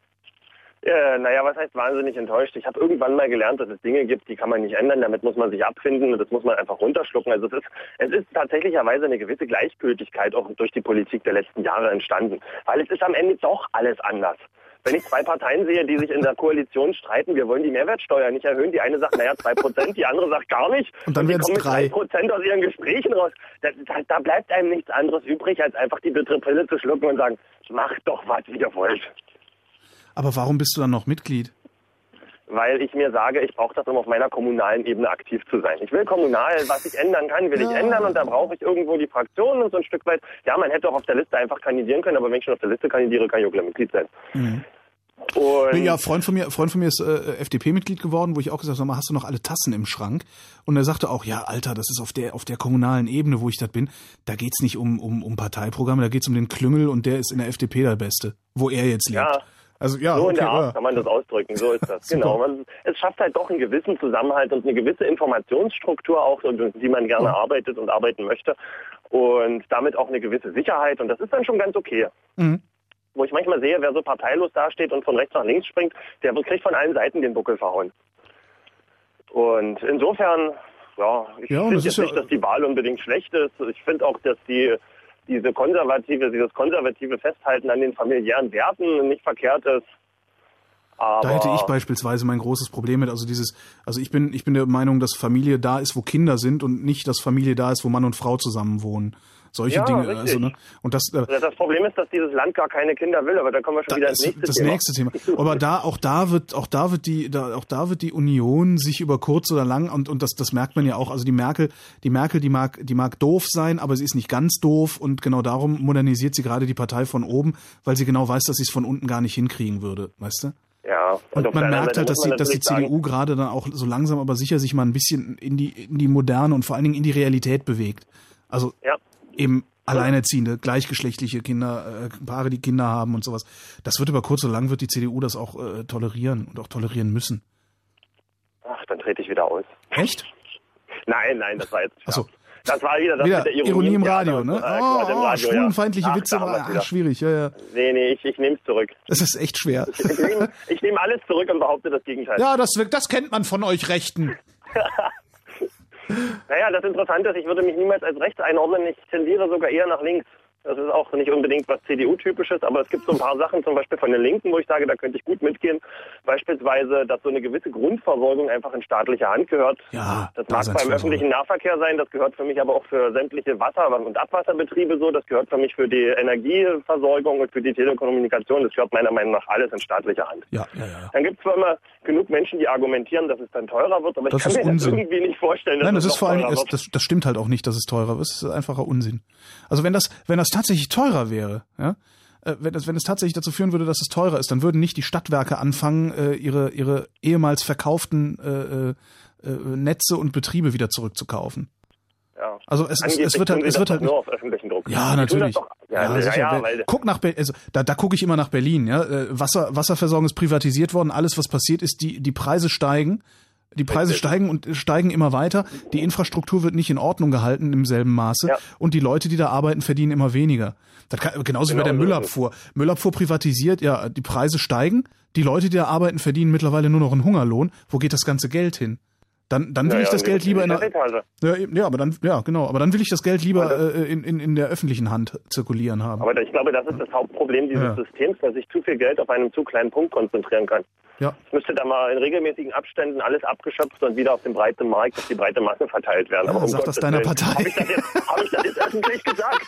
Äh, naja, was heißt wahnsinnig enttäuscht? Ich habe irgendwann mal gelernt, dass es Dinge gibt, die kann man nicht ändern. Damit muss man sich abfinden und das muss man einfach runterschlucken. Also es ist, es ist tatsächlicherweise eine gewisse Gleichgültigkeit auch durch die Politik der letzten Jahre entstanden. Weil es ist am Ende doch alles anders. Wenn ich zwei Parteien sehe, die sich in der Koalition streiten, wir wollen die Mehrwertsteuer nicht erhöhen. Die eine sagt, naja, zwei Prozent, die andere sagt gar nicht. Und dann werden es drei. drei Prozent aus ihren Gesprächen raus. Da, da, da bleibt einem nichts anderes übrig, als einfach die bittere Pille zu schlucken und sagen, macht doch was, wie ihr wollt. Aber warum bist du dann noch Mitglied? Weil ich mir sage, ich brauche das, um auf meiner kommunalen Ebene aktiv zu sein. Ich will kommunal, was ich ändern kann, will ja. ich ändern und da brauche ich irgendwo die Fraktionen und so ein Stück weit. Ja, man hätte auch auf der Liste einfach kandidieren können, aber wenn ich schon auf der Liste kandidiere, kann ich auch gleich Mitglied sein. Mhm. Und ja, Freund von mir, Freund von mir ist äh, F D P-Mitglied geworden, wo ich auch gesagt habe, hast du noch alle Tassen im Schrank? Und er sagte auch, ja, Alter, das ist auf der auf der kommunalen Ebene, wo ich das bin, da geht's nicht um um um Parteiprogramme, da geht's um den Klüngel und der ist in der F D P der Beste, wo er jetzt lebt. Ja. Also ja, so okay, in der Art ja. kann man das ausdrücken, so ist das. Genau. Man, es schafft halt doch einen gewissen Zusammenhalt und eine gewisse Informationsstruktur auch, die man gerne mhm. arbeitet und arbeiten möchte. Und damit auch eine gewisse Sicherheit. Und das ist dann schon ganz okay. Mhm. Wo ich manchmal sehe, wer so parteilos dasteht und von rechts nach links springt, der kriegt von allen Seiten den Buckel verhauen. Und insofern, ja, ich ja, finde jetzt ja nicht, dass die Wahl unbedingt schlecht ist. Ich finde auch, dass die diese konservative, dieses konservative Festhalten an den familiären Werten nicht verkehrt ist. Aber da hätte ich beispielsweise mein großes Problem mit. Also dieses, also ich bin, ich bin der Meinung, dass Familie da ist, wo Kinder sind und nicht, dass Familie da ist, wo Mann und Frau zusammen wohnen. Solche ja, Dinge. Richtig. Also, ne? Und das, äh, das Problem ist, dass dieses Land gar keine Kinder will, aber da kommen wir schon da wieder ins nächste das Thema. nächste Thema. Aber da, auch da wird, auch da wird die, da, auch da wird die Union sich über kurz oder lang, und, und das, das merkt man ja auch. Also die Merkel, die Merkel, die mag, die mag doof sein, aber sie ist nicht ganz doof, und genau darum modernisiert sie gerade die Partei von oben, weil sie genau weiß, dass sie es von unten gar nicht hinkriegen würde, weißt du? Ja. Und, und man merkt halt, dass die, dass die C D U gerade dann auch so langsam aber sicher sich mal ein bisschen in die, in die Moderne und vor allen Dingen in die Realität bewegt. Also, ja. eben Alleinerziehende, gleichgeschlechtliche Kinder, äh, Paare, die Kinder haben und sowas. Das wird über kurz oder lang, wird die C D U das auch äh, tolerieren und auch tolerieren müssen. Ach, dann trete ich wieder aus. Echt? Nein, nein, das war jetzt... Ach so. Das war wieder das wieder mit der Ironie, Ironie im ja, Radio, ne? Äh, oh, im oh, Radio, schwulenfeindliche ja. Witze, Ach, ah, schwierig, ja, ja. Nee, nee, ich, ich nehme es zurück. Das ist echt schwer. Ich, ich nehme ich nehm alles zurück und behaupte das Gegenteil. Ja, das, das kennt man von euch Rechten. Naja, das Interessante ist, ich würde mich niemals als rechts einordnen, ich tendiere sogar eher nach links. Das ist auch nicht unbedingt was C D U-typisches, aber es gibt so ein paar Sachen, zum Beispiel von den Linken, wo ich sage, da könnte ich gut mitgehen. Beispielsweise, dass so eine gewisse Grundversorgung einfach in staatliche Hand gehört. Ja, das mag beim öffentlichen Nahverkehr sein, das gehört für mich aber auch für sämtliche Wasser- und Abwasserbetriebe so. Das gehört für mich für die Energieversorgung und für die Telekommunikation. Das gehört meiner Meinung nach alles in staatliche Hand. Ja, ja, ja. Dann gibt es zwar immer genug Menschen, die argumentieren, dass es dann teurer wird, aber das ich kann mir Unsinn. das irgendwie nicht vorstellen, dass Nein, das es ist vor allem, teurer es, wird. das, das stimmt halt auch nicht, dass es teurer wird. Es ist einfacher Unsinn. Also wenn das, wenn das tatsächlich teurer wäre, ja, äh, wenn es, wenn es tatsächlich dazu führen würde, dass es teurer ist, dann würden nicht die Stadtwerke anfangen, äh, ihre, ihre ehemals verkauften äh, äh, Netze und Betriebe wieder zurückzukaufen. Ja. Also es, es, es wird halt, es wird halt nur auf öffentlichen Druck. Ja, natürlich. Doch, ja, ja, ja, sicher. ja, weil Guck nach, Be- also da, da gucke ich immer nach Berlin. Ja, Wasser, Wasserversorgung ist privatisiert worden. Alles, was passiert ist, die die Preise steigen. Die Preise steigen und steigen immer weiter. Die Infrastruktur wird nicht in Ordnung gehalten im selben Maße. Ja. Und die Leute, die da arbeiten, verdienen immer weniger. Das kann, genauso wie Genau bei der so Müllabfuhr. Müllabfuhr privatisiert, ja, die Preise steigen. Die Leute, die da arbeiten, verdienen mittlerweile nur noch einen Hungerlohn. Wo geht das ganze Geld hin? Dann, dann will ja, ich das ja, Geld lieber in der, Etage. ja, ja, aber dann, ja, genau, aber dann will ich das Geld lieber äh, in, in, in der öffentlichen Hand zirkulieren haben. Aber ich glaube, das ist das Hauptproblem dieses Ja. Systems, dass sich zu viel Geld auf einen zu kleinen Punkt konzentrieren kann. Ja. Es müsste da mal in regelmäßigen Abständen alles abgeschöpft und wieder auf dem breiten Markt, auf die breite Masse verteilt werden. Ja, Aber um sag das Gottes deiner Willen, Partei. Habe ich, das jetzt- hab ich das jetzt öffentlich gesagt?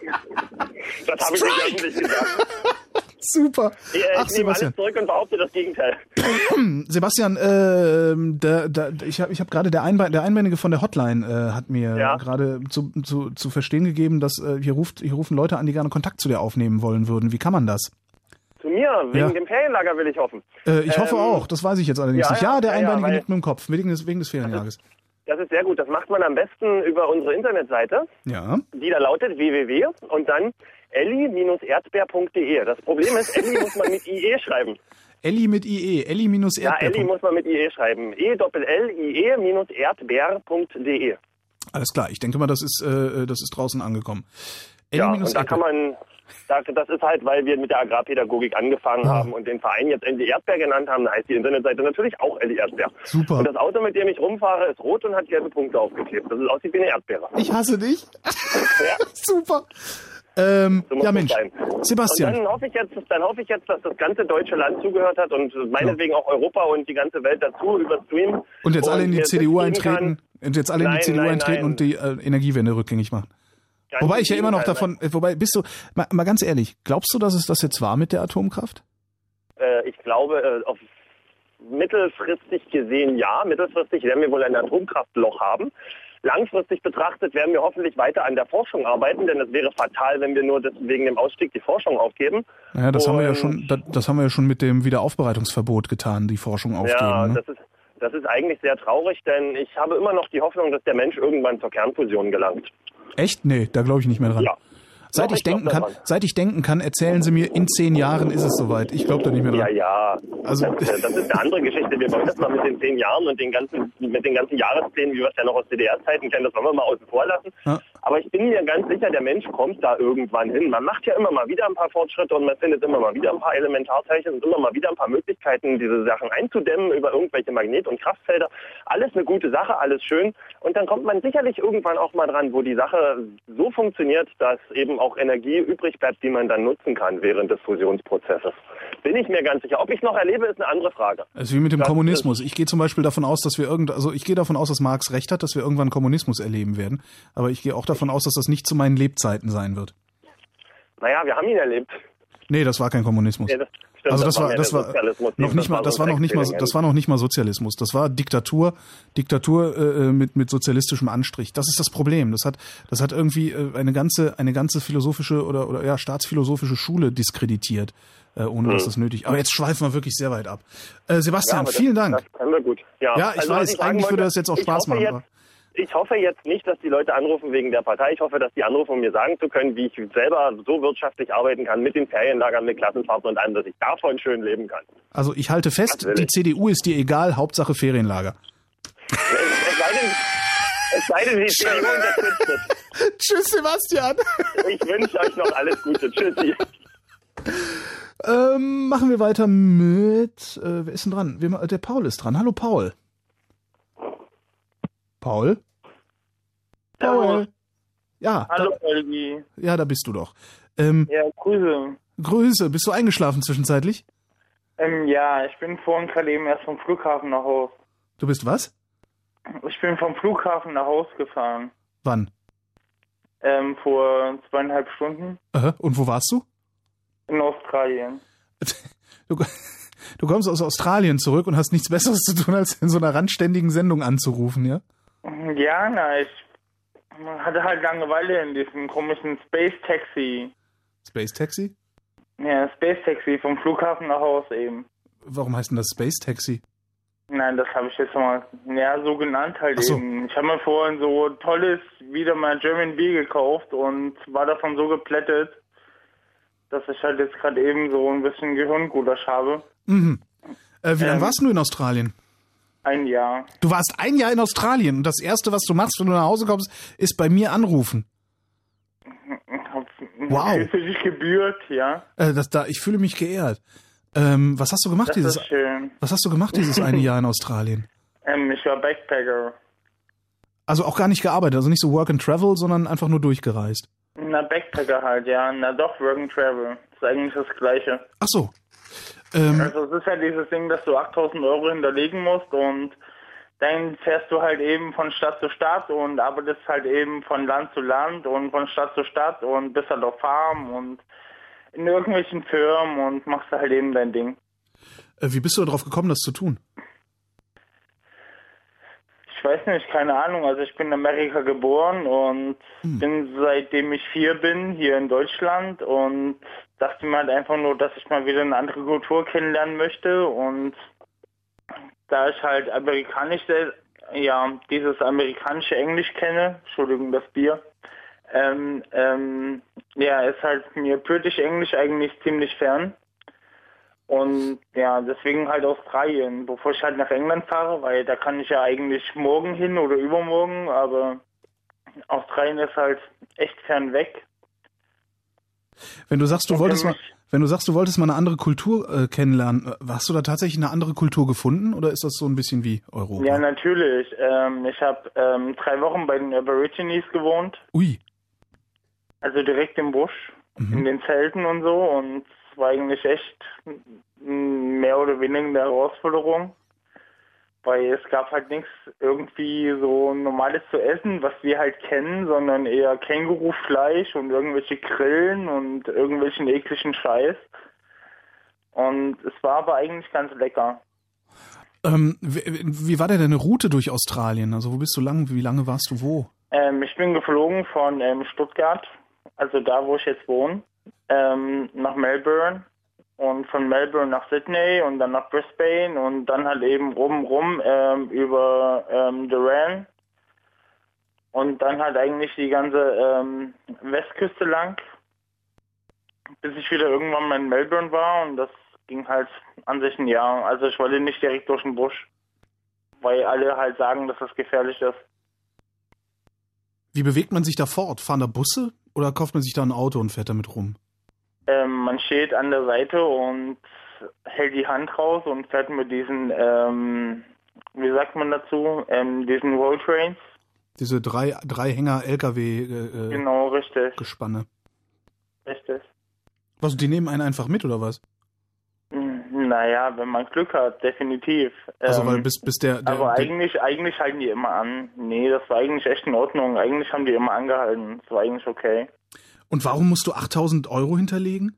Das habe ich nicht öffentlich gesagt. Super. Ich, Ach, ich nehme alles Sebastian. zurück und behaupte das Gegenteil. Sebastian, äh, der, der, ich habe ich hab gerade der, Einbe der Einbändige von der Hotline äh, hat mir Ja. gerade zu, zu, zu verstehen gegeben, dass äh, hier, ruft, hier rufen Leute an, die gerne Kontakt zu dir aufnehmen wollen würden. Wie kann man das? Zu mir, wegen Ja. dem Ferienlager will ich hoffen. Äh, ich hoffe Ähm, auch, das weiß ich jetzt allerdings ja, nicht. Ja, ja, der ja, ja, Einbeinige weil- nickt mit dem Kopf, wegen des, wegen des Ferienjahres. Das ist sehr gut. Das macht man am besten über unsere Internetseite, Ja. die da lautet w w w und dann elli Bindestrich erdbeer punkt d e. Das Problem ist, Elli muss man mit I E schreiben. Elli mit I E, Elli minus Ja, Erdbeer. Elli muss man mit I E schreiben. E Doppel L I E minus erdbeer punkt d e. Alles klar, ich denke mal, das ist, äh, das ist draußen angekommen. Elli Ja, minus und da kann man, da, das ist halt, weil wir mit der Agrarpädagogik angefangen Ja. haben und den Verein jetzt Elli Erdbeer genannt haben, da heißt die Internetseite natürlich auch Elli Erdbeer. Super. Und das Auto, mit dem ich rumfahre, ist rot und hat gelbe Punkte aufgeklebt. Das ist aussieht wie eine Erdbeere. Ich hasse dich. Ja. Super. Ähm, So muss ja es Mensch, sein. Sebastian. Und dann hoffe ich jetzt, dann hoffe ich jetzt, dass das ganze deutsche Land zugehört hat und meinetwegen auch Europa und die ganze Welt dazu über Stream. Und jetzt alle in die mir C D U mitgeben kann. eintreten, und jetzt alle in die Nein, C D U nein, eintreten nein. und die äh, Energiewende rückgängig machen. Ganz Wobei ich ja im immer noch Gegenteil, davon, äh, wobei bist du, mal, mal ganz ehrlich, glaubst du, dass es das jetzt war mit der Atomkraft? Äh, ich glaube, äh, auf mittelfristig gesehen ja. Mittelfristig werden wir wohl ein Atomkraftloch haben. Langfristig betrachtet werden wir hoffentlich weiter an der Forschung arbeiten, denn es wäre fatal, wenn wir nur des, wegen dem Ausstieg die Forschung aufgeben. Ja, das haben wir ja Und- schon, das, das haben wir ja schon mit dem Wiederaufbereitungsverbot getan, die Forschung aufgeben. Ja, ne? das ist, das ist eigentlich sehr traurig, denn ich habe immer noch die Hoffnung, dass der Mensch irgendwann zur Kernfusion gelangt. Echt? Nee, da glaube ich nicht mehr dran. Ja. Seit Doch, ich ich glaub denken kann, daran. seit ich denken kann, erzählen Sie mir, in zehn Jahren ist es soweit. Ich glaube da nicht mehr Ja, dran. ja. Also- das, das ist eine andere Geschichte. Wir wollen das mal mit den zehn Jahren und den ganzen, mit den ganzen Jahresplänen, wie wir es ja noch aus D D R-Zeiten kennen, das wollen wir mal außen vor lassen. Ja. Aber Aber ich bin mir ganz sicher, der Mensch kommt da irgendwann hin. Man macht ja immer mal wieder ein paar Fortschritte und man findet immer mal wieder ein paar Elementarteilchen und immer mal wieder ein paar Möglichkeiten, diese Sachen einzudämmen über irgendwelche Magnet- und Kraftfelder. Alles eine gute Sache, alles schön. Und dann kommt man sicherlich irgendwann auch mal dran, wo die Sache so funktioniert, dass eben auch Energie übrig bleibt, die man dann nutzen kann während des Fusionsprozesses. Bin ich mir ganz sicher. Ob ich es noch erlebe, ist eine andere Frage. Also wie mit dem das Kommunismus. Ich gehe zum Beispiel davon aus, dass wir irgend, also ich gehe davon aus, dass Marx recht hat, dass wir irgendwann Kommunismus erleben werden. Aber ich gehe auch davon aus, dass das nicht zu meinen Lebzeiten sein wird. Naja, wir haben ihn erlebt. Nee, das war kein Kommunismus. Nee, das stimmt, also das, das war, war das war noch nicht mal, das war noch nicht mal, das war noch nicht mal Sozialismus. Das war Diktatur, Diktatur äh, mit mit sozialistischem Anstrich. Das ist das Problem. Das hat, das hat irgendwie äh, eine ganze, eine ganze philosophische oder oder ja staatsphilosophische Schule diskreditiert, äh, ohne hm. dass das nötig. Aber jetzt schweifen wir wirklich sehr weit ab. Äh, Sebastian, ja, vielen das, Dank. Das können wir gut. Ja, ja ich also, weiß. Ich eigentlich wollte, würde das jetzt auch Spaß machen. Jetzt, Ich hoffe jetzt nicht, dass die Leute anrufen wegen der Partei. Ich hoffe, dass die anrufen, um mir sagen zu können, wie ich selber so wirtschaftlich arbeiten kann mit den Ferienlagern, mit Klassenfahrten und allem, dass ich davon schön leben kann. Also ich halte fest, die C D U ist dir egal, Hauptsache Ferienlager. Es sei denn, es sei denn, die C D U unterstützt es. Tschüss, Sebastian. Ich wünsche euch noch alles Gute. Tschüssi. Ähm, machen wir weiter mit, äh, wer ist denn dran? Wer, der Paul ist dran. Hallo Paul. Paul? Paul? Ja. Hallo, da, Elgi. Ja, da bist du doch. Ähm, ja, Grüße. Grüße. Bist du eingeschlafen zwischenzeitlich? Ähm, ja, ich bin vorhin gerade eben erst vom Flughafen nach Haus. Du bist was? Ich bin vom Flughafen nach Haus gefahren. Wann? Ähm, vor zweieinhalb Stunden. Aha. Und wo warst du? In Australien. Du, du kommst aus Australien zurück und hast nichts Besseres zu tun, als in so einer randständigen Sendung anzurufen, ja? Ja, na, ich hatte halt Langeweile in diesem komischen Space Taxi. Space Taxi? Ja, Space Taxi vom Flughafen nach Haus eben. Warum heißt denn das Space Taxi? Nein, das habe ich jetzt mal ja, so genannt halt so. eben. Ich habe mir vorhin so tolles wieder mal German Beer gekauft und war davon so geplättet, dass ich halt jetzt gerade eben so ein bisschen Gehirngulasch habe. Mhm. Äh, wie ähm, lange warst du in Australien? Ein Jahr. Du warst ein Jahr in Australien und das Erste, was du machst, wenn du nach Hause kommst, ist bei mir anrufen. Wow. Ist für dich gebührt, ja. Äh, das, da, ich fühle mich geehrt. Ähm, was hast du gemacht das dieses? Ist schön. Was hast du gemacht dieses eine Jahr in Australien? Ähm, ich war Backpacker. Also auch gar nicht gearbeitet, also nicht so Work and Travel, sondern einfach nur durchgereist. Na, Backpacker halt, ja. Na doch, Work and Travel. Das ist eigentlich das Gleiche. Ach so. Ähm, also es ist ja dieses Ding, dass du achttausend Euro hinterlegen musst und dann fährst du halt eben von Stadt zu Stadt und arbeitest halt eben von Land zu Land und von Stadt zu Stadt und bist halt auf Farm und in irgendwelchen Firmen und machst halt eben dein Ding. Äh, wie bist du darauf gekommen, das zu tun? Ich weiß nicht, keine Ahnung. Also ich bin in Amerika geboren und hm. bin seitdem ich vier bin hier in Deutschland und dachte mir halt einfach nur, dass ich mal wieder eine andere Kultur kennenlernen möchte und da ich halt amerikanisch, ja, dieses amerikanische Englisch kenne, Entschuldigung, das Bier, ähm, ähm, ja, ist halt mir britisch Englisch eigentlich ziemlich fern. Und ja, deswegen halt Australien, bevor ich halt nach England fahre, weil da kann ich ja eigentlich morgen hin oder übermorgen, aber Australien ist halt echt fern weg. Wenn du sagst, du Und wolltest mal, mich, wenn du sagst, du wolltest mal eine andere Kultur äh, kennenlernen, hast du da tatsächlich eine andere Kultur gefunden oder ist das so ein bisschen wie Europa? Ja, natürlich. Ähm, ich habe ähm, drei Wochen bei den Aborigines gewohnt. Ui. Also direkt im Busch, mhm. in den Zelten und so und es war eigentlich echt mehr oder weniger eine Herausforderung, weil es gab halt nichts irgendwie so Normales zu essen, was wir halt kennen, sondern eher Kängurufleisch und irgendwelche Grillen und irgendwelchen ekligen Scheiß. Und es war aber eigentlich ganz lecker. Ähm, wie, wie war denn deine Route durch Australien? Also wo bist du lang? Wie lange warst du wo? Ähm, ich bin geflogen von ähm, Stuttgart, also da, wo ich jetzt wohne, ähm, nach Melbourne. Und von Melbourne nach Sydney und dann nach Brisbane und dann halt eben oben rum ähm, über ähm, Durham und dann halt eigentlich die ganze ähm, Westküste lang, bis ich wieder irgendwann mal in Melbourne war und das ging halt an sich ein Jahr. Also ich wollte nicht direkt durch den Busch, weil alle halt sagen, dass das gefährlich ist. Wie bewegt man sich da fort? Fahren da Busse oder kauft man sich da ein Auto und fährt damit rum? Ähm, man steht an der Seite und hält die Hand raus und fährt mit diesen, ähm, wie sagt man dazu, ähm, diesen Rolltrains. Diese drei, drei Hänger-L K W äh, genau, richtig. Gespanne. Richtig. Was, die nehmen einen einfach mit, oder was? Naja, wenn man Glück hat, definitiv. Also, ähm, weil bis, bis der... der aber der, eigentlich, eigentlich halten die immer an. Nee, das war eigentlich echt in Ordnung. Eigentlich haben die immer angehalten. Das war eigentlich okay. Und warum musst du achttausend Euro hinterlegen?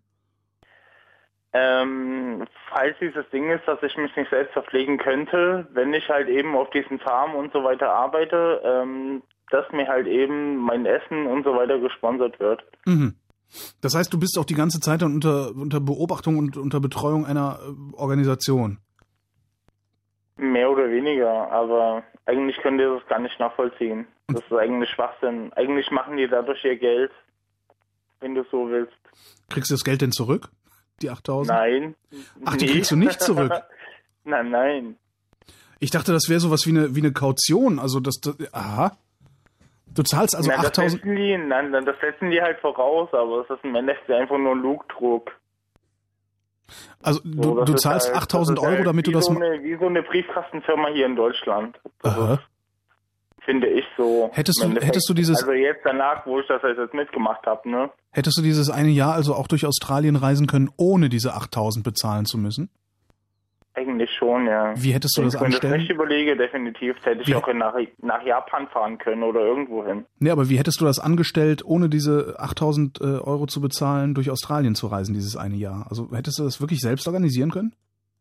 Ähm, falls dieses Ding ist, dass ich mich nicht selbst verpflegen könnte, wenn ich halt eben auf diesen Farmen und so weiter arbeite, ähm, dass mir halt eben mein Essen und so weiter gesponsert wird. Mhm. Das heißt, du bist auch die ganze Zeit dann unter, unter Beobachtung und unter Betreuung einer äh, Organisation? Mehr oder weniger, aber eigentlich können die das gar nicht nachvollziehen. Das ist eigentlich Schwachsinn. Eigentlich machen die dadurch ihr Geld, wenn du so willst. Kriegst du das Geld denn zurück? Die achttausend? Nein. Ach, die kriegst du nicht zurück? Nein, nein. Ich dachte, das wäre sowas wie eine, wie eine Kaution. Also das, das aha. Du zahlst also nein, achttausend... Das setzen die, nein, das setzen die halt voraus, aber es ist im Endeffekt einfach nur ein Lugdruck. Also so, du, du zahlst halt, achttausend Euro, halt damit du das... So eine, wie so eine Briefkastenfirma hier in Deutschland. Aha. Finde ich so. Hättest du, hättest du dieses... Also jetzt danach, wo ich das jetzt mitgemacht habe, ne? Hättest du dieses eine Jahr also auch durch Australien reisen können, ohne diese achttausend bezahlen zu müssen? Eigentlich schon, ja. Wie hättest du das anstellen? Wenn ich das nicht überlege, definitiv hätte ich wie? auch nach, nach Japan fahren können oder irgendwo hin. Nee, aber wie hättest du das angestellt, ohne diese achttausend äh, Euro zu bezahlen, durch Australien zu reisen, dieses eine Jahr? Also hättest du das wirklich selbst organisieren können?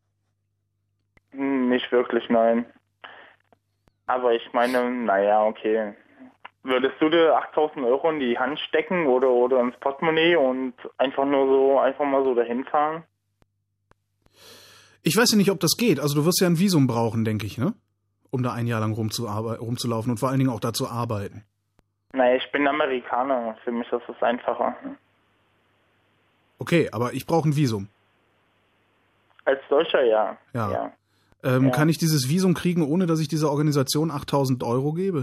Hm, nicht wirklich, nein. Aber ich meine, naja, okay. Würdest du dir achttausend Euro in die Hand stecken oder, oder ins Portemonnaie und einfach nur so, einfach mal so dahin fahren? Ich weiß ja nicht, ob das geht. Also du wirst ja ein Visum brauchen, denke ich, ne? Um da ein Jahr lang rumzulaufen und vor allen Dingen auch da zu arbeiten. Naja, ich bin Amerikaner. Für mich ist das einfacher. Okay, aber ich brauche ein Visum. Als Deutscher, ja. Ja. ja. Ähm, ja. Kann ich dieses Visum kriegen, ohne dass ich dieser Organisation achttausend Euro gebe?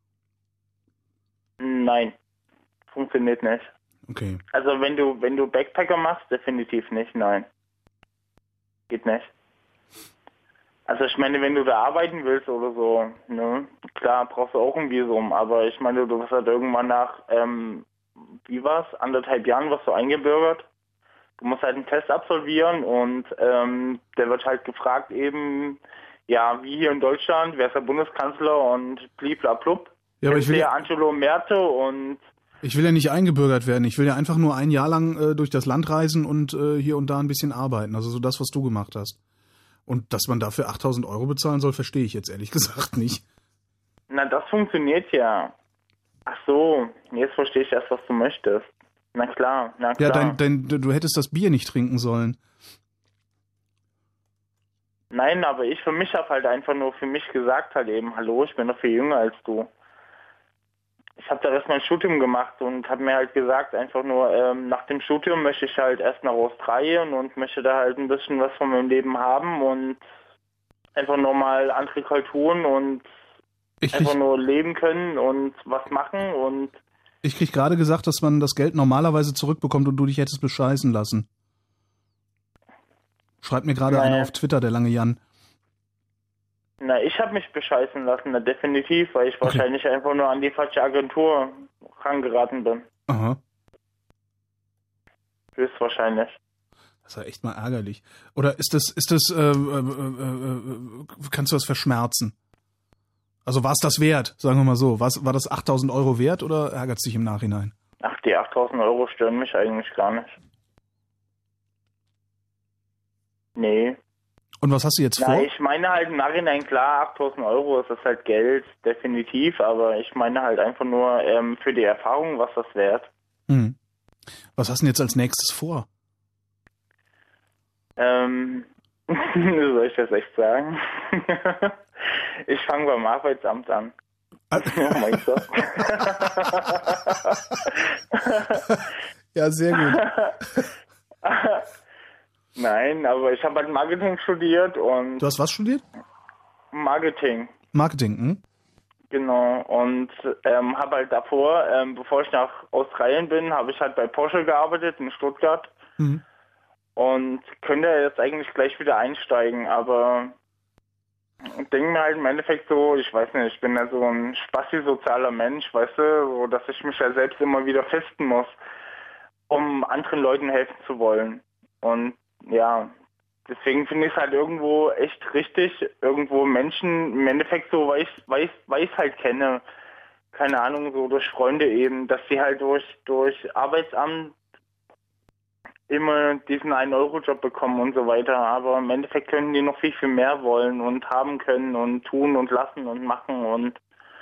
Nein, funktioniert nicht. Okay. Also wenn du wenn du Backpacker machst, definitiv nicht, nein. Geht nicht. Also ich meine, wenn du da arbeiten willst oder so, ne, klar brauchst du auch ein Visum, aber ich meine, du wirst halt irgendwann nach, ähm, wie war's, anderthalb Jahren wirst du eingebürgert. Du musst halt einen Test absolvieren und ähm, der wird halt gefragt eben, ja, wie hier in Deutschland, wer ist der Bundeskanzler und bliblablub. Ja, aber ich will ja, Angelo Merte und ich will ja nicht eingebürgert werden. Ich will ja einfach nur ein Jahr lang äh, durch das Land reisen und äh, hier und da ein bisschen arbeiten. Also so das, was du gemacht hast. Und dass man dafür achttausend Euro bezahlen soll, verstehe ich jetzt ehrlich gesagt nicht. Na, das funktioniert ja. Ach so, jetzt verstehe ich erst, was du möchtest. Na klar, na klar. Ja, dein, dein, du hättest das Bier nicht trinken sollen. Nein, aber ich für mich habe halt einfach nur für mich gesagt halt eben, hallo, ich bin doch viel jünger als du. Ich habe da erst mein Studium gemacht und habe mir halt gesagt, einfach nur, ähm, nach dem Studium möchte ich halt erst nach Australien und möchte da halt ein bisschen was von meinem Leben haben und einfach nur mal andere Kulturen und ich einfach krieg, nur leben können und was machen und... Ich krieg gerade gesagt, dass man das Geld normalerweise zurückbekommt und du dich hättest bescheißen lassen. Schreibt mir gerade einer auf Twitter, der lange Jan. Na, ich habe mich bescheißen lassen, na, definitiv, weil ich okay. wahrscheinlich einfach nur an die falsche Agentur rangeraten bin. Aha. Höchstwahrscheinlich. Das ist ja echt mal ärgerlich. Oder ist das, ist das, äh, äh, äh, kannst du das verschmerzen? Also war es das wert, sagen wir mal so? War's, war das achttausend Euro wert oder ärgert es dich im Nachhinein? Ach, die achttausend Euro stören mich eigentlich gar nicht. Nee. Und was hast du jetzt Na, vor? ich meine halt im Nachhinein, klar, achttausend Euro ist das halt Geld, definitiv, aber ich meine halt einfach nur ähm, für die Erfahrung, was das wert. Hm. Was hast du denn jetzt als nächstes vor? Ähm, soll ich das echt sagen? Ich fange beim Arbeitsamt an. Meinst du? Ja, sehr gut. Nein, aber ich habe halt Marketing studiert und... Du hast was studiert? Marketing. Marketing, hm? Genau, und ähm, habe halt davor, ähm, bevor ich nach Australien bin, habe ich halt bei Porsche gearbeitet in Stuttgart. Mhm. Und könnte jetzt eigentlich gleich wieder einsteigen, aber ich denke mir halt im Endeffekt so, ich weiß nicht, ich bin ja so ein spasti-sozialer Mensch, weißt du, so, dass ich mich ja selbst immer wieder festen muss, um anderen Leuten helfen zu wollen. Und ja, deswegen finde ich es halt irgendwo echt richtig, irgendwo Menschen im Endeffekt so, weil ich weil ich, weil ich halt kenne, keine Ahnung, so durch Freunde eben, dass sie halt durch, durch Arbeitsamt immer diesen einen Euro Job bekommen und so weiter, aber im Endeffekt können die noch viel, viel mehr wollen und haben können und tun und lassen und machen und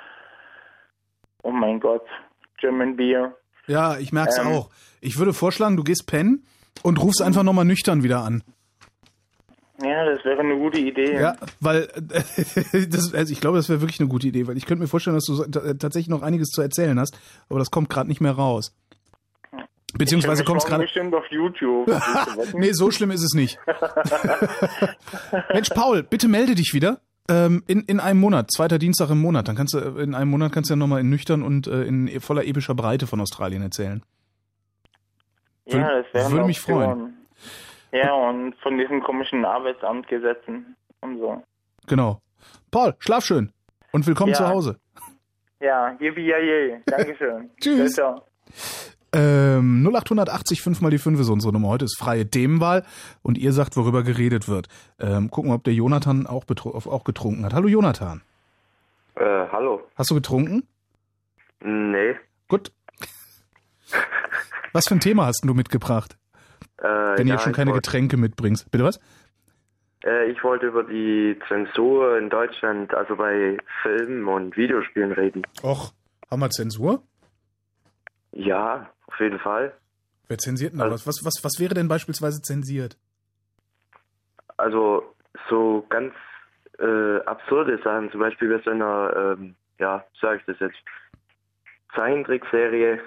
oh mein Gott, German Beer. Ja, ich merk's Ähm, auch. Ich würde vorschlagen, du gehst pennen und rufst einfach nochmal nüchtern wieder an. Ja, das wäre eine gute Idee. Ja, weil äh, das, also ich glaube, das wäre wirklich eine gute Idee, weil ich könnte mir vorstellen, dass du so, t- tatsächlich noch einiges zu erzählen hast, aber das kommt gerade nicht mehr raus. Beziehungsweise kommt es gerade. Bestimmt auf YouTube. Nee, so schlimm ist es nicht. Mensch, Paul, bitte melde dich wieder. Ähm, in, in einem Monat, zweiter Dienstag im Monat. Dann kannst du, in einem Monat kannst du ja nochmal in nüchtern und äh, in voller epischer Breite von Australien erzählen. Würde, Ja, das wäre würde mich freuen. Ja, und von diesen komischen Arbeitsamtgesetzen und so. Genau. Paul, schlaf schön. Und willkommen Ja. zu Hause. Ja, yippie yay. Dankeschön. Tschüss. Ciao, ciao. Ähm, null acht achtzig fünf mal die fünf ist unsere Nummer. Heute ist freie Themenwahl und ihr sagt, worüber geredet wird. Ähm, gucken wir, ob der Jonathan auch, betru- auch getrunken hat. Hallo Jonathan. Äh, hallo. Hast du getrunken? Nee. Gut. Was für ein Thema hast denn du mitgebracht? Äh, Wenn du ja, jetzt schon ich keine wollt- Getränke mitbringst. Bitte was? Äh, ich wollte über die Zensur in Deutschland, also bei Filmen und Videospielen reden. Och, haben wir Zensur? Ja, auf jeden Fall. Wer zensiert denn da was? Was, was? Was wäre denn beispielsweise zensiert? Also so ganz äh, absurde Sachen, zum Beispiel bei so einer, ähm, ja, sag ich das jetzt, Zeichentrickserie,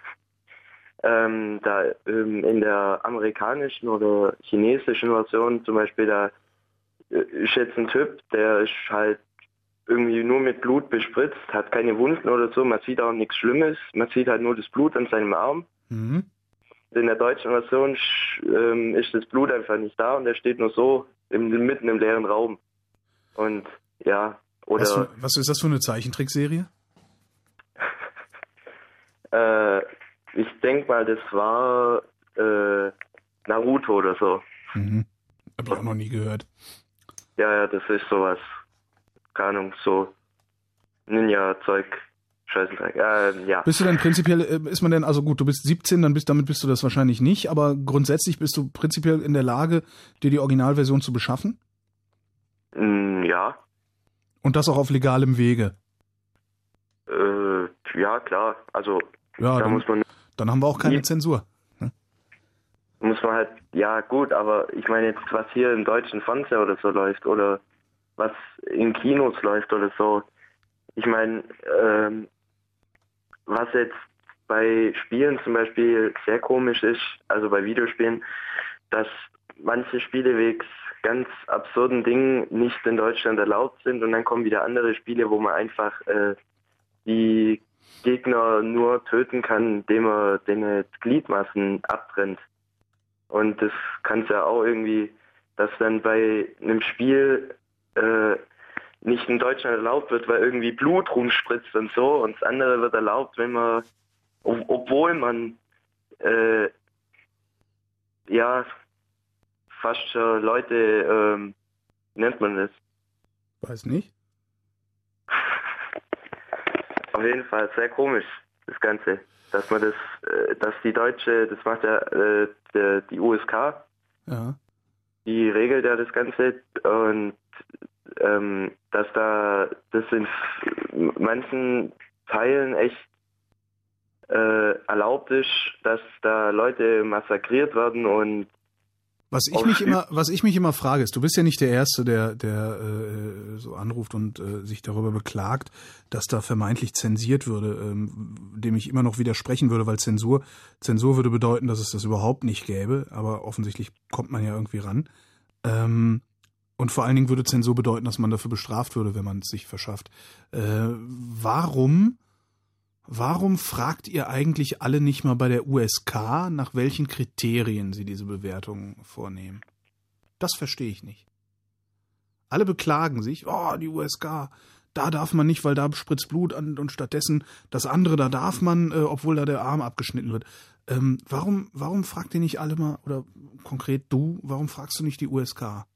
ähm, da ähm, in der amerikanischen oder chinesischen Version zum Beispiel, da äh, ist jetzt ein Typ, der ist halt irgendwie nur mit Blut bespritzt, hat keine Wunden oder so, man sieht auch nichts Schlimmes, man sieht halt nur das Blut an seinem Arm. Mhm. In der deutschen Version sch- ähm, ist das Blut einfach nicht da und er steht nur so im, mitten im leeren Raum. Und ja, oder Was, für, was ist das für eine Zeichentrickserie? äh, ich denke mal, das war äh, Naruto oder so. Mhm. Hab ich auch noch nie gehört. Ja, ja, das ist sowas. Keine Ahnung, so Ninja-Zeug, Scheißendreck. Äh, ja. Bist du denn prinzipiell, äh, ist man denn, also gut, du bist siebzehn, dann bist, damit bist du das wahrscheinlich nicht, aber grundsätzlich bist du prinzipiell in der Lage, dir die Originalversion zu beschaffen? Mm, ja. Und das auch auf legalem Wege? Äh, ja, klar. Also, Ja, da dann, muss man dann haben wir auch keine Nie- Zensur. muss man halt, ja gut, aber ich meine jetzt, was hier im deutschen Fernseher oder so läuft oder was in Kinos läuft oder so. Ich meine, ähm, was jetzt bei Spielen zum Beispiel sehr komisch ist, also bei Videospielen, dass manche Spiele wegen ganz absurden Dingen nicht in Deutschland erlaubt sind und dann kommen wieder andere Spiele, wo man einfach äh, die Gegner nur töten kann, indem man denen Gliedmaßen abtrennt. Und das kann es ja auch irgendwie, dass dann bei einem Spiel äh, nicht in Deutschland erlaubt wird, weil irgendwie Blut rumspritzt und so, und das andere wird erlaubt, wenn man, ob, obwohl man äh, ja fast schon Leute, ähm, wie nennt man das? Weiß nicht. Auf jeden Fall sehr komisch, das Ganze. Dass man das, äh, dass die Deutsche, das macht ja äh, der, die U S K, Ja. die regelt ja das Ganze, und ähm, dass da das in f- manchen Teilen echt äh, erlaubt ist, dass da Leute massakriert werden und Was ich mich immer, was ich mich immer frage, ist, du bist ja nicht der Erste, der, der äh, so anruft und äh, sich darüber beklagt, dass da vermeintlich zensiert würde, ähm, dem ich immer noch widersprechen würde, weil Zensur, Zensur würde bedeuten, dass es das überhaupt nicht gäbe, aber offensichtlich kommt man ja irgendwie ran. Ähm, Und vor allen Dingen würde Zensur bedeuten, dass man dafür bestraft würde, wenn man es sich verschafft. Äh, warum, warum fragt ihr eigentlich alle nicht mal bei der U S K, nach welchen Kriterien sie diese Bewertungen vornehmen? Das verstehe ich nicht. Alle beklagen sich, oh, die U S K, da darf man nicht, weil da spritzt Blut an und stattdessen das andere, da darf man, äh, obwohl da der Arm abgeschnitten wird. Ähm, warum, warum fragt ihr nicht alle mal, oder konkret du, warum fragst du nicht die U S K?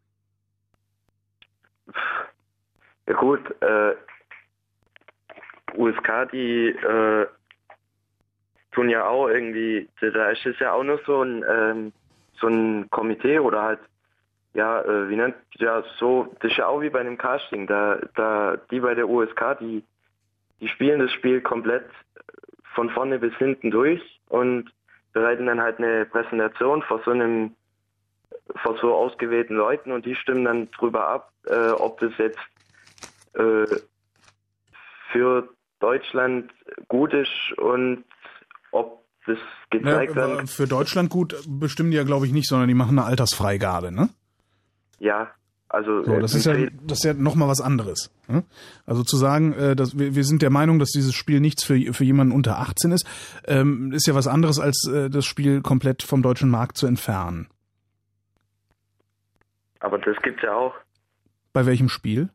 Ja gut, äh, U S K, die äh, tun ja auch irgendwie, da ist es ja auch nur so ein, ähm, so ein Komitee oder halt, ja, äh, wie nennt, ja, so, das ist ja auch wie bei einem Casting, da, da, die bei der U S K, die, die spielen das Spiel komplett von vorne bis hinten durch und bereiten dann halt eine Präsentation vor so einem, vor so ausgewählten Leuten und die stimmen dann drüber ab, äh, ob das jetzt äh, für Deutschland gut ist und ob das gezeigt ja, wird. Für Deutschland gut bestimmen die ja, glaube ich, nicht, sondern die machen eine Altersfreigabe, ne? Ja, also so, das, ist ja, das ist ja nochmal was anderes. Ne? Also zu sagen, äh, dass wir, wir sind der Meinung, dass dieses Spiel nichts für, für jemanden unter achtzehn ist, ähm, ist ja was anderes, als äh, das Spiel komplett vom deutschen Markt zu entfernen. Aber das gibt's ja auch. Bei welchem Spiel?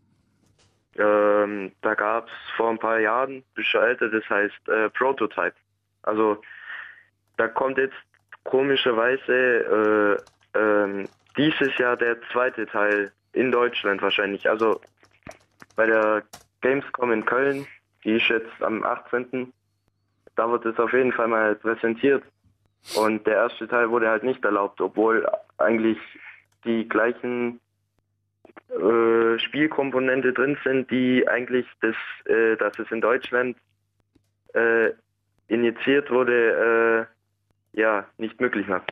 Ähm, da gab's vor ein paar Jahren, bisschen älter, das heißt äh, Prototype. Also da kommt jetzt komischerweise äh, ähm, dieses Jahr der zweite Teil in Deutschland wahrscheinlich. Also bei der Gamescom in Köln, die ist jetzt am achtzehnten Da wird es auf jeden Fall mal präsentiert. Und der erste Teil wurde halt nicht erlaubt, obwohl eigentlich die gleichen äh, Spielkomponente drin sind, die eigentlich das, äh, dass es in Deutschland äh, initiiert wurde, äh, ja, nicht möglich macht.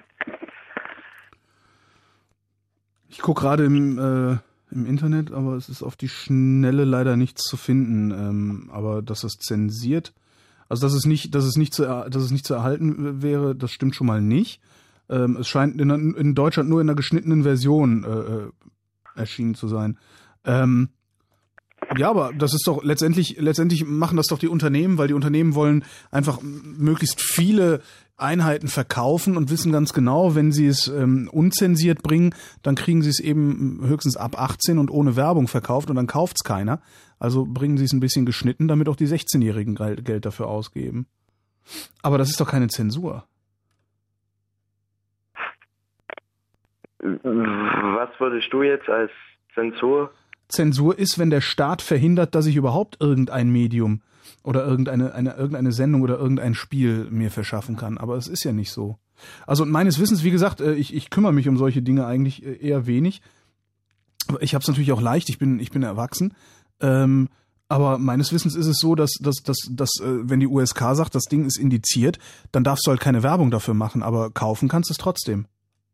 Ich gucke gerade im, äh, im Internet, aber es ist auf die Schnelle leider nichts zu finden. Ähm, aber dass es zensiert, also dass es nicht, dass es nicht zu, dass es nicht zu erhalten wäre, das stimmt schon mal nicht. Ähm, es scheint in, in Deutschland nur in einer geschnittenen Version äh, erschienen zu sein. Ähm, ja, aber das ist doch letztendlich, letztendlich machen das doch die Unternehmen, weil die Unternehmen wollen einfach möglichst viele Einheiten verkaufen und wissen ganz genau, wenn sie es ähm, unzensiert bringen, dann kriegen sie es eben höchstens ab achtzehn und ohne Werbung verkauft und dann kauft's keiner. Also bringen sie es ein bisschen geschnitten, damit auch die sechzehnjährigen Geld dafür ausgeben. Aber das ist doch keine Zensur. Was würdest du jetzt als Zensur? Zensur ist, wenn der Staat verhindert, dass ich überhaupt irgendein Medium oder irgendeine eine, irgendeine Sendung oder irgendein Spiel mir verschaffen kann. Aber es ist ja nicht so. Also meines Wissens, wie gesagt, ich, ich kümmere mich um solche Dinge eigentlich eher wenig. Ich habe es natürlich auch leicht, ich bin, ich bin erwachsen. Ähm, aber meines Wissens ist es so, dass, dass, dass, dass wenn die U S K sagt, das Ding ist indiziert, dann darfst du halt keine Werbung dafür machen, aber kaufen kannst du es trotzdem.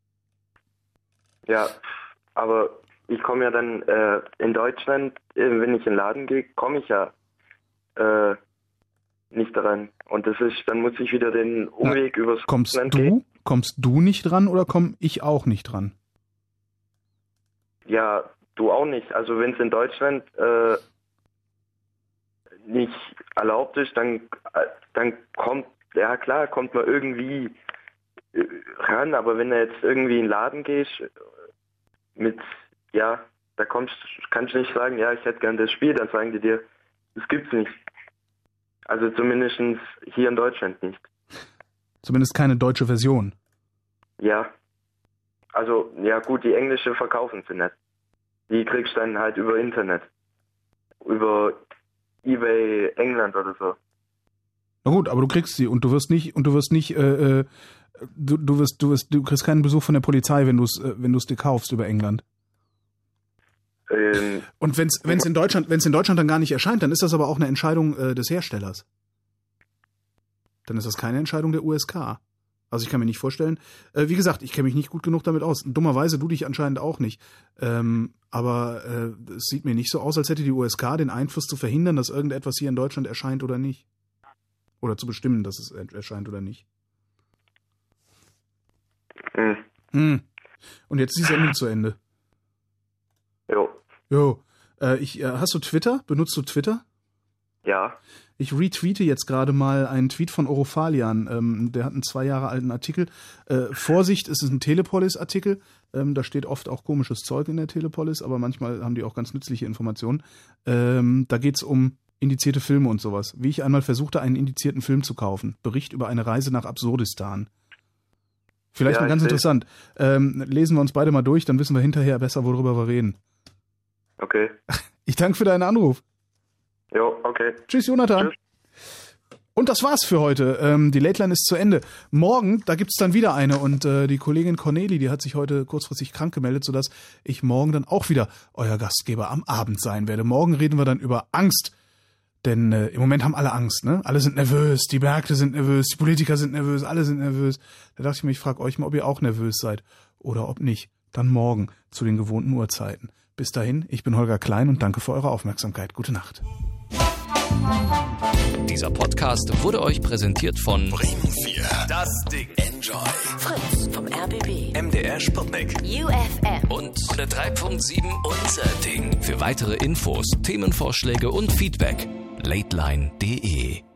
Ja, aber ich komme ja dann äh, in Deutschland, äh, wenn ich in den Laden gehe, komme ich ja äh, nicht dran. Und das ist, dann muss ich wieder den Umweg Na, übers kommst Land gehen. Du, kommst du nicht dran oder komme ich auch nicht dran? Ja, du auch nicht. Also wenn es in Deutschland äh, nicht erlaubt ist, dann, äh, dann kommt, ja klar, kommt man irgendwie äh, ran, aber wenn du jetzt irgendwie in den Laden gehst, mit, ja, da kommst, kannst du nicht sagen, ja, ich hätte gern das Spiel, dann sagen die dir, das gibt's nicht. Also zumindest hier in Deutschland nicht. Zumindest keine deutsche Version. Ja. Also, ja gut, die englische verkaufen sie nicht. Die kriegst du dann halt über Internet. Über eBay England oder so. Na gut, aber du kriegst sie und du wirst nicht, und du wirst nicht, äh, äh, du, du wirst, du wirst, du kriegst keinen Besuch von der Polizei, wenn du es, äh, wenn du es dir kaufst über England. Ähm, und wenn es, wenn es in Deutschland, wenn es in Deutschland dann gar nicht erscheint, dann ist das aber auch eine Entscheidung äh, des Herstellers. Dann ist das keine Entscheidung der U S K. Also ich kann mir nicht vorstellen, äh, wie gesagt, ich kenne mich nicht gut genug damit aus. Dummerweise du dich anscheinend auch nicht. Ähm, aber äh, es sieht mir nicht so aus, als hätte die U S K den Einfluss zu verhindern, dass irgendetwas hier in Deutschland erscheint oder nicht. Oder zu bestimmen, dass es erscheint oder nicht. Hm. Hm. Und jetzt ist die Sendung zu Ende. Jo. Jo. Äh, ich, äh, hast du Twitter? Benutzt du Twitter? Ja. Ich retweete jetzt gerade mal einen Tweet von Orophalian. Ähm, der hat einen zwei Jahre alten Artikel. Äh, Vorsicht, es ist ein Telepolis-Artikel. Ähm, da steht oft auch komisches Zeug in der Telepolis, aber manchmal haben die auch ganz nützliche Informationen. Ähm, da geht's um indizierte Filme und sowas. Wie ich einmal versuchte, einen indizierten Film zu kaufen. Bericht über eine Reise nach Absurdistan. Vielleicht Ja, mal ganz ich will- interessant. Ähm, lesen wir uns beide mal durch, dann wissen wir hinterher besser, worüber wir reden. Okay. Ich danke für deinen Anruf. Jo, okay. Tschüss, Jonathan. Tschüss. Und das war's für heute. Ähm, die Late Line ist zu Ende. Morgen, da gibt's dann wieder eine und äh, die Kollegin Corneli, die hat sich heute kurzfristig krank gemeldet, sodass ich morgen dann auch wieder euer Gastgeber am Abend sein werde. Morgen reden wir dann über Angst. Denn äh, im Moment haben alle Angst, ne? Alle sind nervös, die Märkte sind nervös, die Politiker sind nervös, alle sind nervös. Da dachte ich mir, ich frage euch mal, ob ihr auch nervös seid. Oder ob nicht. Dann morgen zu den gewohnten Uhrzeiten. Bis dahin, ich bin Holger Klein und danke für eure Aufmerksamkeit. Gute Nacht. Dieser Podcast wurde euch präsentiert von Bremen vier. Das Ding. Enjoy. Fritz vom R B B. M D R Sputnik. U F M. und hundert drei Punkt sieben. Unser Ding. Für weitere Infos, Themenvorschläge und Feedback lateline punkt de